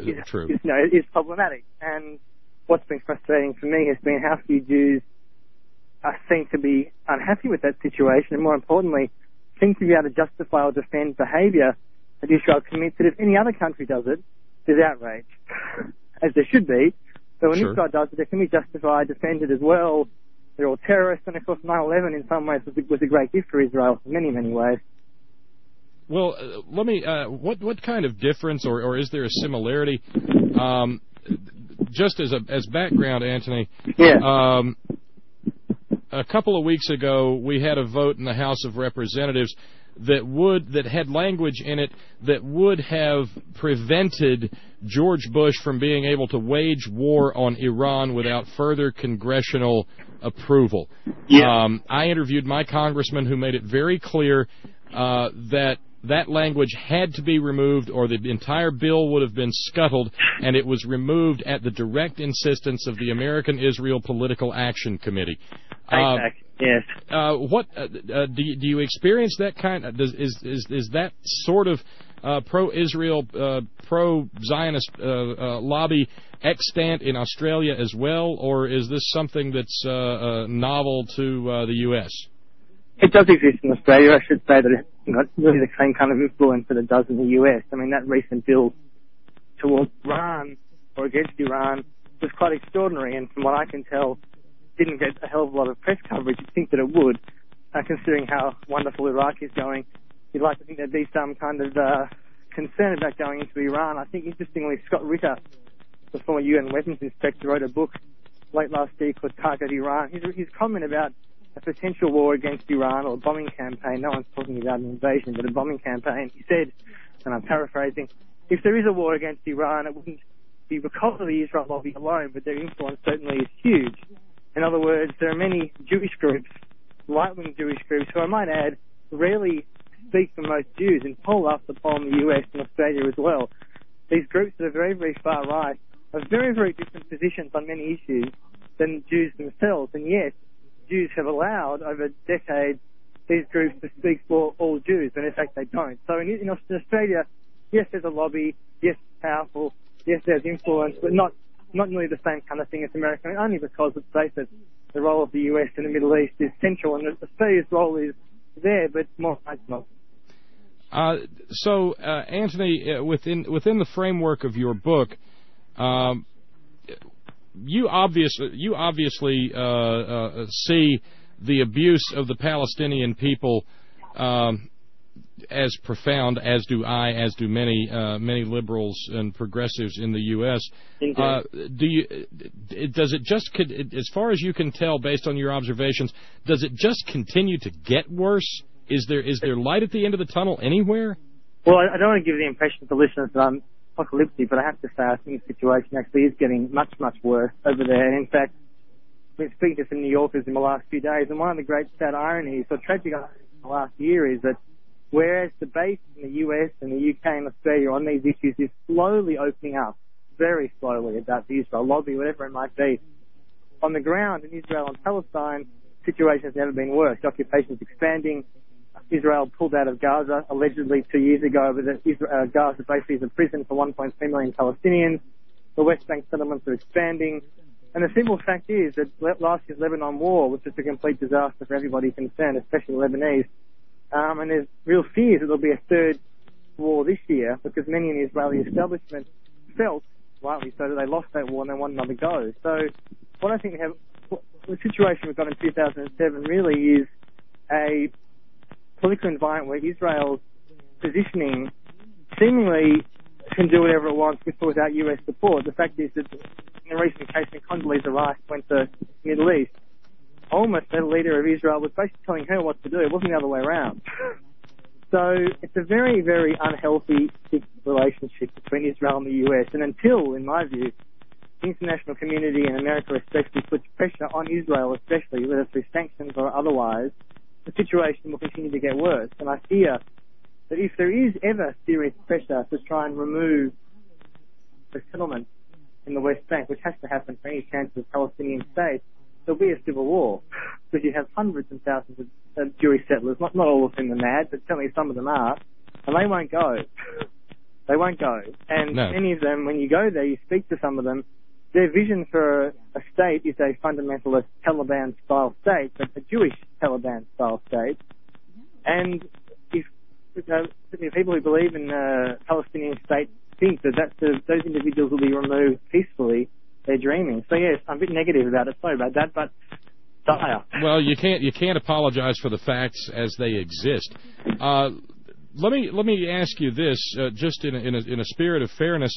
is problematic. And what's been frustrating for me has been how few Jews seem to be unhappy with that situation, and more importantly, seem to be able to justify or defend behaviour that Israel commits, that if any other country does it, there's outrage, as there should be. But when Israel does it, it can be justified, defended as well, they're all terrorists, and of course 9/11 in some ways was a great gift for Israel in many, many ways. Well, let me. What kind of difference, or is there a similarity? Just as background, Anthony. Yeah. A couple of weeks ago, we had a vote in the House of Representatives that had language in it that would have prevented George Bush from being able to wage war on Iran without further congressional approval. Yeah. I interviewed my congressman who made it very clear that language had to be removed or the entire bill would have been scuttled, and it was removed at the direct insistence of the American Israel Political Action Committee. Yes. What do you experience that kind of, is that sort of pro-Israel, pro-Zionist lobby extant in Australia as well, or is this something that's novel to the U.S.? It does exist in Australia. I should say that it's not really the same kind of influence that it does in the US. I mean, that recent bill towards Iran or against Iran was quite extraordinary, and from what I can tell, didn't get a hell of a lot of press coverage. You'd think that it would, considering how wonderful Iraq is going. You'd like to think there'd be some kind of concern about going into Iran. I think, interestingly, Scott Ritter, the former UN weapons inspector, wrote a book late last year called Target Iran. His comment about a potential war against Iran or a bombing campaign, no one's talking about an invasion, but a bombing campaign, he said, and I'm paraphrasing, if there is a war against Iran, it wouldn't be because of the Israel lobby alone, but their influence certainly is huge. In other words, there are many Jewish groups, right-wing Jewish groups, who I might add, rarely speak for most Jews, and poll after poll in the US and Australia as well. These groups that are very, very far right have very, very different positions on many issues than Jews themselves, and yet Jews have allowed over decades these groups to speak for all Jews, and in fact they don't. So in Australia, yes, there's a lobby, yes, it's powerful, yes, there's influence, but not really the same kind of thing as America, I mean, only because, let's face it, the role of the US in the Middle East is central, and Australia's role is there, but more marginal. So, Anthony, within the framework of your book, you obviously see the abuse of the Palestinian people as profound, as do I, as do many liberals and progressives in the U.S. Does it just, as far as you can tell, based on your observations, does it just continue to get worse? Is there light at the end of the tunnel anywhere? Well, I don't want to give the impression to listeners that I'm apocalyptic, but I have to say I think the situation actually is getting much, much worse over there. And in fact, I've been speaking to some New Yorkers in the last few days, and one of the great sad ironies, or tragic ironies in the last year, is that whereas debate in the US and the UK and Australia on these issues is slowly opening up, very slowly, about the Israel lobby, whatever it might be, on the ground in Israel and Palestine, the situation has never been worse. The occupation is expanding. Israel pulled out of Gaza allegedly 2 years ago, but Gaza basically is a prison for 1.3 million Palestinians. The West Bank settlements are expanding. And the simple fact is that last year's Lebanon war was just a complete disaster for everybody concerned, especially the Lebanese. And there's real fears that there'll be a third war this year because many in the Israeli establishment felt, rightly so, that they lost that war and they want another go. So what I think the situation we've got in 2007 really is a political environment where Israel's positioning seemingly can do whatever it wants with or without US support. The fact is that in the recent case when Condoleezza Rice went to the Middle East, almost the leader of Israel was basically telling her what to do. It wasn't the other way around. So it's a very, very unhealthy relationship between Israel and the US. And until, in my view, the international community and America especially puts pressure on Israel, especially whether through sanctions or otherwise, the situation will continue to get worse. And I fear that if there is ever serious pressure to try and remove the settlement in the West Bank, which has to happen for any chance of a Palestinian state, there'll be a civil war. Because you have hundreds and thousands of Jewish settlers, not all of them are mad, but certainly some of them are, and they won't go. They won't go. And many of them, when you go there, you speak to some of them, their vision for a state is a fundamentalist Taliban-style state, but a Jewish Taliban-style state. And if people who believe in a Palestinian state think that those individuals will be removed peacefully, they're dreaming. So yes, I'm a bit negative about it, sorry about that, but dire. Well, you can't apologize for the facts as they exist. Let me ask you this, just in a spirit of fairness.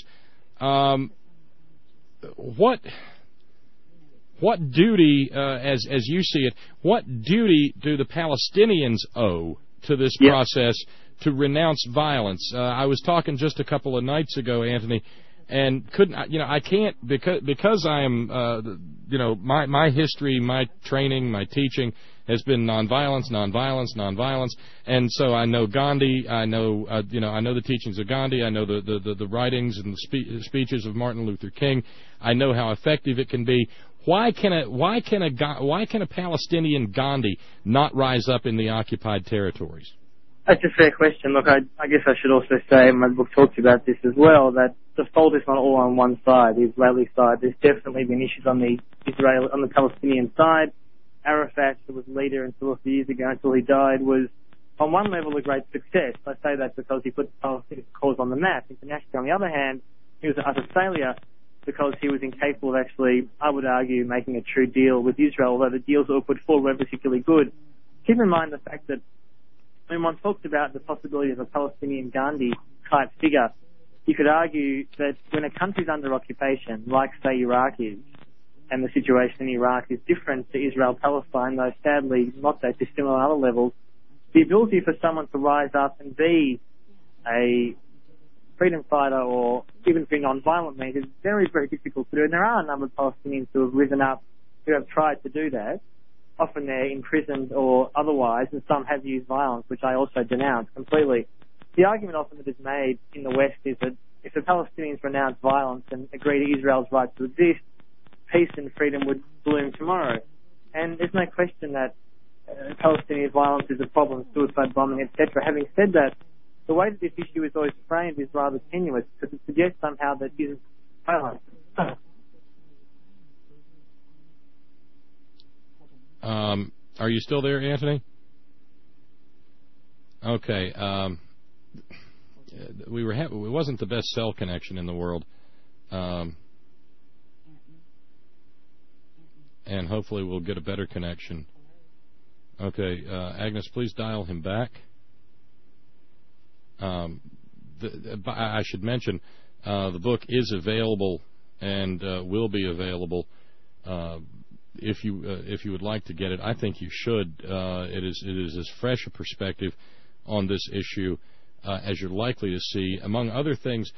What duty, as you see it, what duty do the Palestinians owe to this process to renounce violence? I was talking just a couple of nights ago, Anthony, and I can't, because I am, my history, my training, my teaching has been nonviolence, and so I know Gandhi, I know the teachings of Gandhi, I know the writings and the speeches of Martin Luther King, I know how effective it can be. Why can a Palestinian Gandhi not rise up in the occupied territories? That's a fair question. Look, I guess I should also say, and my book talks about this as well, that the fault is not all on one side, the Israeli side. There's definitely been issues on the Palestinian side. Arafat, who was leader until a few years ago, until he died, was on one level a great success. I say that because he put the Palestinian cause on the map internationally. On the other hand, he was an utter failure because he was incapable of actually, I would argue, making a true deal with Israel, although the deals that were put forward weren't particularly good. Keep in mind the fact that when one talks about the possibility of a Palestinian Gandhi-type figure, you could argue that when a country's under occupation, like, say, Iraq is, and the situation in Iraq is different to Israel-Palestine, though sadly not that dissimilar on other levels, the ability for someone to rise up and be a freedom fighter or even through non-violent means is very, very difficult to do. And there are a number of Palestinians who have risen up, who have tried to do that. Often they're imprisoned or otherwise, and some have used violence, which I also denounce completely. The argument often that is made in the West is that if the Palestinians renounce violence and agree to Israel's right to exist, peace and freedom would bloom tomorrow. And there's no question that Palestinian violence is a problem, suicide bombing, etc. Having said that, the way that this issue is always framed is rather tenuous, because it suggests somehow that it is violence. Are you still there, Anthony? Okay. It wasn't the best cell connection in the world. And hopefully we'll get a better connection. Okay, Agnes, please dial him back. I should mention the book is available and will be available. If you would like to get it, I think you should. It is as fresh a perspective on this issue as you're likely to see. Among other things,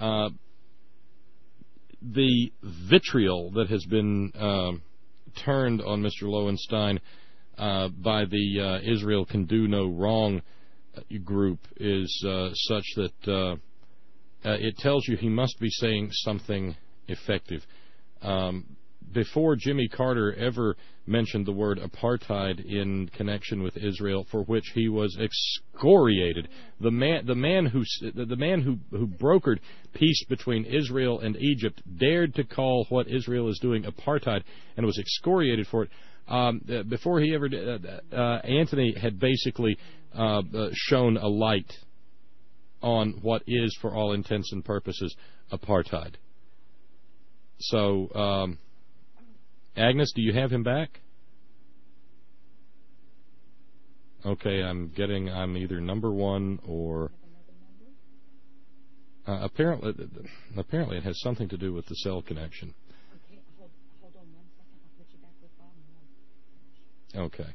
the vitriol that has been turned on Mr. Lowenstein by the Israel Can Do No Wrong group is such that it tells you he must be saying something effective. Before Jimmy Carter ever mentioned the word apartheid in connection with Israel, for which he was excoriated, the man who brokered peace between Israel and Egypt dared to call what Israel is doing apartheid and was excoriated for it. Before he ever did, Anthony had basically shone a light on what is, for all intents and purposes, apartheid. So, Agnes, do you have him back? Okay, I'm either number one or apparently it has something to do with the cell connection. Okay, hold on 1 second. I'll put you back with Bob. Okay.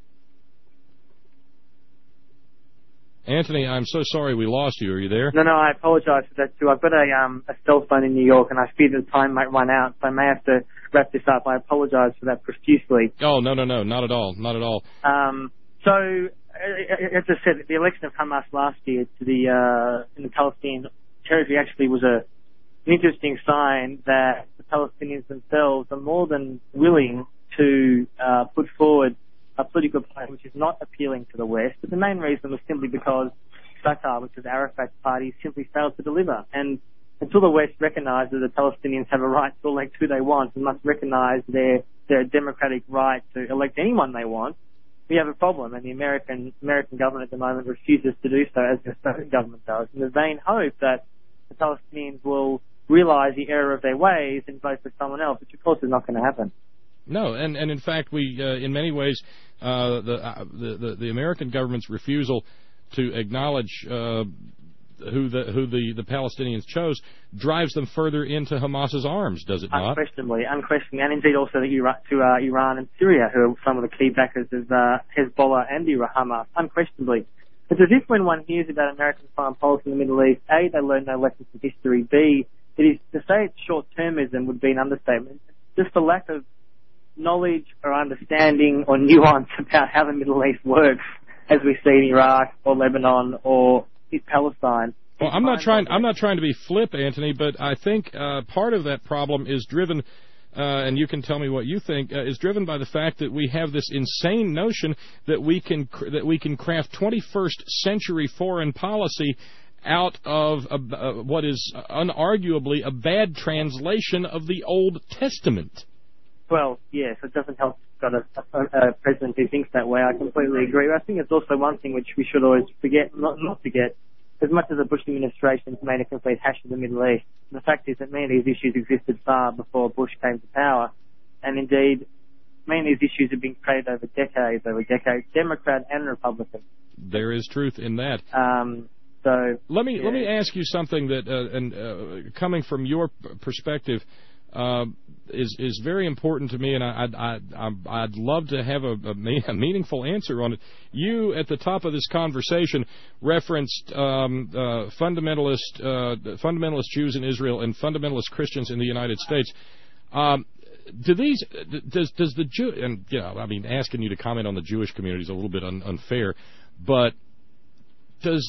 Anthony, I'm so sorry we lost you. Are you there? No, I apologize for that too. I've got a cell phone in New York, and I fear the time might run out, so I may have to wrap this up. I apologize for that profusely. Oh, no, not at all. So, as I said, the election of Hamas last year to in the Palestinian territory actually was an interesting sign that the Palestinians themselves are more than willing to put forward a political plan which is not appealing to the West. But the main reason was simply because Fatah, which is Arafat's party, simply failed to deliver. And until the West recognises that the Palestinians have a right to elect who they want and must recognise their democratic right to elect anyone they want, we have a problem. And the American government at the moment refuses to do so, as the Australian government does, in the vain hope that the Palestinians will realise the error of their ways and vote for someone else, which of course is not going to happen. No, and in fact, we in many ways the American government's refusal to acknowledge who the Palestinians chose drives them further into Hamas's arms, does it not? Unquestionably, and indeed also to Iran and Syria, who are some of the key backers of Hezbollah and Hamas. Unquestionably. It's as if when one hears about American foreign policy in the Middle East, A, they learn no lessons from history, B, it is to say it's short-termism would be an understatement. Just the lack of knowledge or understanding or nuance about how the Middle East works, as we see in Iraq or Lebanon or Palestine. Well, I'm not trying to be flip, Anthony, but I think part of that problem is driven, and you can tell me what you think, is driven by the fact that we have this insane notion that we can craft 21st century foreign policy out of what is unarguably a bad translation of the Old Testament. Well, yes, it doesn't help. Got a president who thinks that way. I completely agree. I think it's also one thing which we should always forget, not forget. As much as the Bush administration has made a complete hash of the Middle East, the fact is that many of these issues existed far before Bush came to power, and indeed, many of these issues have been created over decades, Democrat and Republican. There is truth in that. So let me ask you something that, coming from your perspective, is very important to me, and I'd love to have a meaningful answer on it. You, at the top of this conversation, referenced fundamentalist Jews in Israel and fundamentalist Christians in the United States. Does the Jew, and I mean, asking you to comment on the Jewish community is a little bit unfair, but do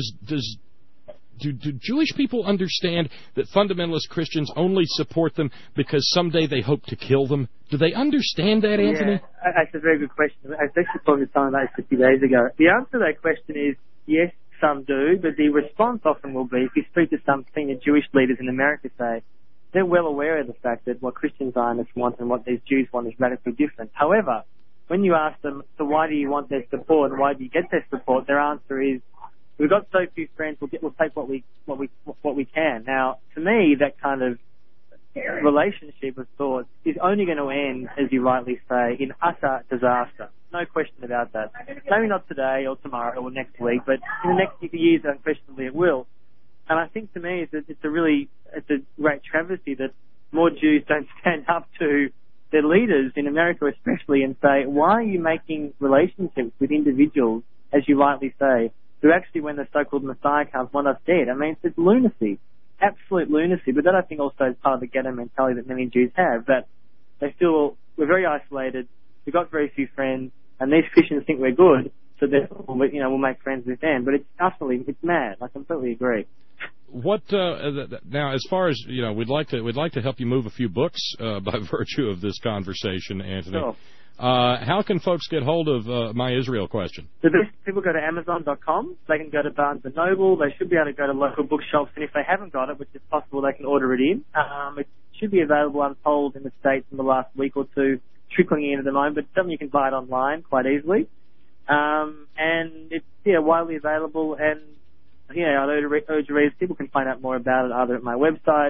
Jewish people understand that fundamentalist Christians only support them because someday they hope to kill them? Do they understand that, Anthony? Yeah, that's a very good question. I was actually talking to someone about 50 days ago. The answer to that question is yes, some do, but the response often will be, if you speak to some senior Jewish leaders in America, say, they're well aware of the fact that what Christian Zionists want and what these Jews want is radically different. However, when you ask them, so why do you want their support and why do you get their support, their answer is, we've got so few friends, we'll take what we can. Now, to me, that kind of relationship of thought is only going to end, as you rightly say, in utter disaster. No question about that. Maybe not today or tomorrow or next week, but in the next few years, unquestionably it will. And I think to me it's a great travesty that more Jews don't stand up to their leaders in America especially and say, why are you making relationships with individuals, as you rightly say, who actually, when the so-called Messiah comes, want us dead? I mean, it's lunacy, absolute lunacy. But that, I think, also is part of the ghetto mentality that many Jews have, that they feel we're very isolated, we've got very few friends, and these Christians think we're good, so therefore, we'll make friends with them. But it's mad. I completely agree. What now? As far as we'd like to help you move a few books by virtue of this conversation, Anthony. Sure. How can folks get hold of My Israel Question? The best people go to Amazon.com. They can go to Barnes & Noble. They should be able to go to local bookshops. And if they haven't got it, which is possible, they can order it in. It should be available, I'm told, in the States in the last week or two, trickling in at the moment. But something you can buy it online quite easily. And it's widely available. And I'd urge readers, people can find out more about it either at my website,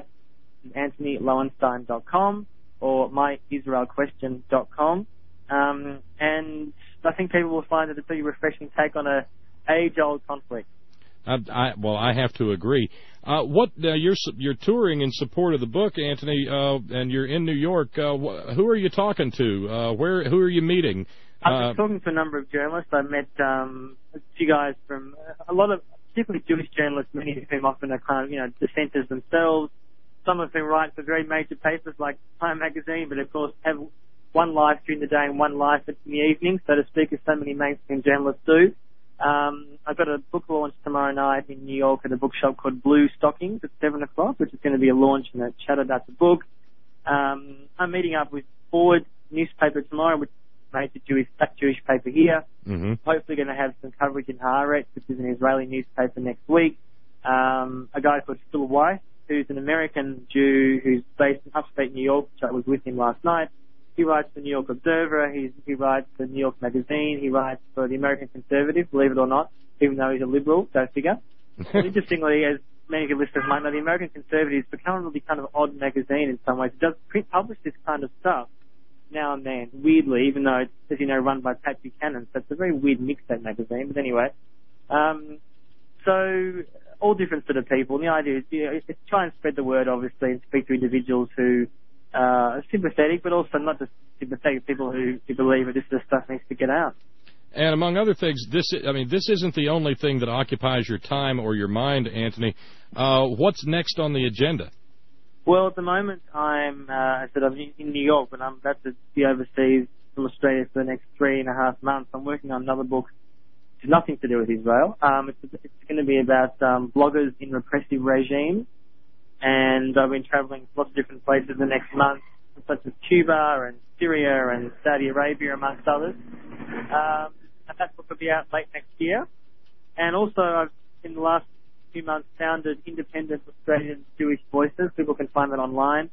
AnthonyLowenstein.com, or myisraelquestion.com. And I think people will find that it's a pretty refreshing take on a age-old conflict. I have to agree. You're touring in support of the book, Anthony, and you're in New York. Who are you talking to? Who are you meeting? I've been talking to a number of journalists. I've met a few guys from a lot of, particularly Jewish journalists, many of whom often are kind of, dissenters themselves. Some of whom write for very major papers like Time Magazine, but of course have one life during the day and one life in the evening, so to speak, as so many mainstream journalists do. I've got a book launch tomorrow night in New York at a bookshop called Blue Stockings at 7 o'clock, which is going to be a launch and a chat about the book. I'm meeting up with Forward newspaper tomorrow, which is a major Jewish paper here. Mm-hmm. Hopefully going to have some coverage in Haaretz, which is an Israeli newspaper, next week. A guy called Phil Weiss, who's an American Jew who's based in upstate New York, which I was with him last night. He writes for the New York Observer, he writes for New York Magazine, he writes for the American Conservative, believe it or not, even though he's a liberal, go figure. And interestingly, as many of your listeners might know, the American Conservative has become a really kind of odd magazine in some ways. It does publish this kind of stuff, now and then, weirdly, even though it's, as you know, run by Pat Buchanan, so it's a very weird mixtape magazine. But anyway, so all different sort of people. And the idea is, you know, is to try and spread the word, obviously, and speak to individuals who are sympathetic, but also not just sympathetic, people who believe that this sort of stuff needs to get out. And among other things, this isn't the only thing that occupies your time or your mind, Anthony. What's next on the agenda? Well, at the moment, I'm in New York, but I'm about to be overseas from Australia for the next 3.5 months. I'm working on another book which has nothing to do with Israel. It's going to be about bloggers in repressive regimes, and I've been traveling to lots of different places the next month, such as Cuba and Syria and Saudi Arabia, amongst others. And that book will be out late next year. And also, I've, in the last few months, founded Independent Australian Jewish Voices. People can find that online,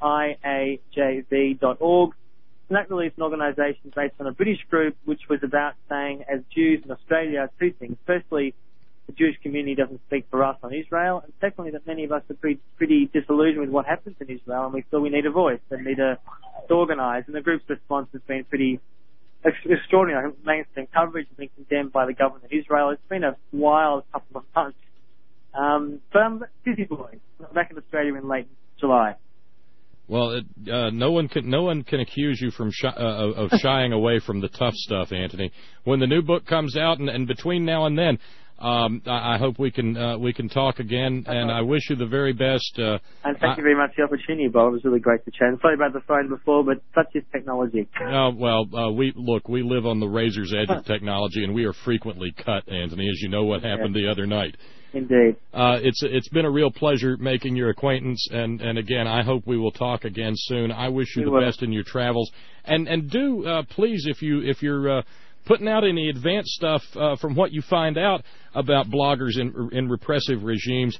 iajv.org. And that really is an organisation based on a British group which was about saying, as Jews in Australia, two things. Firstly, the Jewish community doesn't speak for us on Israel. And secondly, that many of us are pretty disillusioned with what happens in Israel, and we feel we need a voice and need to organise. And the group's response has been pretty extraordinary. Mainstream coverage has been condemned by the government of Israel. It's been a wild couple of months. But I'm a busy boy. I'm back in Australia in late July. Well, no one can accuse you from of shying away from the tough stuff, Anthony. When the new book comes out, and between now and then, I hope we can talk again, and I wish you the very best. And thank you very much for the opportunity, Bob. It was really great to chat. And sorry about the phone before, but such is technology. We live on the razor's edge of technology, and we are frequently cut, Anthony, as you know what happened the other night. Indeed. It's been a real pleasure making your acquaintance, and again, I hope we will talk again soon. I wish you the best in your travels, and do please, if you're putting out any advanced stuff from what you find out about bloggers in repressive regimes,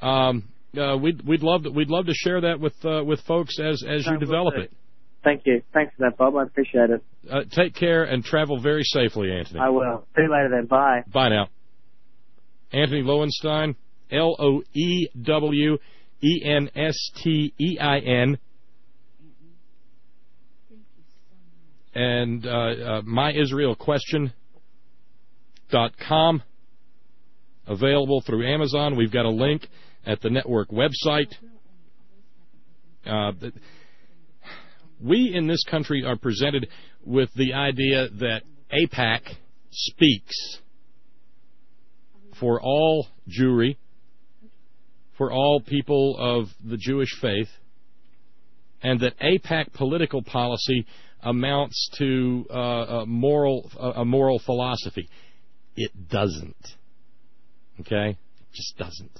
we'd love to share that with folks as you develop it. Thank you. Thanks for that, Bob. I appreciate it. Take care and travel very safely, Anthony. I will. See you later then. Bye. Bye now. Anthony Lowenstein, Loewenstein, and myisraelquestion.com, available through Amazon. We've got a link at the network website. We in this country are presented with the idea that AIPAC speaks for all Jewry, for all people of the Jewish faith, and that AIPAC political policy amounts to a moral philosophy. It doesn't. Okay? It just doesn't.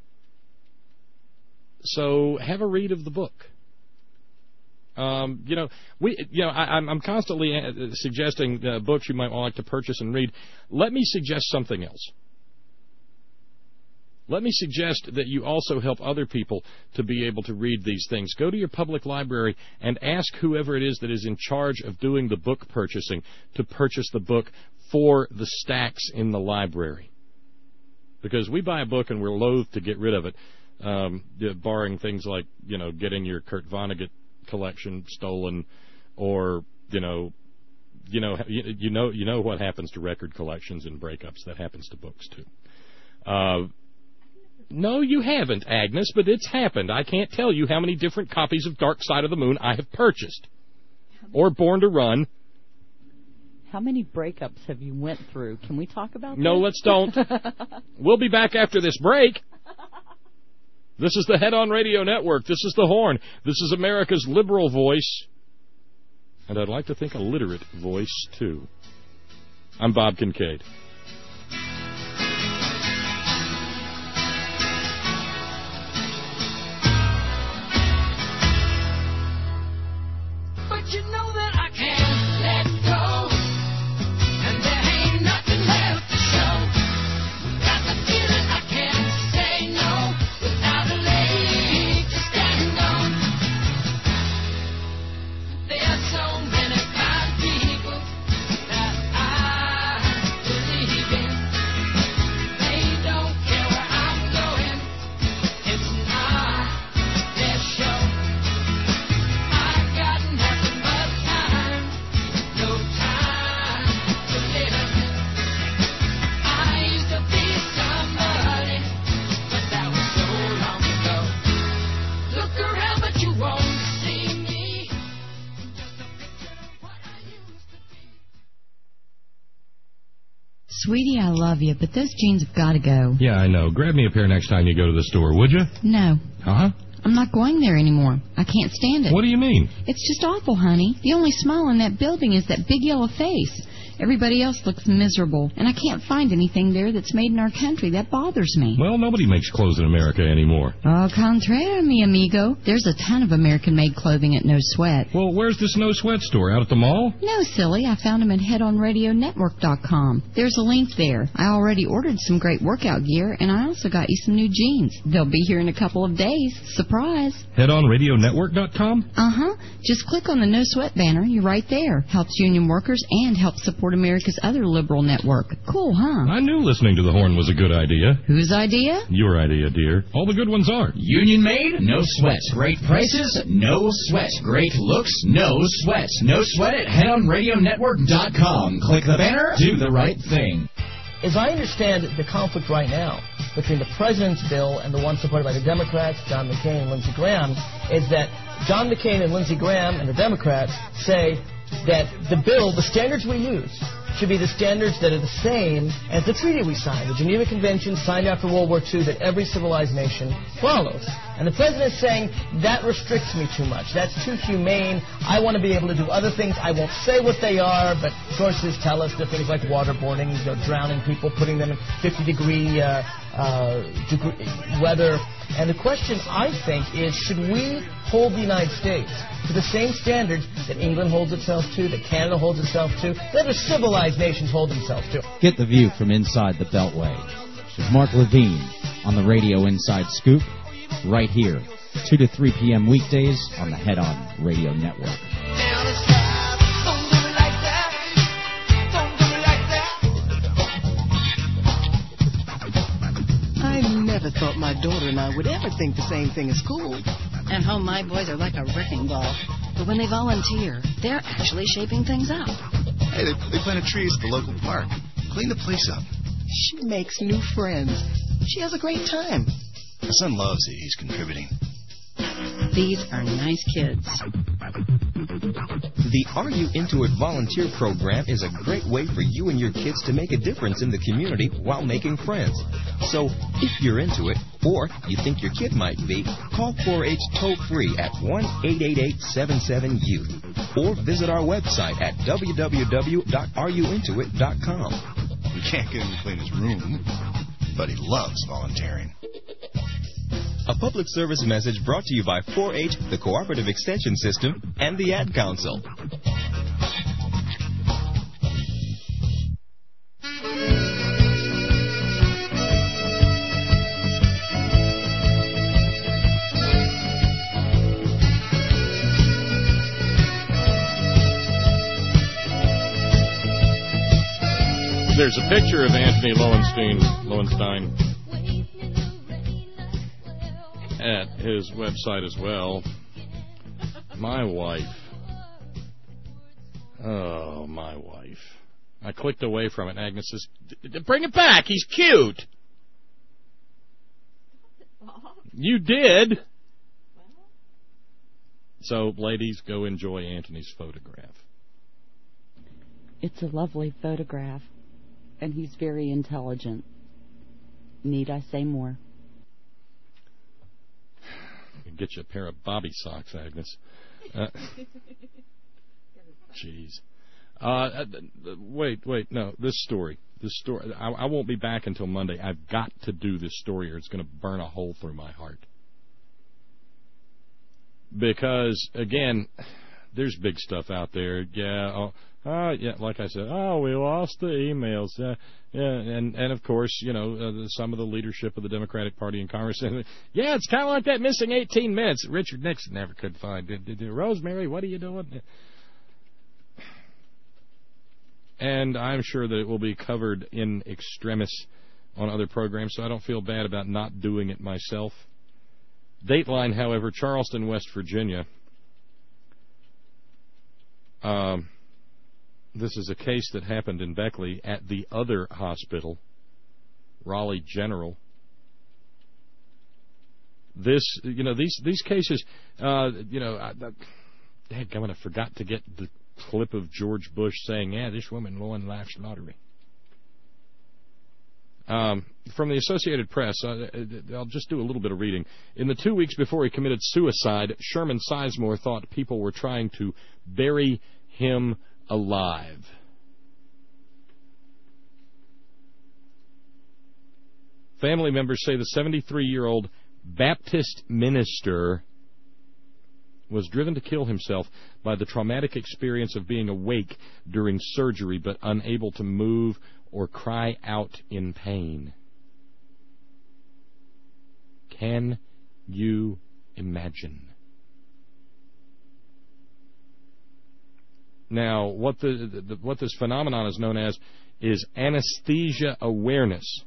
So have a read of the book. I'm constantly suggesting books you might like to purchase and read. Let me suggest something else. Let me suggest that you also help other people to be able to read these things. Go to your public library and ask whoever it is that is in charge of doing the book purchasing to purchase the book for the stacks in the library. Because we buy a book and we're loath to get rid of it, barring things like, getting your Kurt Vonnegut collection stolen, or you know what happens to record collections and breakups. That happens to books too. No, you haven't, Agnes, but it's happened. I can't tell you how many different copies of Dark Side of the Moon I have purchased, or Born to Run. How many breakups have you went through? Can we talk about that? No, let's don't. We'll be back after this break. This is the Head On Radio Network. This is the Horn. This is America's liberal voice. And I'd like to think a literate voice, too. I'm Bob Kincaid. But you know that I can't let go, and there ain't nothing left to show. Got the feeling I can't say no without a leg to stand on. There are so many fine people that I believe. Sweetie, I love you, but those jeans have got to go. Yeah, I know. Grab me a pair next time you go to the store, would you? No. Huh? I'm not going there anymore. I can't stand it. What do you mean? It's just awful, honey. The only smile in that building is that big yellow face. Everybody else looks miserable, and I can't find anything there that's made in our country. That bothers me. Well, nobody makes clothes in America anymore. Au contraire, mi amigo. There's a ton of American-made clothing at No Sweat. Well, where's this No Sweat store? Out at the mall? No, silly. I found them at headonradionetwork.com. There's a link there. I already ordered some great workout gear, and I also got you some new jeans. They'll be here in a couple of days. Surprise. Headonradionetwork.com? Uh-huh. Just click on the No Sweat banner. You're right there. Helps union workers and helps support America's other liberal network. Cool, huh? I knew listening to the horn was a good idea. Whose idea? Your idea, dear. All the good ones are. Union made? No sweat. Great prices? No sweat. Great looks? No sweat. No sweat at headonradionetwork.com. Click the banner. Do the right thing. As I understand the conflict right now between the president's bill and the one supported by the Democrats, John McCain and Lindsey Graham, is that John McCain and Lindsey Graham and the Democrats say that the bill, the standards we use, should be the standards that are the same as the treaty we signed, the Geneva Convention signed after World War II that every civilized nation follows. And the president's saying, that restricts me too much. That's too humane. I want to be able to do other things. I won't say what they are, but sources tell us they're things like waterboarding, drowning people, putting them in 50-degree weather. And the question, I think, is should we hold the United States to the same standards that England holds itself to, that Canada holds itself to, that other civilized nations hold themselves to? Get the view from inside the Beltway with Mark Levine on the Radio Inside Scoop, right here, 2 to 3 p.m. weekdays on the Head On Radio Network. I never thought my daughter and I would ever think the same thing as cool. And how my boys are like a wrecking ball. But when they volunteer, they're actually shaping things up. Hey, they planted trees at the local park. Clean the place up. She makes new friends. She has a great time. My son loves it. He's contributing. These are nice kids. The Are You Into It volunteer program is a great way for you and your kids to make a difference in the community while making friends. So, if you're into it, or you think your kid might be, call 4-H toll-free at 1-888-77-YOUTH or visit our website at www.areyouintoit.com. We can't get him to clean his room, but he loves volunteering. A public service message brought to you by 4-H, the Cooperative Extension System, and the Ad Council. There's a picture of Anthony Lowenstein at his website as well. My wife. Oh, my wife. I clicked away from it. Agnes says, bring it back. He's cute. You did. So, ladies, go enjoy Anthony's photograph. It's a lovely photograph, and he's very intelligent. Need I say more? Get you a pair of bobby socks, Agnes. Jeez. Wait, no, this story. I won't be back until Monday. I've got to do this story or it's going to burn a hole through my heart. Because, again, there's big stuff out there. Yeah, like I said, we lost the emails. And of course, some of the leadership of the Democratic Party in Congress said, yeah, it's kind of like that missing 18 minutes Richard Nixon never could find. Rosemary, what are you doing? And I'm sure that it will be covered in extremis on other programs, so I don't feel bad about not doing it myself. Dateline, however, Charleston, West Virginia. This is a case that happened in Beckley at the other hospital, Raleigh General. These cases, dadgummit, I forgot to get the clip of George Bush saying, this woman won life's lottery. From the Associated Press, I'll just do a little bit of reading. In the 2 weeks before he committed suicide, Sherman Sizemore thought people were trying to bury him alive. Family members say the 73-year-old Baptist minister was driven to kill himself by the traumatic experience of being awake during surgery but unable to move or cry out in pain. Can you imagine? Now, what this phenomenon is known as is anesthesia awareness.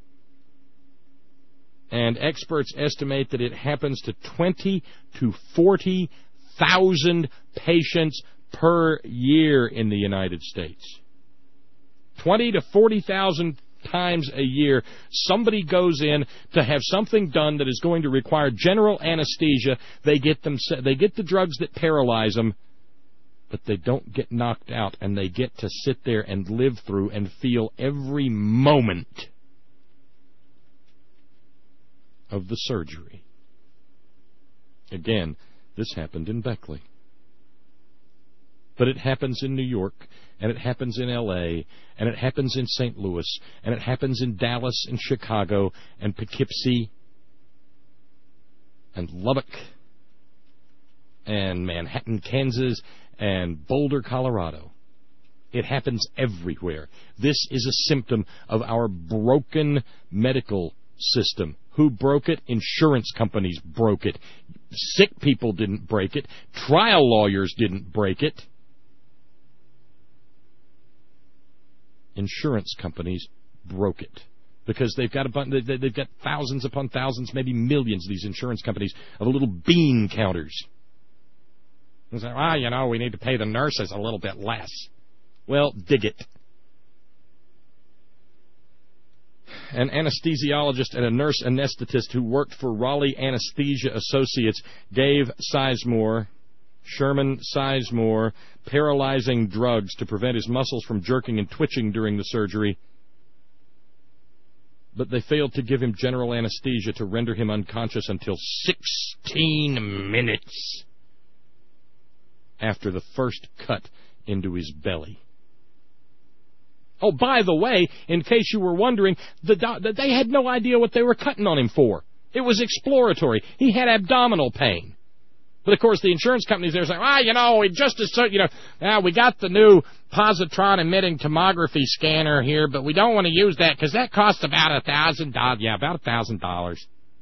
And experts estimate that it happens to 20 to 40,000 patients per year in the United States. 20 to 40,000 times a year, somebody goes in to have something done that is going to require general anesthesia. They get the drugs that paralyze them, but they don't get knocked out, and they get to sit there and live through and feel every moment of the surgery. Again, this happened in Beckley. But it happens in New York, and it happens in L.A., and it happens in St. Louis, and it happens in Dallas and Chicago and Poughkeepsie and Lubbock and Manhattan, Kansas, and Boulder, Colorado. It happens everywhere. This is a symptom of our broken medical system. Who broke it? Insurance companies broke it. Sick people didn't break it. Trial lawyers didn't break it. Insurance companies broke it because they've got thousands upon thousands, maybe millions of these insurance companies of little bean counters. They say, we need to pay the nurses a little bit less. Well, dig it. An anesthesiologist and a nurse anesthetist who worked for Raleigh Anesthesia Associates gave Sherman Sizemore, paralyzing drugs to prevent his muscles from jerking and twitching during the surgery. But they failed to give him general anesthesia to render him unconscious until 16 minutes after the first cut into his belly. Oh, by the way, in case you were wondering, they had no idea what they were cutting on him for. It was exploratory. He had abdominal pain. But, of course, the insurance companies, they're saying, we got the new positron emitting tomography scanner here, but we don't want to use that because that costs about $1,000. Yeah, about $1,000.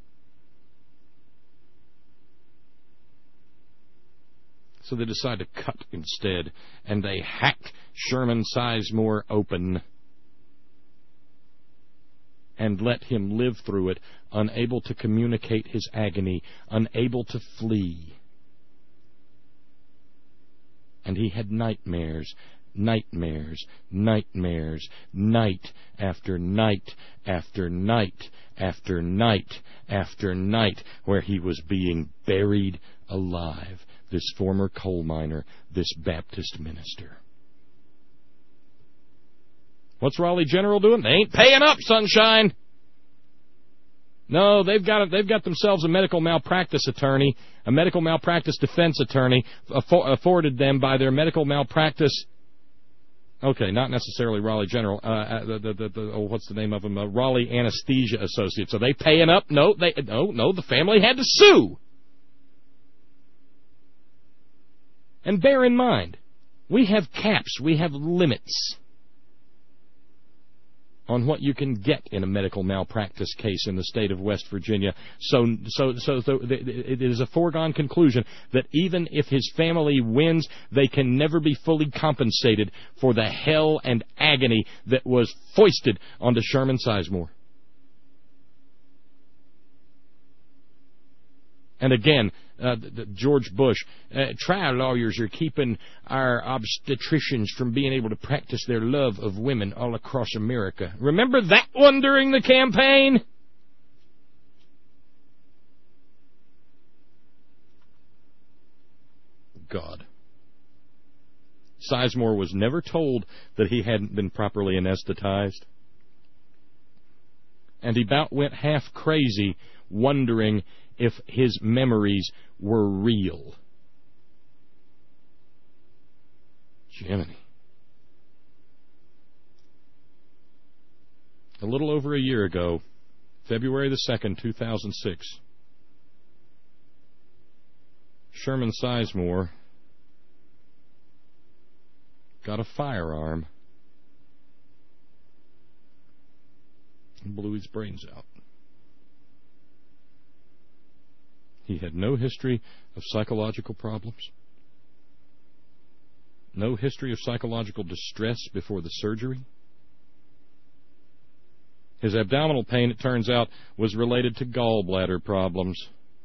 So they decide to cut instead, and they hack Sherman Sizemore open and let him live through it, unable to communicate his agony, unable to flee. And he had nightmares, night after night after night after night after night, where he was being buried alive. This former coal miner, this Baptist minister. What's Raleigh General doing? They ain't paying up, sunshine. No, they've got themselves a medical malpractice attorney, a medical malpractice defense attorney afforded them by their medical malpractice. Okay, not necessarily Raleigh General. What's the name of them? Raleigh Anesthesia Associates. Are they paying up? No. The family had to sue. And bear in mind, we have caps, we have limits on what you can get in a medical malpractice case in the state of West Virginia. So it is a foregone conclusion that even if his family wins, they can never be fully compensated for the hell and agony that was foisted onto Sherman Sizemore. And again, George Bush, trial lawyers are keeping our obstetricians from being able to practice their love of women all across America. Remember that one during the campaign? God. Sizemore was never told that he hadn't been properly anesthetized. And he about went half crazy, wondering if his memories were real. Jiminy. A little over a year ago, February the 2nd, 2006, Sherman Sizemore got a firearm and blew his brains out. He had no history of psychological problems, no history of psychological distress before the surgery. His abdominal pain, it turns out, was related to gallbladder problems.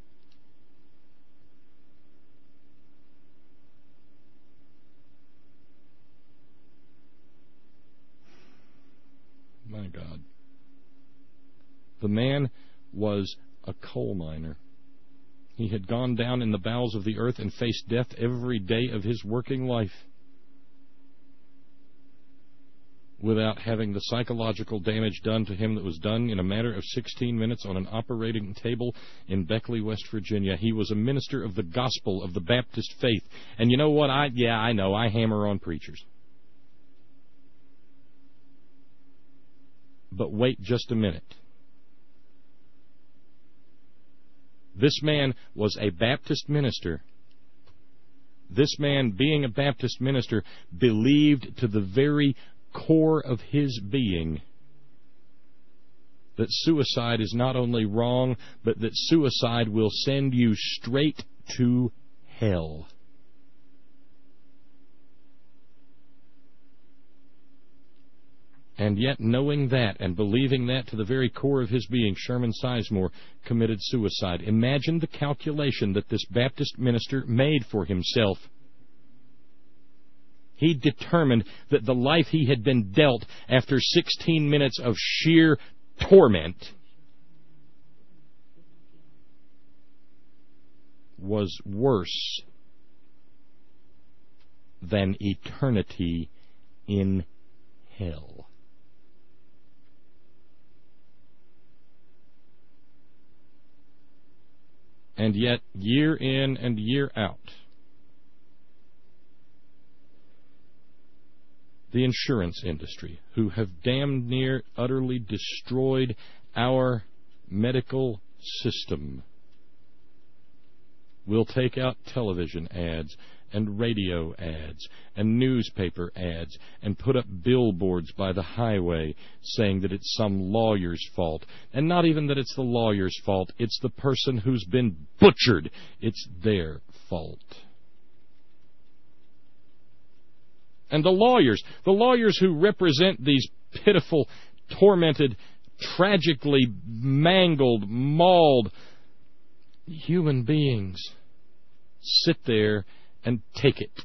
My God. The man was a coal miner. He had gone down in the bowels of the earth and faced death every day of his working life without having the psychological damage done to him that was done in a matter of 16 minutes on an operating table in Beckley, West Virginia. He was a minister of the gospel of the Baptist faith. And you know what? I know, I hammer on preachers. But wait just a minute. This man was a Baptist minister. This man, being a Baptist minister, believed to the very core of his being that suicide is not only wrong, but that suicide will send you straight to hell. And yet, knowing that and believing that to the very core of his being, Sherman Sizemore committed suicide. Imagine the calculation that this Baptist minister made for himself. He determined that the life he had been dealt after 16 minutes of sheer torment was worse than eternity in hell. And yet, year in and year out, the insurance industry, who have damned near utterly destroyed our medical system, will take out television ads and radio ads and newspaper ads and put up billboards by the highway saying that it's some lawyer's fault. And not even that it's the lawyer's fault, it's the person who's been butchered. It's their fault. And the lawyers who represent these pitiful, tormented, tragically mangled, mauled human beings, sit there and take it.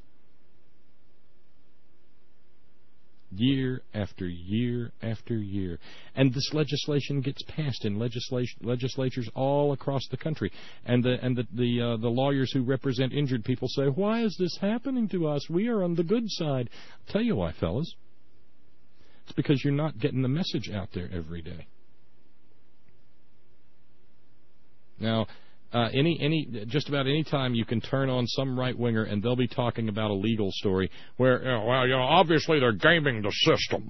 Year after year after year. And this legislation gets passed in legislatures all across the country. And the lawyers who represent injured people say, why is this happening to us? We are on the good side. I'll tell you why, fellas. It's because you're not getting the message out there every day. Now, just about any time you can turn on some right-winger and they'll be talking about a legal story where, obviously they're gaming the system.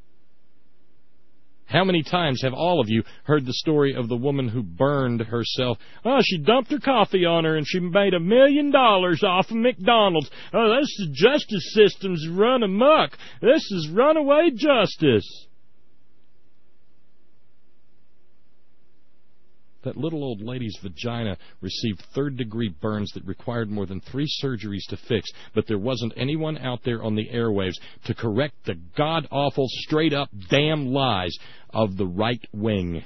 How many times have all of you heard the story of the woman who burned herself? Oh, she dumped her coffee on her and she made $1 million off of McDonald's. Oh, this is justice system's run amok. This is runaway justice. That little old lady's vagina received third-degree burns that required more than 3 surgeries to fix, but there wasn't anyone out there on the airwaves to correct the god-awful, straight-up damn lies of the right wing.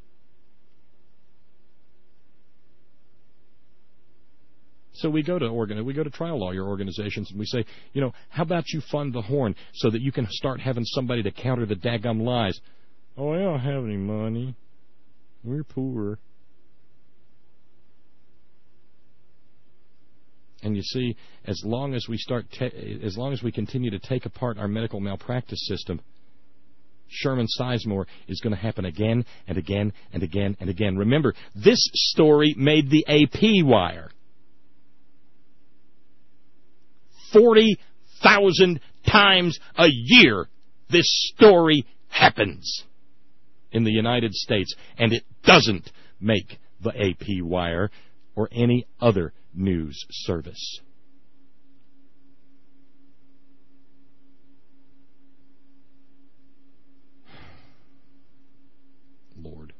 So we go to trial lawyer organizations and we say, how about you fund the Horn so that you can start having somebody to counter the daggum lies? Oh, I don't have any money. We're poor. And you see, as long as we continue to take apart our medical malpractice system, Sherman Sizemore is going to happen again and again and again and again. Remember, this story made the AP wire 40,000 times a year. This story happens in the United States, and it doesn't make the AP wire or any other news service. Lord.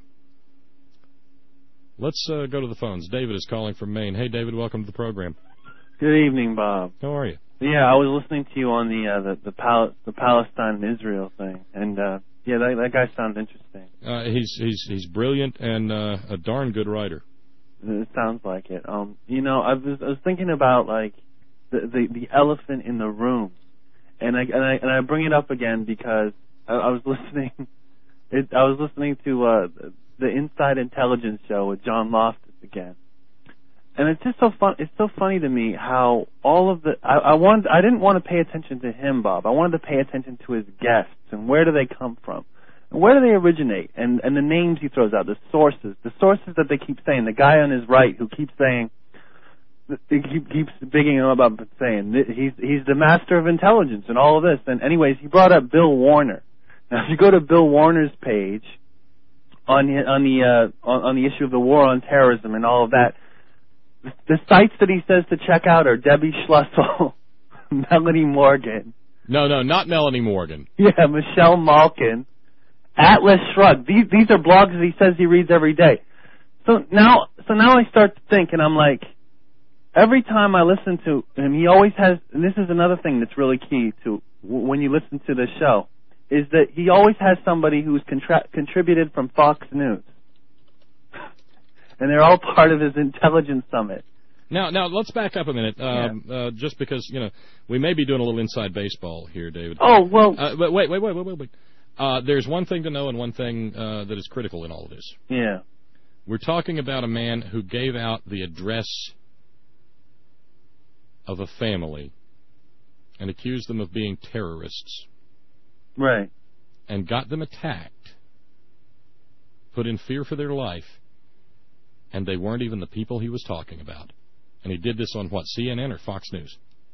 Let's go to the phones. David is calling from Maine. Hey, David, welcome to the program. Good evening, Bob. How are you? Yeah, I was listening to you on the Palestine and Israel thing, and that guy sounds interesting. He's brilliant and a darn good writer. It sounds like it. I was thinking about like the elephant in the room, and I bring it up again because I was listening. I was listening to the Inside Intelligence show with John Loftus again, and it's just so fun. It's so funny to me how all of the I didn't want to pay attention to him, Bob. I wanted to pay attention to his guests and where do they come from, and where do they originate, and the names he throws out, the sources that they keep saying. The guy on his right who keeps saying, he keeps bigging him up and saying he's the master of intelligence and all of this. And anyways, he brought up Bill Warner. Now, if you go to Bill Warner's page on the issue of the war on terrorism and all of that, the sites that he says to check out are Debbie Schlussel, Melanie Morgan. No, not Melanie Morgan. Yeah, Michelle Malkin, Atlas Shrugged. These are blogs that he says he reads every day. So now I start to think, and I'm like, every time I listen to him, he always has. And this is another thing that's really key to when you listen to this show, is that he always has somebody who's contributed from Fox News. And they're all part of his intelligence summit. Now, let's back up a minute, just because, we may be doing a little inside baseball here, David. Oh, well... But wait. There's one thing to know and one thing that is critical in all of this. Yeah. We're talking about a man who gave out the address of a family and accused them of being terrorists. Right. And got them attacked, put in fear for their life, and they weren't even the people he was talking about. And he did this on what, CNN or Fox News?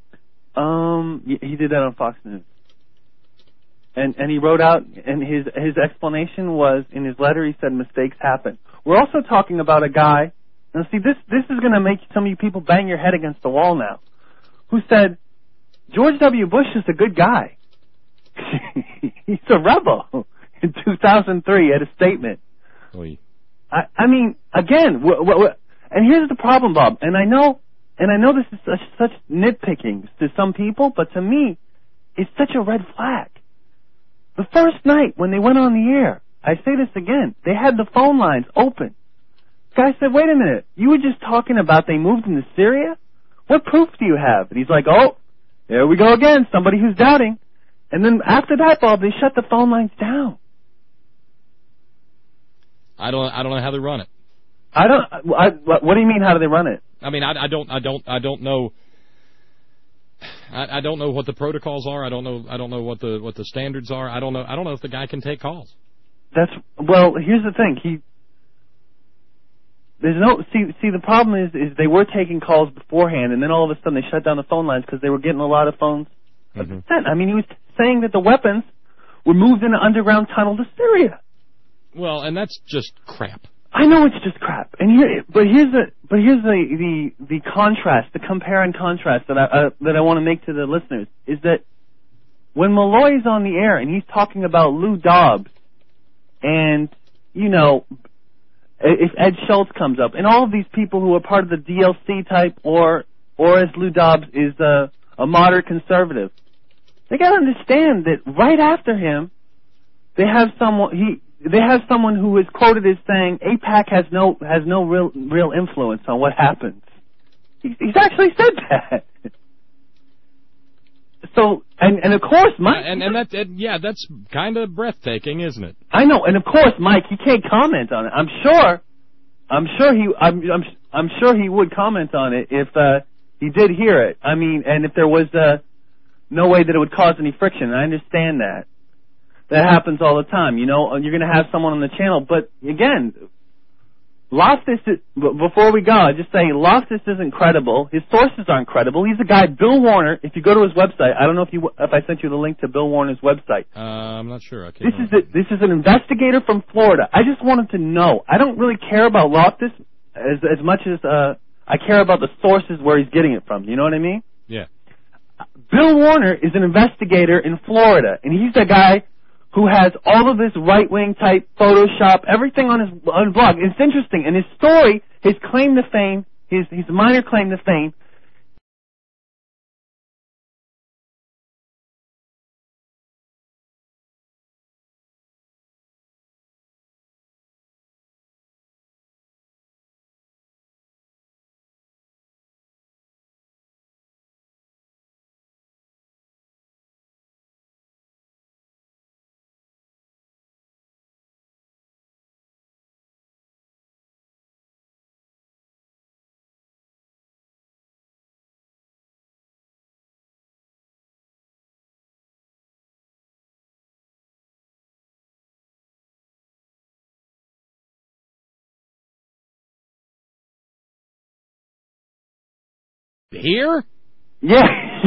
He did that on Fox News. And he wrote out, and his explanation was, in his letter, he said mistakes happen. We're also talking about a guy, now see, this is going to make some of you people bang your head against the wall now, who said, George W. Bush is a good guy. He's a rebel. In 2003, at a statement. Oui. I mean, again, and here's the problem, Bob. And I know this is such nitpicking to some people, but to me, it's such a red flag. The first night when they went on the air, I say this again, they had the phone lines open. The guy said, "Wait a minute, you were just talking about they moved into Syria? What proof do you have?" And he's like, "Oh, there we go again, somebody who's doubting." And then after that, Bob, they shut the phone lines down. I don't know how they run it. What do you mean? How do they run it? I mean, I don't know. I don't know what the protocols are. I don't know what the standards are. I don't know if the guy can take calls. Here's the thing. The problem is they were taking calls beforehand, and then all of a sudden they shut down the phone lines because they were getting a lot of phones. Mm-hmm. I mean, he was saying that the weapons were moved in an underground tunnel to Syria. Well, and that's just crap. I know it's just crap. And here's the contrast, the compare and contrast that I want to make to the listeners is that when Malloy's on the air and he's talking about Lou Dobbs, and if Ed Schultz comes up, and all of these people who are part of the DLC type, or as Lou Dobbs is a moderate conservative, they got to understand that right after him, they have someone who is quoted as saying AIPAC has no real influence on what happens. He's actually said that. So and of course, Mike, that's kind of breathtaking, isn't it? I know, and of course, Mike, he can't comment on it. I'm sure he would comment on it if he did hear it. I mean, and if there was no way that it would cause any friction. I understand that. That happens all the time. You know, you're going to have someone on the channel. But, again, Loftus, before we go, I just say Loftus isn't credible. His sources aren't credible. He's a guy, Bill Warner. If you go to his website, I don't know if I sent you the link to Bill Warner's website. I'm not sure. I can't. This is an investigator from Florida. I just wanted to know. I don't really care about Loftus as much as I care about the sources where he's getting it from. You know what I mean? Yeah. Bill Warner is an investigator in Florida, and he's the guy who has all of this right-wing type Photoshop, everything on his blog. It's interesting. And his story, his claim to fame, his minor claim to fame, Here? Yeah.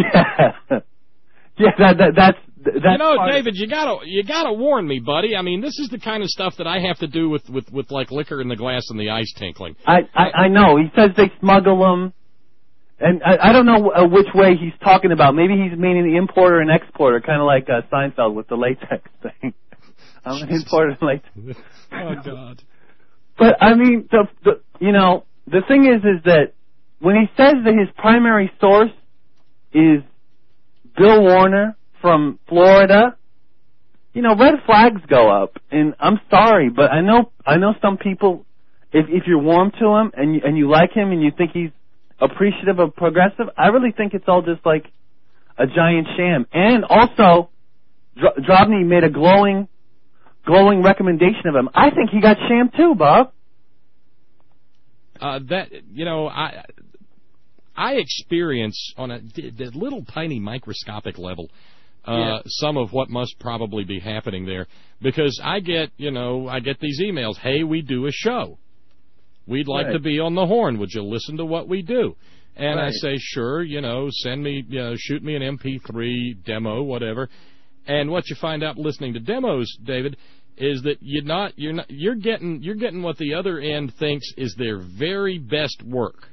That's you know, David, you gotta warn me, buddy. I mean, this is the kind of stuff that I have to do with like liquor in the glass and the ice tinkling. I know. He says they smuggle them, and I don't know which way he's talking about. Maybe he's meaning the importer and exporter, kind of like Seinfeld with the latex thing. I'm an importer and latex. Oh God. But I mean, the thing is that when he says that his primary source is Bill Warner from Florida, you know, red flags go up. And I'm sorry, but I know some people, if you're warm to him and you like him and you think he's appreciative of progressive, I really think it's all just like a giant sham. And also, Drobny made a glowing recommendation of him. I think he got shammed too, Bob. I experience on a little tiny microscopic level some of what must probably be happening there, because I get these emails. Hey, we do a show. We'd like to be on the horn. Would you listen to what we do? And I say, sure. Send me, shoot me an MP3 demo, whatever. And what you find out listening to demos, David, is that you're getting what the other end thinks is their very best work.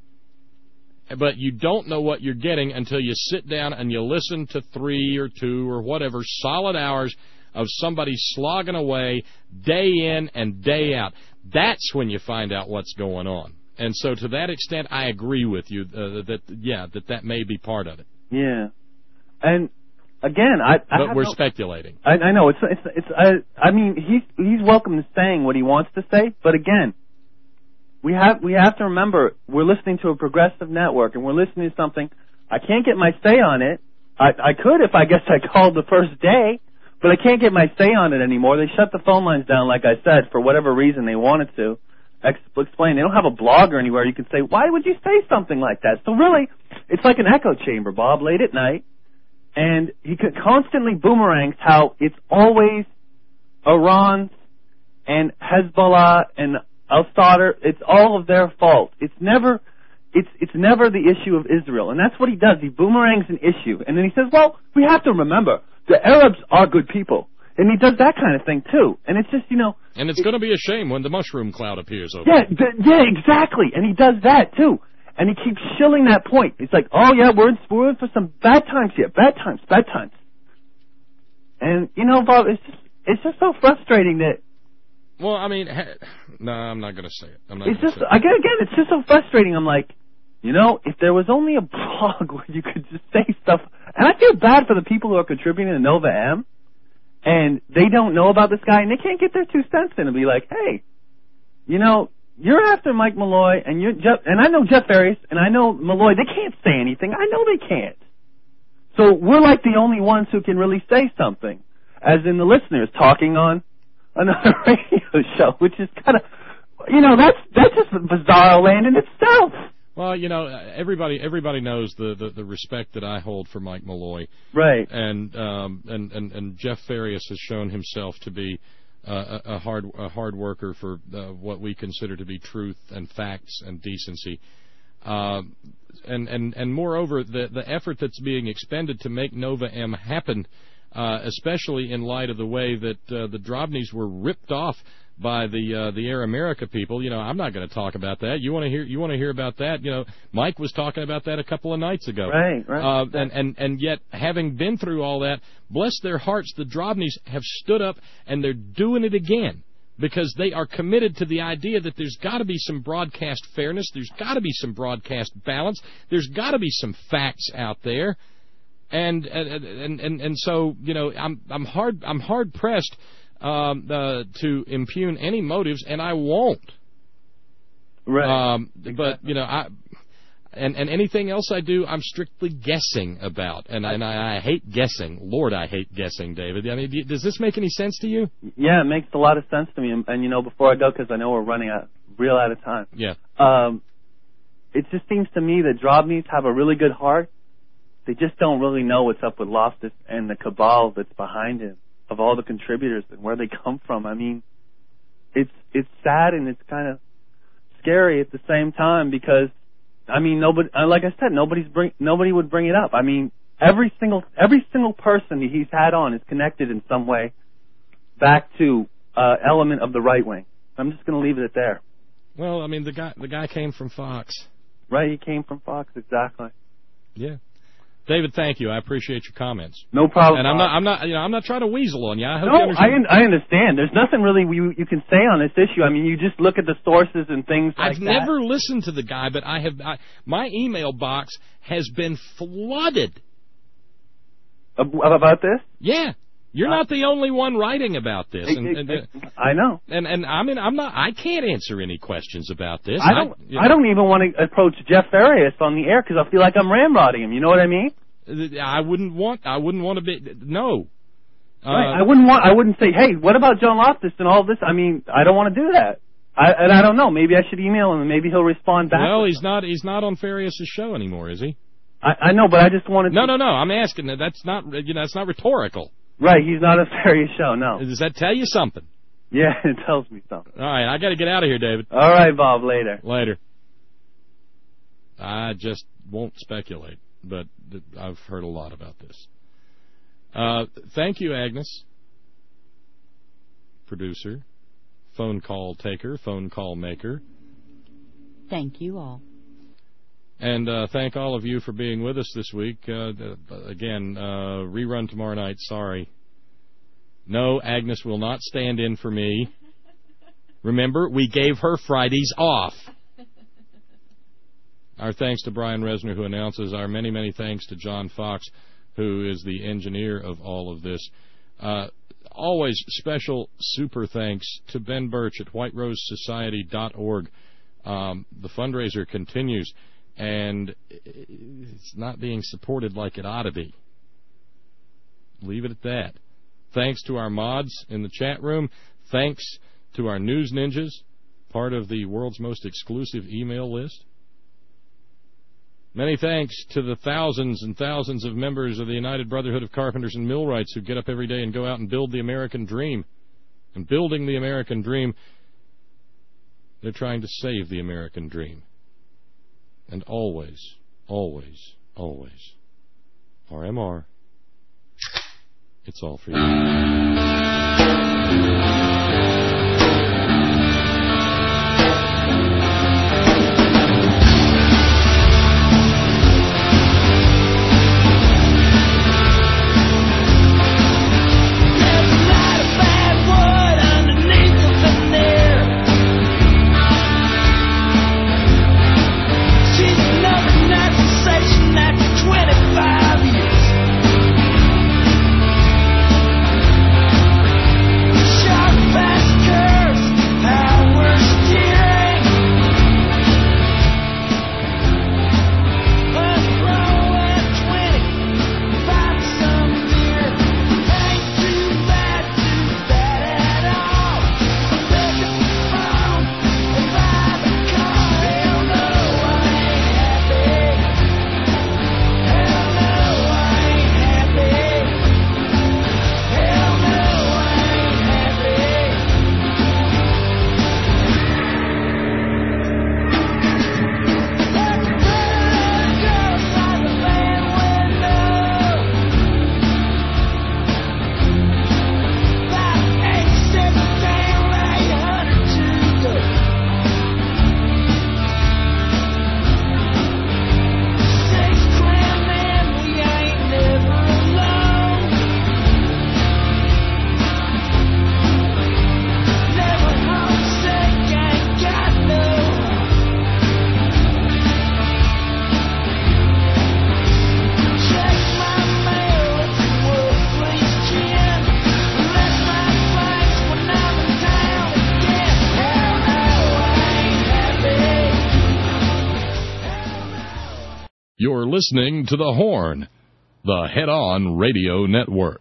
But you don't know what you're getting until you sit down and you listen to 3 or 2 or whatever solid hours of somebody slogging away day in and day out. That's when you find out what's going on. And so to that extent, I agree with you that may be part of it. Yeah. And again, but we're speculating. I know I mean, he's welcome to saying what he wants to say, but again, we have to remember we're listening to a progressive network, and we're listening to something. I can't get my say on it. I could if I called the first day, but I can't get my say on it anymore. They shut the phone lines down, like I said, for whatever reason they wanted to explain. They don't have a blog or anywhere you can say, why would you say something like that? So really, it's like an echo chamber, Bob, late at night, and he constantly boomerangs how it's always Iran and Hezbollah and Al-Sadr, it's all of their fault. It's never the issue of Israel. And that's what he does. He boomerangs an issue. And then he says, well, we have to remember, the Arabs are good people. And he does that kind of thing, too. And it's just, And it's going to be a shame when the mushroom cloud appears over there. Yeah, exactly. And he does that, too. And he keeps shilling that point. He's like, oh, yeah, we're in for some bad times here. Bad times. And, Bob, it's just so frustrating that... Well, I mean, no, I'm not going to say it. It's just so frustrating. I'm like, if there was only a blog where you could just say stuff, and I feel bad for the people who are contributing to Nova M, and they don't know about this guy, and they can't get their 2 cents in and be like, hey, you're after Mike Malloy, and and I know Jeff Arias, and I know Malloy. They can't say anything. I know they can't. So we're like the only ones who can really say something, as in the listeners talking on another radio show, which is kind of, that's just bizarre land in itself. Well, you know, everybody knows the respect that I hold for Mike Malloy. Right. And Jeff Farias has shown himself to be a hard worker for what we consider to be truth and facts and decency. And moreover, the effort that's being expended to make Nova M happen, especially in light of the way that the Drobnys were ripped off by the Air America people. You know, I'm not going to talk about that. You want to hear about that? You know, Mike was talking about that a couple of nights ago. Right. And yet, having been through all that, bless their hearts, the Drobnys have stood up and they're doing it again. Because they are committed to the idea that there's got to be some broadcast fairness, there's got to be some broadcast balance, there's got to be some facts out there, and so, you know, I'm hard pressed to impugn any motives, and I won't. Right. But you know, and anything else I do, I'm strictly guessing about, and I hate guessing. Lord, I hate guessing, David. I mean, does this make any sense to you? Yeah, it makes a lot of sense to me. And you know, before I go, because I know we're running out of time. Yeah. It just seems to me that Drobnys have a really good heart. They just don't really know what's up with Loftus and the cabal that's behind him, of all the contributors and where they come from. I mean, it's sad and it's kind of scary at the same time because, I mean, nobody, like I said, nobody would bring it up. I mean, every single person he's had on is connected in some way back to element of the right wing. I'm just going to leave it at there. Well, I mean, the guy came from Fox. Right, he came from Fox, exactly. Yeah. David, thank you. I appreciate your comments. No problem. And I'm not trying to weasel on you. I hope no, you understand. I understand. There's nothing really you can say on this issue. I mean, you just look at the sources and things like that. I've never listened to the guy, but my email box has been flooded. About this? Yeah. You're not the only one writing about this. I know. And I mean, I can't answer any questions about this. I don't even want to approach Jeff Farias on the air because I feel like I'm ramrodding him. You know what I mean? I wouldn't want to be. No. Right. I wouldn't say, hey, what about John Loftus and all this? I mean, I don't want to do that. I don't know. Maybe I should email him and maybe he'll respond back. Well, he's not on Farias' show anymore, is he? I know, but I just wanted to... No. I'm asking. That's not rhetorical. Right, he's not a Farias show, no. Does that tell you something? Yeah, it tells me something. All right, I got to get out of here, David. All right, Bob, later. Later. I just won't speculate, but I've heard a lot about this. Thank you, Agnes. Producer, phone call taker, phone call maker. Thank you all. And thank all of you for being with us this week. Again, rerun tomorrow night. Sorry. No, Agnes will not stand in for me. Remember, we gave her Fridays off. Our thanks to Brian Resner, who announces. Our many, many thanks to John Fox, who is the engineer of all of this. Always special super thanks to Ben Birch at whiterosesociety.org. The fundraiser continues. And it's not being supported like it ought to be. Leave it at that. Thanks to our mods in the chat room. Thanks to our news ninjas, part of the world's most exclusive email list. Many thanks to the thousands and thousands of members of the United Brotherhood of Carpenters and Millwrights who get up every day and go out and build the American dream. And building the American dream, they're trying to save the American dream. And always, always, always, RMR, it's all for you. You're listening to The Horn, the Head-On Radio Network.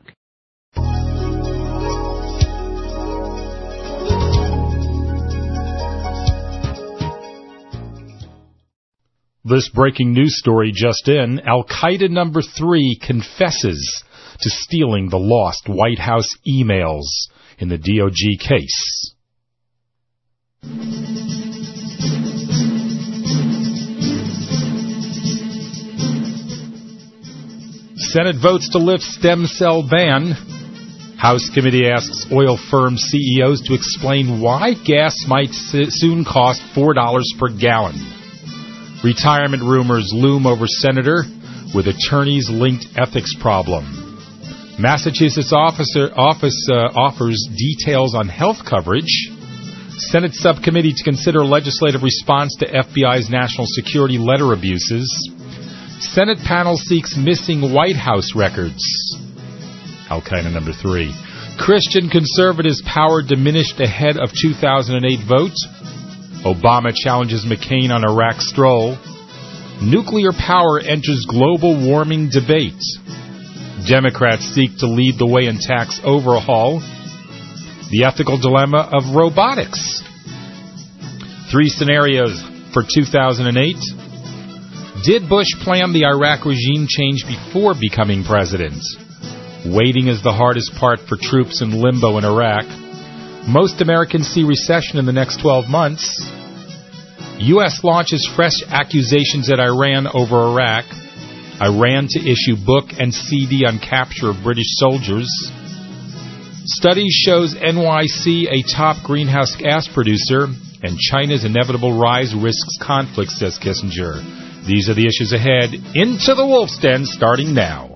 This breaking news story just in, Al-Qaeda number 3 confesses to stealing the lost White House emails in the DOJ case. Senate votes to lift stem cell ban. House committee asks oil firm CEOs to explain why gas might soon cost $4 per gallon. Retirement rumors loom over senator with attorneys-linked ethics problem. Massachusetts offers details on health coverage. Senate subcommittee to consider legislative response to FBI's national security letter abuses. Senate panel seeks missing White House records. Al-Qaeda number 3. Christian conservatives' power diminished ahead of 2008 vote. Obama challenges McCain on Iraq stroll. Nuclear power enters global warming debate. Democrats seek to lead the way in tax overhaul. The ethical dilemma of robotics. 3 scenarios for 2008. Did Bush plan the Iraq regime change before becoming president? Waiting is the hardest part for troops in limbo in Iraq. Most Americans see recession in the next 12 months. U.S. launches fresh accusations at Iran over Iraq. Iran to issue book and CD on capture of British soldiers. Study shows NYC a top greenhouse gas producer, and China's inevitable rise risks conflict, says Kissinger. These are the issues ahead. Into the Wolf's Den, starting now.